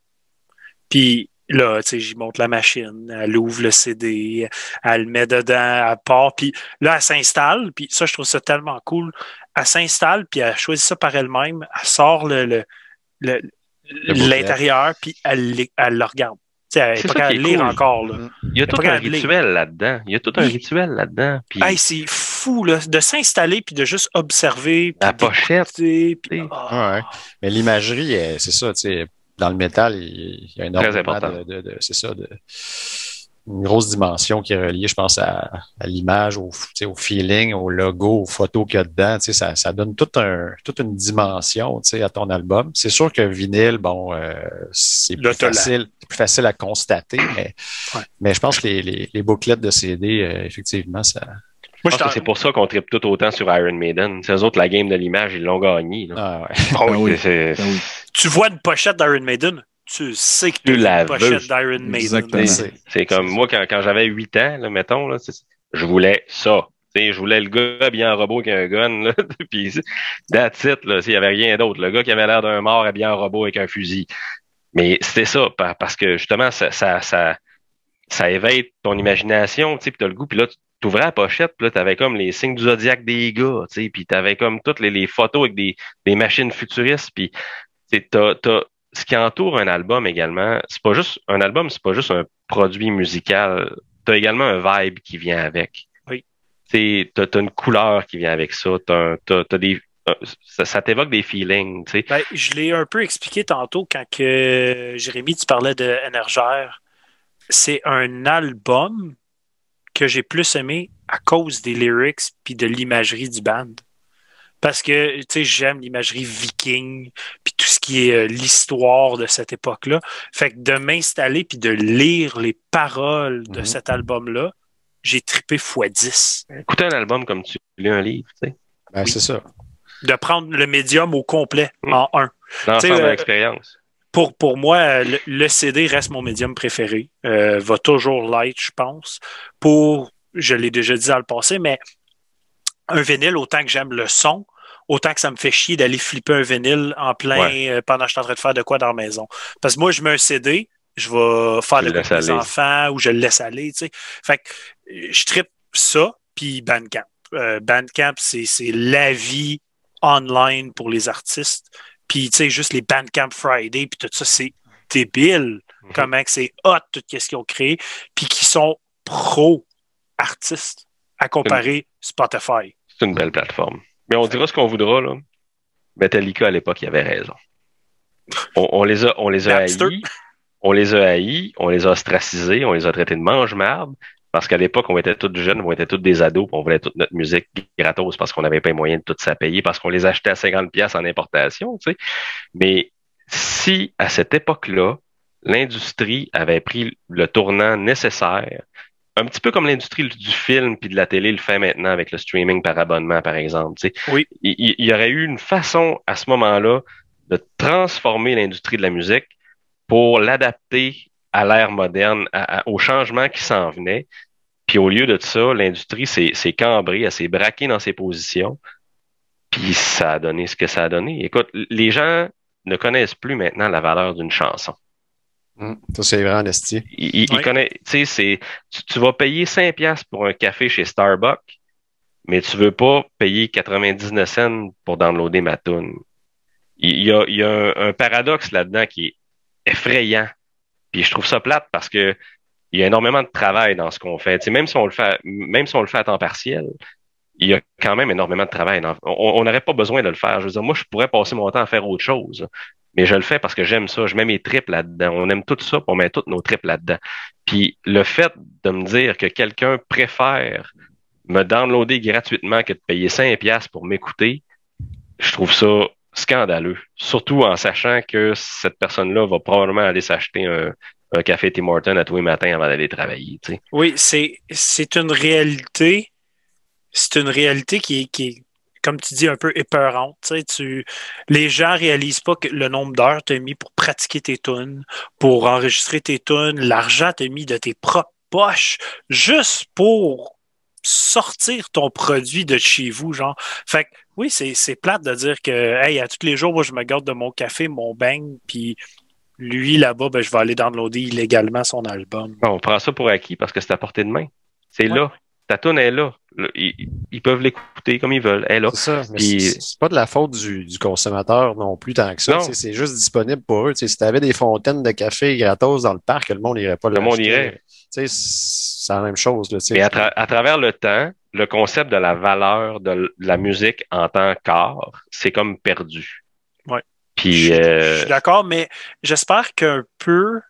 Puis là, tu sais, j'y monte la machine, elle ouvre le C D, elle le met dedans, elle part, puis là, elle s'installe, puis ça, je trouve ça tellement cool. Elle s'installe, puis elle choisit ça par elle-même, elle sort le... le, le l'intérieur, puis elle, elle le regarde. T'sais, elle n'est pas qu'à lire cool. Encore. Là. Il y a tout un rituel là-dedans. Il y a tout un oui. rituel là-dedans. Puis... Hey, c'est fou là, de s'installer puis de juste observer. La pochette. Puis, oh. ouais. Mais l'imagerie, c'est ça. Dans le métal, il y a énormément de, de, de... C'est ça. De... Une grosse dimension qui est reliée, je pense, à, à l'image, au, au feeling, au logo, aux photos qu'il y a dedans. Ça, ça donne tout un, toute une dimension à ton album. C'est sûr que vinyle, bon, euh, c'est plus facile, plus facile à constater, mais, ouais. mais je pense que les, les, les bouclettes de C D, euh, effectivement, ça... Moi, je pense que c'est pour ça qu'on tripe tout autant sur Iron Maiden. C'est eux autres, la game de l'image, ils l'ont gagné. Là. Ah ouais. Oh, oui. C'est, c'est... Tu vois une pochette d'Iron Maiden? Tu sais que tu la une pochette d'Iron Maiden. C'est, c'est comme moi, quand, quand j'avais huit ans, là, mettons, là, je voulais ça. T'sais, je voulais le gars habillé en robot avec un gun, là, puis that's it, là, s'il y avait rien d'autre. Le gars qui avait l'air d'un mort habillé en robot avec un fusil. Mais c'était ça, parce que justement, ça, ça, ça, ça éveille ton imagination, tu sais, puis t'as le goût, puis là, tu t'ouvrais la pochette, puis là, t'avais comme les signes du zodiaque des gars, tu sais, puis t'avais comme toutes les, les photos avec des, des machines futuristes, puis t'as, t'as ce qui entoure un album également, c'est pas juste un album, c'est pas juste un produit musical. T'as également un vibe qui vient avec. Oui. T'as, t'as une couleur qui vient avec ça. T'as, t'as, t'as des, ça, ça t'évoque des feelings. Tu sais. Ben, je l'ai un peu expliqué tantôt quand que Jérémy, tu parlais de Énergère. C'est un album que j'ai plus aimé à cause des lyrics puis de l'imagerie du band. Parce que, tu sais, j'aime l'imagerie viking, puis tout ce qui est euh, l'histoire de cette époque-là. Fait que de m'installer puis de lire les paroles de mm-hmm. cet album-là, j'ai trippé fois dix. Écouter un album comme tu lis un livre, tu sais. Ben, oui. C'est ça. De prendre le médium au complet, mm. en un. L'ensemble de l'expérience. Pour, pour moi, le, le C D reste mon médium préféré. Euh, va toujours l'être, je pense. Pour, je l'ai déjà dit dans le passé, mais un vinyle, autant que j'aime le son, autant que ça me fait chier d'aller flipper un vinyle en plein ouais. euh, pendant que je suis en train de faire de quoi dans la maison. Parce que moi, je mets un C D, je vais faire le coup avec mes enfants ou je le laisse aller. Tu sais. Fait que je trippe ça, puis Bandcamp. Euh, Bandcamp, c'est, c'est la vie online pour les artistes. Puis, tu sais, juste les Bandcamp Friday, puis tout ça, c'est débile. Mm-hmm. Comment que c'est hot, tout ce qu'ils ont créé, puis qui sont pro-artistes à comparer mmh. Spotify. C'est une belle plateforme. Mais on dira ce qu'on voudra, là. Metallica, à l'époque, il avait raison. On, on les a, on les a haïs. On les a haïs, on les a ostracisés, on les a traités de mange-marde. Parce qu'à l'époque, on était tous jeunes, on était tous des ados, puis on voulait toute notre musique gratos parce qu'on n'avait pas les moyens de tout ça payer, parce qu'on les achetait à cinquante piastres en importation, tu sais. Mais si, à cette époque-là, l'industrie avait pris le tournant nécessaire, un petit peu comme l'industrie du film puis de la télé le fait maintenant avec le streaming par abonnement, par exemple, tu sais. Oui. Il, il y aurait eu une façon, à ce moment-là, de transformer l'industrie de la musique pour l'adapter à l'ère moderne, à, à, aux changements qui s'en venaient. Puis au lieu de ça, l'industrie s'est, s'est cambrée, elle s'est braquée dans ses positions. Puis ça a donné ce que ça a donné. Écoute, les gens ne connaissent plus maintenant la valeur d'une chanson. Mmh, ça, c'est vrai, Esti. Ils, ils oui. connaissent, tu sais, c'est, tu, tu vas payer cinq piastres pour un café chez Starbucks, mais tu veux pas payer quatre-vingt-dix-neuf cents pour downloader ma tune. Il y a, il y a un, un paradoxe là-dedans qui est effrayant. Puis je trouve ça plate parce que il y a énormément de travail dans ce qu'on fait. Tu sais, même si on le fait, même si on le fait à temps partiel, il y a quand même énormément de travail. Dans- on n'aurait pas besoin de le faire. Je veux dire, moi, je pourrais passer mon temps à faire autre chose. Mais je le fais parce que j'aime ça. Je mets mes tripes là-dedans. On aime tout ça, puis on met toutes nos tripes là-dedans. Puis le fait de me dire que quelqu'un préfère me downloader gratuitement que de payer cinq piastres pour m'écouter, je trouve ça scandaleux. Surtout en sachant que cette personne-là va probablement aller s'acheter un, un café Tim Hortons à tous les matins avant d'aller travailler. Tu sais. Oui, c'est, c'est une réalité. C'est une réalité qui est, qui est, comme tu dis, un peu épeurante. Tu sais, tu, les gens réalisent pas que le nombre d'heures que tu as mis pour pratiquer tes tunes, pour enregistrer tes tunes, l'argent que tu as mis de tes propres poches, juste pour sortir ton produit de chez vous, genre. Fait que, oui, c'est, c'est plate de dire que, hey, à tous les jours, moi, je me garde de mon café, mon bang, puis lui, là-bas, ben, je vais aller downloader illégalement son album. Bon, on prend ça pour acquis parce que c'est à portée de main. C'est Ouais. là. Ta tune est là. Ils, ils peuvent l'écouter comme ils veulent. Elle est là. C'est ça, mais Puis- c'est c'est pas de la faute du, du consommateur non plus tant que ça. Non. Tu sais, c'est juste disponible pour eux. Tu sais, si tu avais des fontaines de café gratos dans le parc, le monde n'irait pas Le monde l'acheter. irait. Tu sais, c'est la même chose. Là, tu sais. Mais à, tra- à travers le temps, le concept de la valeur de, l- de la musique en tant qu'art, c'est comme perdu. Ouais. Puis, Je, euh, je suis d'accord, mais j'espère qu'un peu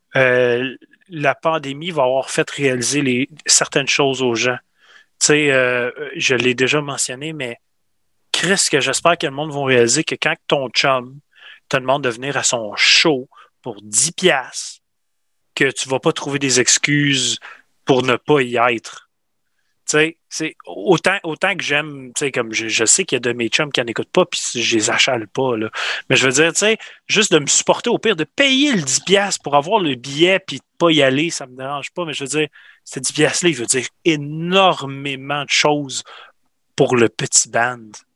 euh, la pandémie va avoir fait réaliser les, certaines choses aux gens. Tu sais, euh, je l'ai déjà mentionné, mais Chris, que j'espère que le monde va réaliser que quand ton chum te demande de venir à son show pour dix piastres, que tu vas pas trouver des excuses pour ne pas y être. Tu sais, c'est autant, autant que j'aime, tu sais, comme je, je sais qu'il y a de mes chums qui n'écoutent pas, puis je les achale pas, là. Mais je veux dire, tu sais, juste de me supporter au pire, de payer le dix piastres pour avoir le billet, puis de pas y aller, ça me dérange pas. Mais je veux dire, ces dix piastres-là, il veut dire énormément de choses pour le petit band.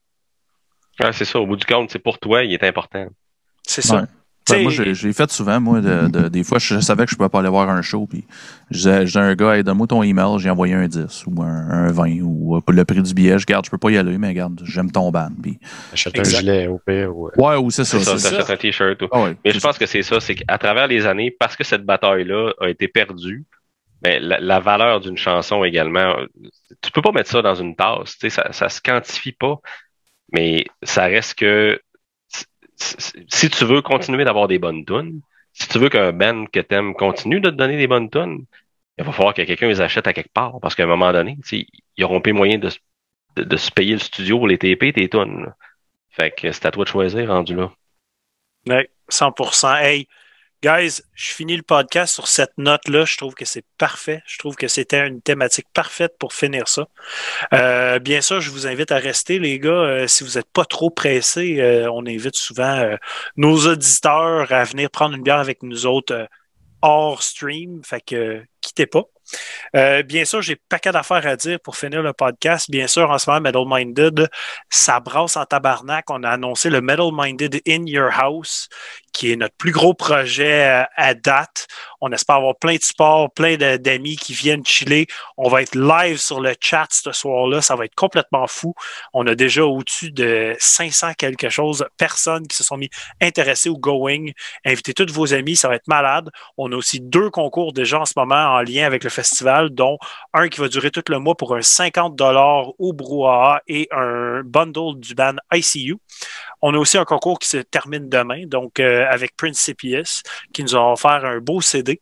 ouais, c'est ça. Au bout du compte, c'est pour toi, il est important. C'est ça. Ouais. Tu Ben, sais, moi, j'ai, j'ai fait souvent, moi, de, de- des fois, je savais que je pouvais pas aller voir un show, puis je disais, je disais à un gars, hey, donne-moi ton email, j'ai envoyé un dix ou un, un vingt, ou euh, le prix du billet, je garde, je peux pas y aller, mais regarde, j'aime ton band. Puis... Achète un Exact. gilet au pire. Ou... Ouais, ou c'est ça. C'est ça, c'est ça. t'achètes un t-shirt. Ou... Ah ouais, Mais c'est je pense que c'est ça, c'est qu'à travers les années, parce que cette bataille-là a été perdue, ben, la, la valeur d'une chanson également, euh, tu peux pas mettre ça dans une tasse, tu sais, ça, ça se quantifie pas, mais ça reste que si- si si tu veux continuer d'avoir des bonnes tunes, si tu veux qu'un band que t'aimes continue de te donner des bonnes tunes, il va falloir que quelqu'un les achète à quelque part, parce qu'à un moment donné, tu sais, ils auront pas moyen de, se- de, de se payer le studio pour les T P, tes tunes. là. Fait que c'est à toi de choisir, rendu là. ouais, cent pour cent. Hey, guys, je finis le podcast sur cette note-là. Je trouve que c'est parfait. Je trouve que c'était une thématique parfaite pour finir ça. Euh, bien sûr, je vous invite à rester, les gars. Euh, si vous n'êtes pas trop pressés, euh, on invite souvent euh, nos auditeurs à venir prendre une bière avec nous autres euh, hors stream. Fait que euh, quittez pas. Euh, bien sûr, j'ai paquet d'affaires à dire pour finir le podcast. Bien sûr, en ce moment, Metal Minded, ça brasse en tabarnak. On a annoncé le Metal Minded In Your House, qui est notre plus gros projet euh, à date. On espère avoir plein de supports, plein de- d'amis qui viennent chiller. On va être live sur le chat ce soir-là. Ça va être complètement fou. On a déjà au-dessus de cinq cents quelque chose personnes qui se sont mis intéressées au going. Invitez tous vos amis, ça va être malade. On a aussi deux concours déjà en ce moment en lien avec le festival, dont un qui va durer tout le mois pour un cinquante dollars au brouhaha et un bundle du band I C U. On a aussi un concours qui se termine demain, donc euh, avec Principius, qui nous a offert un beau C D.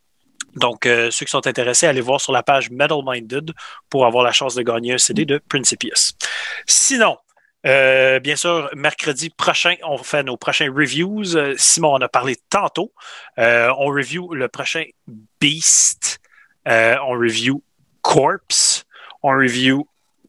Donc, euh, ceux qui sont intéressés, allez voir sur la page Metal Minded pour avoir la chance de gagner un C D de Principius. Sinon, euh, bien sûr, mercredi prochain, on fait nos prochains reviews. Euh, Simon en a parlé tantôt. Euh, on review le prochain Beast. Euh, on review Corpse. On review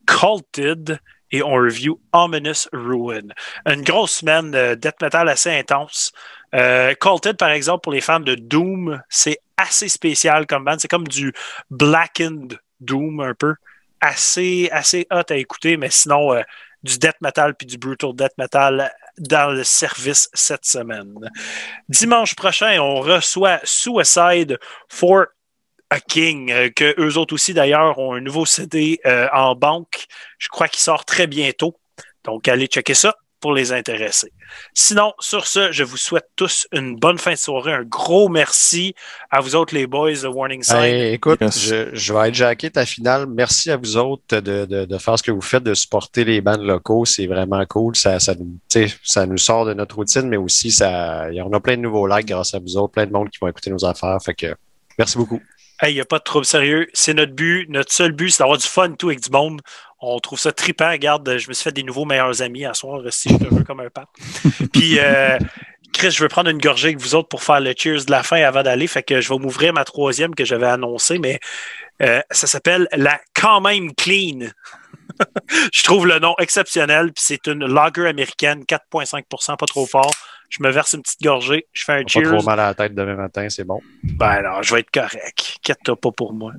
Culted. Et on review Ominous Ruin. Une grosse semaine de death metal assez intense. Euh, Culted, par exemple, pour les fans de Doom, c'est assez spécial comme band. C'est comme du blackened Doom un peu. Assez, assez hot à écouter, mais sinon, euh, du death metal puis du brutal death metal dans le service cette semaine. Dimanche prochain, on reçoit Suicide for a King, euh, que eux autres aussi d'ailleurs ont un nouveau C D euh, en banque. Je crois qu'il sort très bientôt. Donc allez checker ça. pour les intéresser. Sinon, sur ce, je vous souhaite tous une bonne fin de soirée. Un gros merci à vous autres, les boys de Warning Sign. Hey, écoute, Yes. je, je vais hijacker ta finale. Merci à vous autres de, de, de faire ce que vous faites, de supporter les bands locaux. C'est vraiment cool. Ça, ça, nous, tu sais, ça nous sort de notre routine, mais aussi, ça, on a plein de nouveaux likes grâce à vous autres, plein de monde qui vont écouter nos affaires. Fait que, merci beaucoup. Hey, il n'y a pas de trouble sérieux. C'est notre but. Notre seul but, c'est d'avoir du fun tout avec du monde. On trouve ça trippant. Regarde, je me suis fait des nouveaux meilleurs amis à soir, si je te veux comme un pape. Puis, euh, Chris, je veux prendre une gorgée avec vous autres pour faire le cheers de la fin avant d'aller. Fait que je vais m'ouvrir ma troisième que j'avais annoncée, mais euh, ça s'appelle la Quand même Clean. Je trouve le nom exceptionnel. Puis c'est une lager américaine, quatre virgule cinq pour cent, pas trop fort. Je me verse une petite gorgée, je fais un Pas cheers. trop mal à la tête demain matin, c'est bon. Ben non, je vais être correct. Inquiète-toi pas pour moi.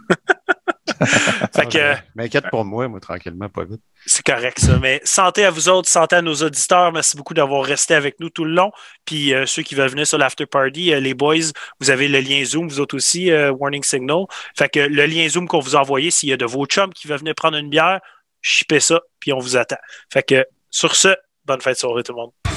Fait que, Mais inquiète pour moi, moi, tranquillement, pas vite. c'est correct, ça. Mais santé à vous autres, santé à nos auditeurs. Merci beaucoup d'avoir resté avec nous tout le long. Puis euh, ceux qui veulent venir sur l'after party, euh, les boys, vous avez le lien Zoom, vous autres aussi, euh, Warning Signal. Fait que le lien Zoom qu'on vous a envoyé, s'il y a de vos chums qui veulent venir prendre une bière, shippez ça, puis on vous attend. Fait que sur ce, bonne fête de soirée tout le monde.